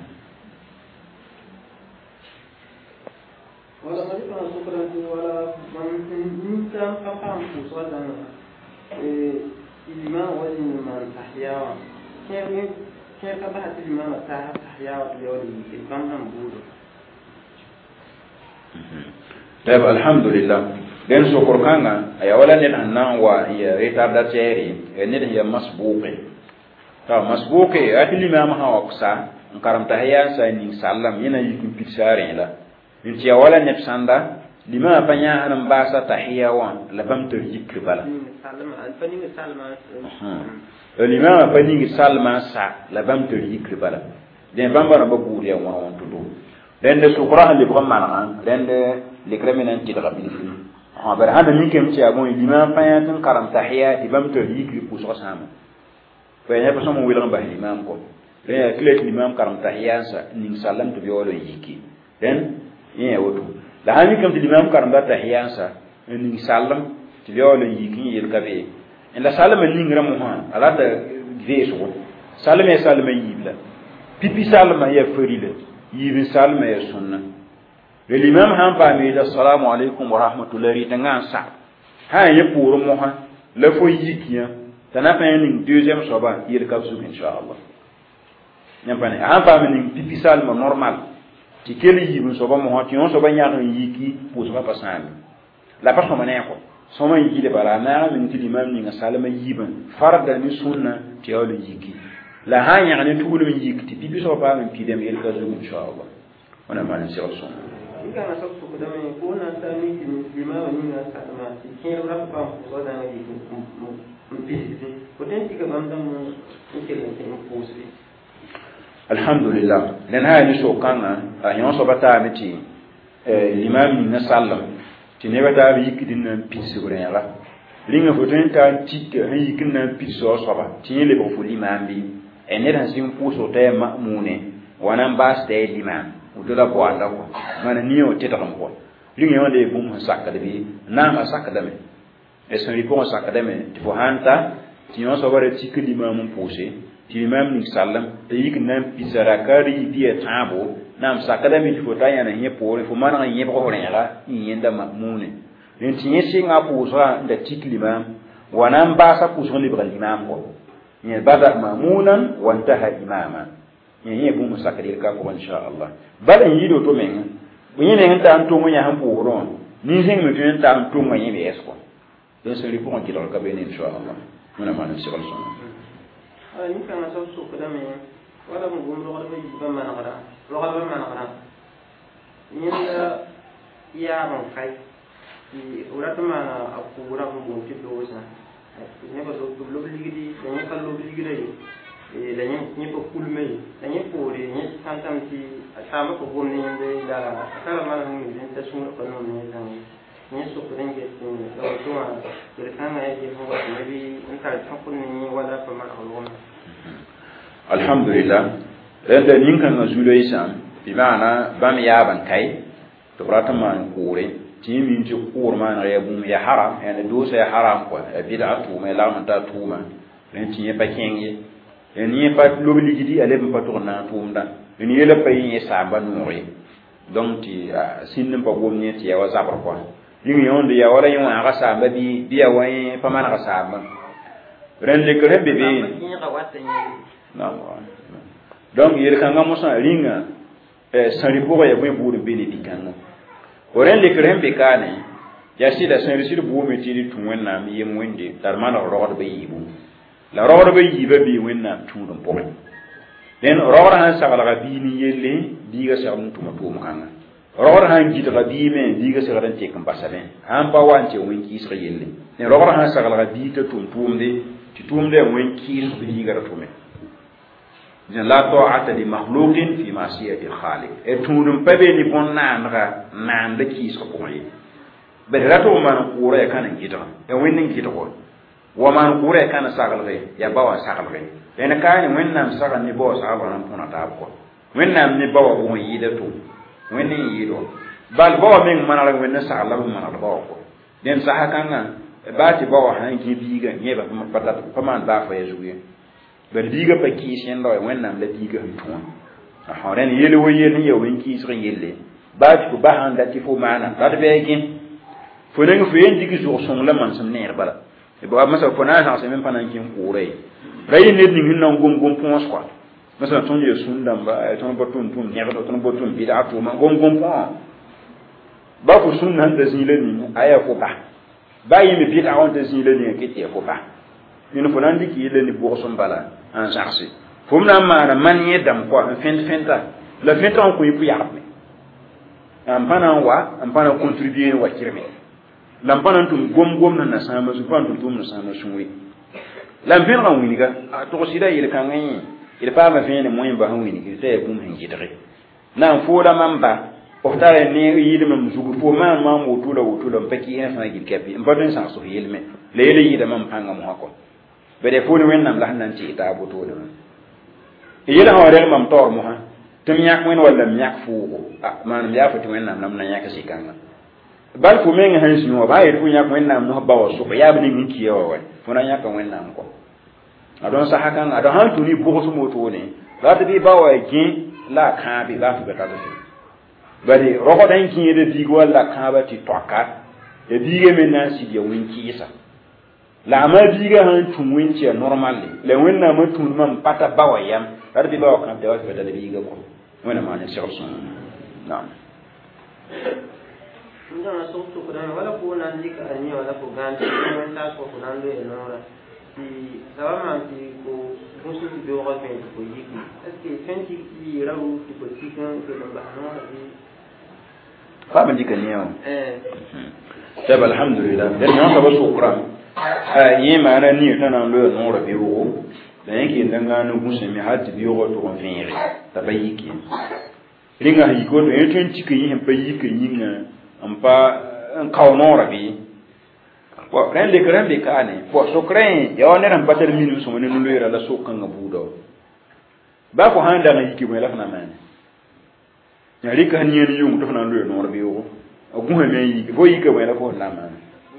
wala mari pa sukran wala man tam pam ku sodan imam wajin man tahya ke ka ba ti imam tahya yawli imam nan budo طيب الحمد لله den so korkanga aya wala ne nan wa ya retardateri ne ya masbuqi ta masbuqi atili ma ha waksa karamta haya sa ni sallam yana yiku pisare la ni ya wala ne sanda lima panya hanan basa tahiyya wa labam to yikri bala sallama alfani sallama lima pani sallama sa labam to yikri bala den bambara ba buriya wa won to do den de sukra le bram mana den de le kremenen ti da bin ha bar hada min kem ci abon imam fayatin karam tahiyya ibam to yikri ku so sama fa ya pa somo wilan ba imam ko le klet imam karam tahiyya sa ning salam to biolo yiki den ye woto la hani kam ti imam karam tahiyya sa ning salam to biolo yiki yel kabe en la salama ning ramu ha ala da veso salama salama yibla pipi salama ya ferile yibi salama ya sunna l'imam han pa mi da assalamu alaikum wa rahmatullahi tanga sa ha ye pour mo ha le fo yikiya tana pa ni deuxième soba yir ka su inshallah nyam pa ni han pa mi ni pipi salma normal ti kele yibi soba mo ha ti on soba nya yiki pour soba pasami la pa soma ne ko soma yiki de bala na min ti l'imam ni salama yiban farda ni sunna ti awle yiki la ha nya ni tugulu min yiki ti pipi soba min pi dem yir ka su inshallah wana ma ni sirr sunna kana sabtu kudame ko na sami limawa ni na salama ke rabba ko da ne mun pisi ko den tiga bandam mun ke ne ko posi alhamdulillah dan ha ni so kana ayon so bata miti limam ni na sallam ti ne bata bi yikidin na pisi ko ya la linga fo den ta tikka han yikin na pisi so ba ti le bo fo limam bi ene dan sim puso ta ma'mune wanan ba sta limam udola ko anda ko mana niyo tetam ko lingi wonde bum sakka de bi na ma sakka de me e so ri ko sakka de me ti fo hanta ti no so bare tikki limam pousse ti limam ni sallam te yik nan pisara kari di etabo nam sakka de me ti fo tanya na nye pore fo mana nye ko ko nyala yenda mamune len ti nye singa pousa da tikki limam wanan ba sa pousa ni bra limam ko nye bada mamunan wa intaha imama nye bu musakadir ka ko insha Allah balan yido to men bunye ne ta anto munya han poro ni sing mi tun ta anto munya be esko don se ri pon kilo ka be ni insha Allah muna ma ni sirr sunna ala ni kana so so kada me wala mu gum lo be ba ma na kada lo kada ma na kada ni da ya ban kai ni urata ma akura mu gum ti do sa ne ba do lo ligidi ne ka lo ligidi lañu ñi ko kulmé lañu ko ri ñi santam ci sama ko gomni ñe da kala ma ñu ñu ta sunu ko non ñi tan ñi so ko ngé ci do to ma re kana ay ko ne bi inta ko ni wala ko ma ko alhamdulillah da nin kan azulo isa bi maana bam ya ban kai to rata man kore ti min ci kur ma na ya bum ya haram ya do sa haram ko bid'atu ma la man ta tuma len ti pa kengi ni pa lobli gidi ale pa tourna tumda ni yela pay ni samba nuri donc ti sin pa gomni ti ya wazabar ko yimi onde ya wala yon aga samba bi biya way pa man aga samba ren le kare bebe naam donc yel kanga mosa ringa sari bo ya bwe buru bini dikanga oren le krem be kane ya sida sari sir bo me tiri tun wenna mi yem wende darmana rod be yibu la rod be yiba bi wenna tudum bo den rod han sagala ga bini yelle diga sagum tuma to mukanga rod han gita ga bi me diga sagala te kan basaben han ba wance wenki isra yelle ne rod han sagala ga bi ta tum tumde ti tumde wenki isra diga ra tume la ta'ata li makhluqin fi ma'siyati al-khaliq etundum pabe ni bonna nanga nan da ki so ko yi be rato man kure kan ngita e winnin ngita ko wa man kure kan sagal re ya bawa sagal re en kan winnam sagal ni bawa sagal ran puna ta ko winnam ni bawa ko yi da to winnin yi do bal bawa min manala winnin sagal la manala bawa ko den sa hakanga ba ti bawa han ki biga nyeba patata paman ba fa yezuye ber diga pa ki sen do wennam la diga hutun a horen yele wo yele ye wen ki sre yele ba ko ba han da ti fo mana da be gin fo ne fo yen digi zo son la man sam ner bala e ba masa fo na sa men panan kin kure ray ne ni hinna gom gom pons quoi masa ton ye sundam ba ton botun tum ne ba ton botun bi da to man gom gom pon ba ko sunnan da zile ni aya ko ba yi mi bi da on da zile ni ke te ko ba ni fo nan diki yele ni bo son bala en charge fum na mana man yedam ko fenta la fenta on ko yipu yarbe am pana contribuer wa kirme lam pana tum gom na sama su pan tum na sama sunwi lam fen ran wini ga to sida yele kan ngi il pa ma fen mo yimba han wini ki te bum hen jidre na fo la mamba o tare ne yide mam zugu fo man ma mo tula mpaki en fa gil kapi mbaden sa so yelme lele yide mam panga mo hako bede fo ni wennam la hanan ci ta bo to de yela hawre mam tor mo ha tum yak wen wala nyak fu man ya fati wennam nam na yak ci kanga bal fu men han sinu ba yi fu yak wennam no ba wo so ya bi ni ki yo wa fu na yak wennam ko adon sa hakan adon han tuni bo so mo to ne la de bi ba wa gin la kan bi la fu beta do bari roho dan kin yede digo wala kan ba ti toka e dige men na si de winki isa la ma diga han tun winci normally le wenna ma tun man pata bawayam darbi bawa kan da wasu da diga ko wala ma ne shirsu na'am nda na so to kudan wala ko nan dika ani wala ko ganti ko ta ko kudan do enora ti sama ti ko musu ti do ko fe ko yiki est-ce fenti ki rawu ti ko tikan ko ba no di fa man dika ne tab alhamdulillah dan na ka ba shukran yi mana ni tana lo no ra biwo da yake danga no musu mi hatti biwo to kon fere ta bayiki ringa hi ko to yetun cikin yin bayiki yin ampa an kaw no ra bi wa ran le kran be kane bo so kran ya wona ran batar minu so woni no lo la so kan ngabudo ba ko handa na yiki mo la fana man ya rika ni yen yung to fana lo no ra biwo agun me yiki bo yiki mo la ko na man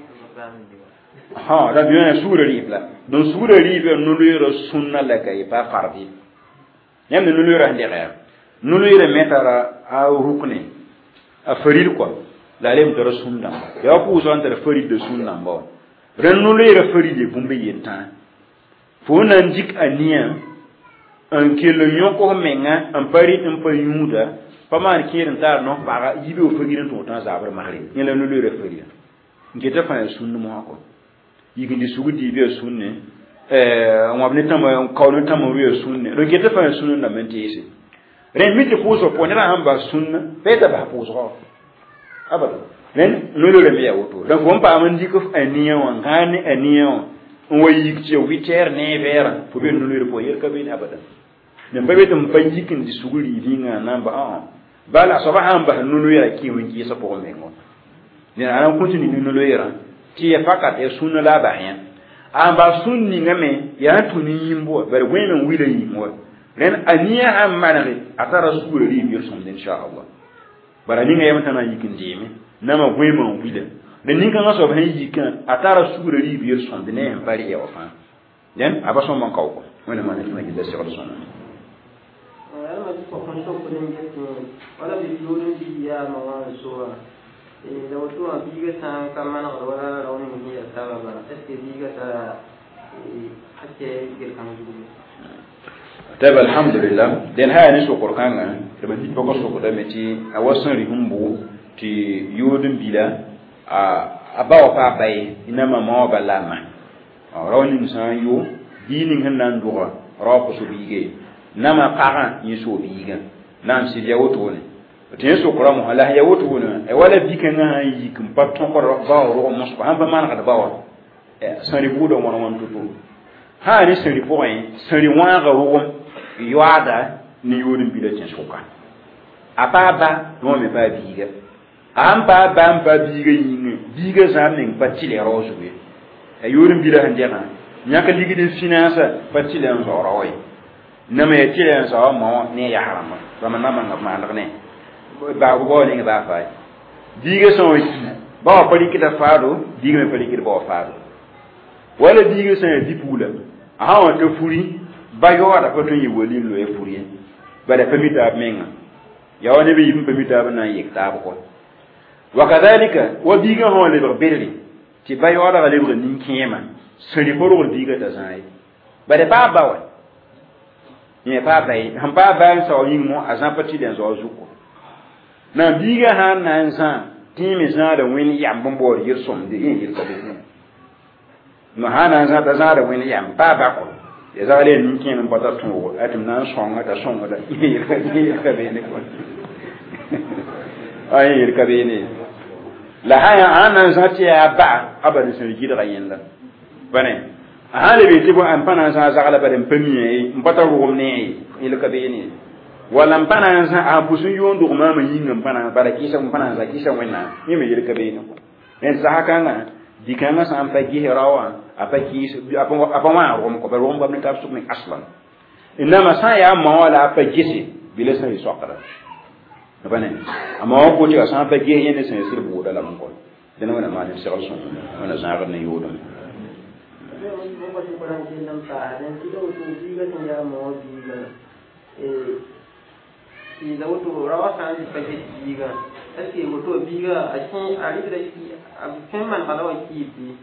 ha da biyo sura ribla don sura ribla nuluyro sunna la kay pa fardi nyam ne nuluyro hande ga nuluyro metara a rukne a farid ko la lem dara sunna ya ku so antara farid de sunna mbo ren nuluyro farid de bumbe yenta fo nan jik aniya an kelo nyoko menga an pari en pa yuda pa man kirin tar no para yibe o fagiren to tan zabar mahri nyela nuluyro farid ngeta fa sunna mo ko yigindi sugudi be sunne ngwabne tama kawno tama wiyo sunne do gete fa sunne na mentisi ren miti puso ponera hamba sunna peta ba puso abada ren lolo le biya woto dan gompa amandi ko aniya wangane aniya wayi ci witer ne vera fo be lolo po yer kabin abada nem babe tum panjikin di suguri dinga namba bala soba hamba lolo yara kiwon ki sa po mengo ni ana kontinu lolo yara ti ya fakat e sunna la bayan amba sunni ngame ya tuni yimbo bar wemen wila yimbo ren aniya ammanari atara sura ri bir som insha Allah bara ninga yamta na yikin dimi nama wemen wila den ninga ngaso ban yikin atara sura ri bir som de ne bari ya wafa den abaso man kawko wala man ni ngi dasi wala sunna wala ma ko kon so ko den wala bi lolu di ya ma so da wato a biga san kamana wala rauni ni ya sababa sai biga ta hakke girkan gudu طيب الحمد لله den ha ni sokor kanga de ba dit bako sokor da meti a wasan ri humbu ti yodin bila a ba wa pa bay ina ma ma ba lama rawni musan yo dinin hannan duwa raw ko so bige nama qaran yi so biga nam si ya woto ne tin sokor mo ala ya woto ne e wala bikan ha yi kum paton ko ba ro mo so han ba man ka ba wa san ri budo mo non tutu ha ni san ri point san ri wa ga ro yoada ni yorin bila tin suka apaba no me ba biga amba bamba biga yin biga zamin patile rozuwe e yorin bila handena nyaka ligi de finance patile en zorawai na me tile en zo mo ne ya harama rama na man ma ne ba go ne ba fa biga so ba pali kita fado biga me pali kita ba fado wala biga so dipula aha to furi bayo da ko to yi woli lo e furiye ba da famita menga ya wani bi yin famita bana yi ta ko wa kadhalika wa biga ho le berri ti bayo da le berri nin kiyema sari boro biga da zai ba da baba wa ni ba bai han baba sa yin mo azan pati den zo zuko na biga han nan san ti mi za da wani yambon bo yir som de yin yir ka de no hanan za da za da wani yam baba ko ya zale ni kin ba ta to atim nan songa da ka be ne ko ay ka be ne la haya anan zati ya ba abadi sun gida gayenda bane ahale be tibo an pana za zagala ba den pamiye mbata ro ne il ka be ne wala mpana za abusun yondo mama yin mpana bara kisa mpana za kisa wenna ni me il ka be ne ko en za hakanga dikanga sa ampa gihirawa apa wa rom ko rom ba min tafsuk min aslan inma sa ya mawala apa gisi bila sa isaqara bane amma ko ti sa apa gihi ne sa sirbu da lam ko dana wana ma ne sirru sun wana zagar ne yodo da wato rawa sa ne fage biga ake wato biga a cikin arifda ki a cikin man halawa ki bi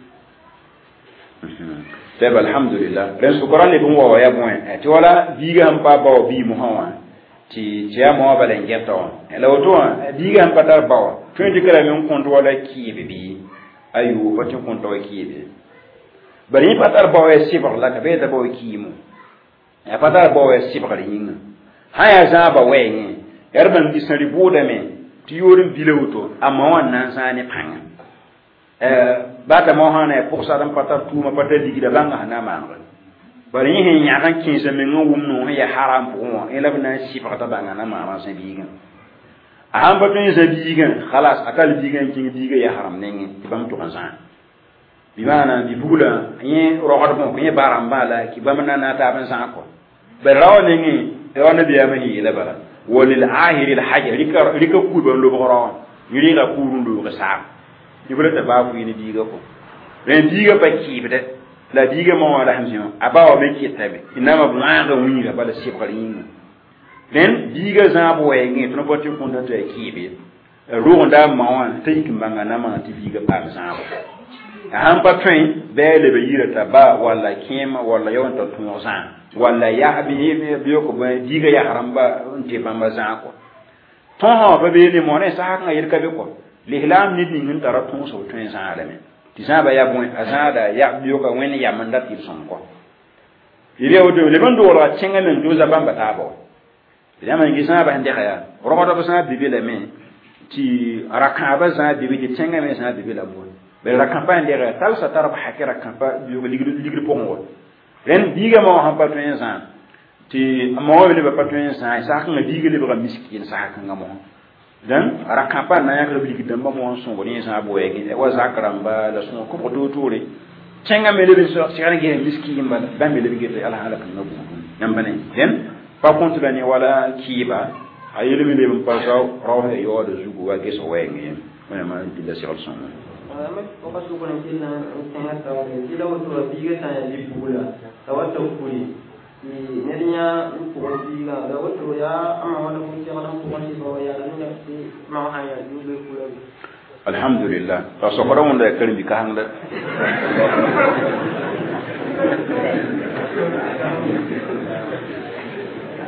طيب الحمد لله ren sukora le bun wa ya bun ti wala biga am pa ba bi mu hawa ti ya mo ba len geto la woto biga am pa tar ba to ndi kala men kon to wala ki bi ayu ko tin kon to ki bi bari pa tar ba wa sibr la ka be da ba ki mu ya pa tar ba wa sibr yin haya za ba we ni yarban di sari boda me ti yorin bilawto amma wannan sani panga bata mo hana pour ça dan patar tuma patar digida banga na ma bari hin ya kan kin se men ngum no ya haram pour moi ela bana si fata banga na ma sa biga aham batun sa biga khalas akal biga kin biga ya haram nengi tibam to kansan bi mana bi bula yin roqad mo kin baram bala ki bamna na ta ban san ko be raw nengi e wona biya ma hi ila bala walil ahir al hajr rika ku ban lo boro yiri la kurundu ka sa ibra ta ba ku ni diga ko ren diga ba ki bida la diga mo wala hamsin abawa be ki tabe inama blanga winga bala sibrin ren diga zabo e ngi to boti ko ndo to e ki be ro nda mawan tayi kimbanga na ma ti diga ba zabo han pa train be le be yira ta ba wala kema wala yon to to san wala ya bi bi ko be diga ya haramba nte bamba zako to ha ba be ni mo ne sa kan yir ka be ko lihlam ni din tara tun so tun san alame ti sa ba ya bon azada ya biyo ka wen ya manda ti son ko ile o de le bando wala chenga men doza bamba ta bo ya man gi sa ba hande khaya roba do sa bibi le men ti araka ba sa bibi ti chenga men sa bibi la bo be raka pa ndere tal sa tarab hakira kan pa biyo ligri po ngo ren diga mo han pa tun san ti mo le ba pa tun san sa kan diga le ba miskin sa kan mo dan rakapa na yakra bi gidamba mo son woni sa bo yegi wa zakramba la son ko do tore cenga mele bi so sigara ge miskin ba ba mele bi gete ala halaka no nambane den pa kontu la ni wala kiba ayele mele bi pa sa raw e yo de zugu wa ge so wegi wona ma di la sigara son ma ko ka su ko ni na tanga ta wa ni la wato bi ge ta ni bula ta wato kuri ni nenya ko biga da wato ya amma wala ko ce wala ko ni ba ya ni ci ma ha ya du be kula alhamdulillah to so ko wonda e kalbi ka handa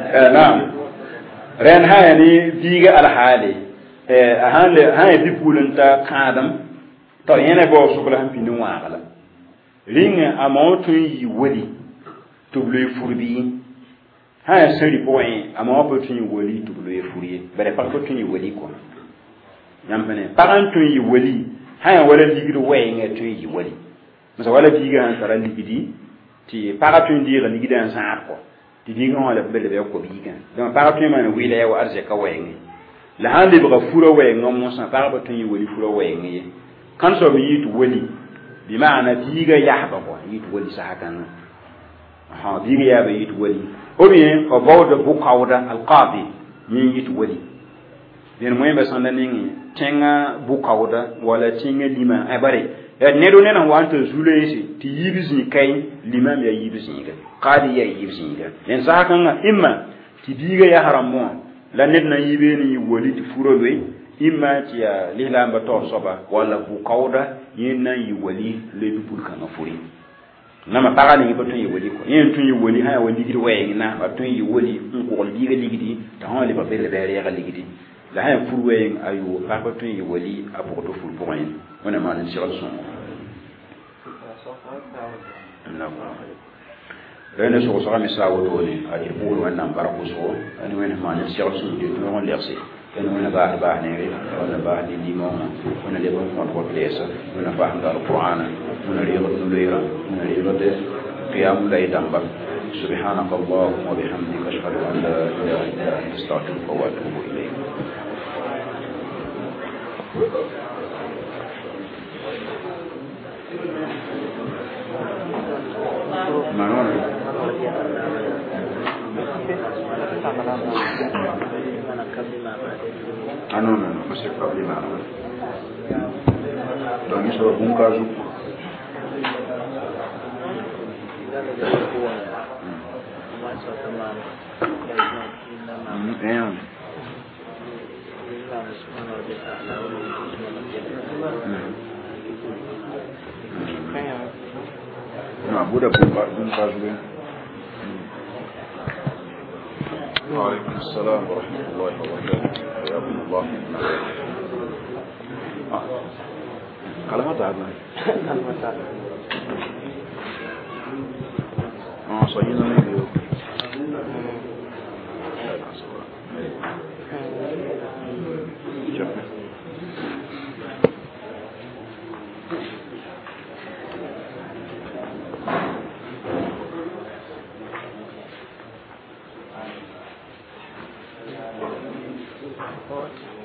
naam ren ha ni diga al hali ha bi pulunta kadam to yene bo sukula han pinu wala ringa amotu yi wali to le furbi ha seri point amotu yi wali to le furbi bare pa to yi wali ko yampene parantu yi wali ha wala digido wayenga to yi wali masa wala diga han sara digidi ti paratun diga digida han sa ko ti diga wala bele be ko biga donc paratun man wila ya wa arje ka wayenga la hande ba fura wayenga mo sa paratun yi wali fura wayenga kan so mi yitu wali bi ma'ana diga yahba ko yitu wali sa hakan ha diga ya be yitu wali o bien o bawda bukawda alqadi ni yitu wali den moy be sanda ningi tenga bukawda wala tenga lima ay bare ne do nena wanta zuleysi ti yibisi kay limam ya yibisi ga qadi ya yibisi ga en sa kan imma ti diga ya haram la net na yibe ni wali ti furowe imma ti ya lilamba to soba wala bu kawda yin nan yi wali le du bul kan furi nama paga ni batun yi wali ko yin tun yi wali ha wali gidi waye na batun yi wali ko diga ligidi ta on le babel be ya ligidi la ha furuwe ayu pa batun yi wali abu to ful point on ma ni sur son لأن سوق صار مساوي توني أجيبوا له أن نبارك وسوق أنا وين ما نسير سوق جدنا وين ليرسي أنا وين باه نيري ولا باه ليمون وين اللي بنفعل بقليسة وين باه دار القرآن وين اللي يرد نليرة وين اللي يرد قيام ليل دمبر سبحانك اللهم وبحمدك أشهد أن لا إله إلا أنت أستغفرك وأتوب إليك Ah non, ma c'est pas bien. Donc il sera bon cas où. Non, Bouddha bon cas où. وعليكم السلام ورحمة الله وبركاته حياكم الله كلمة تعبنا صينا نبيو Report.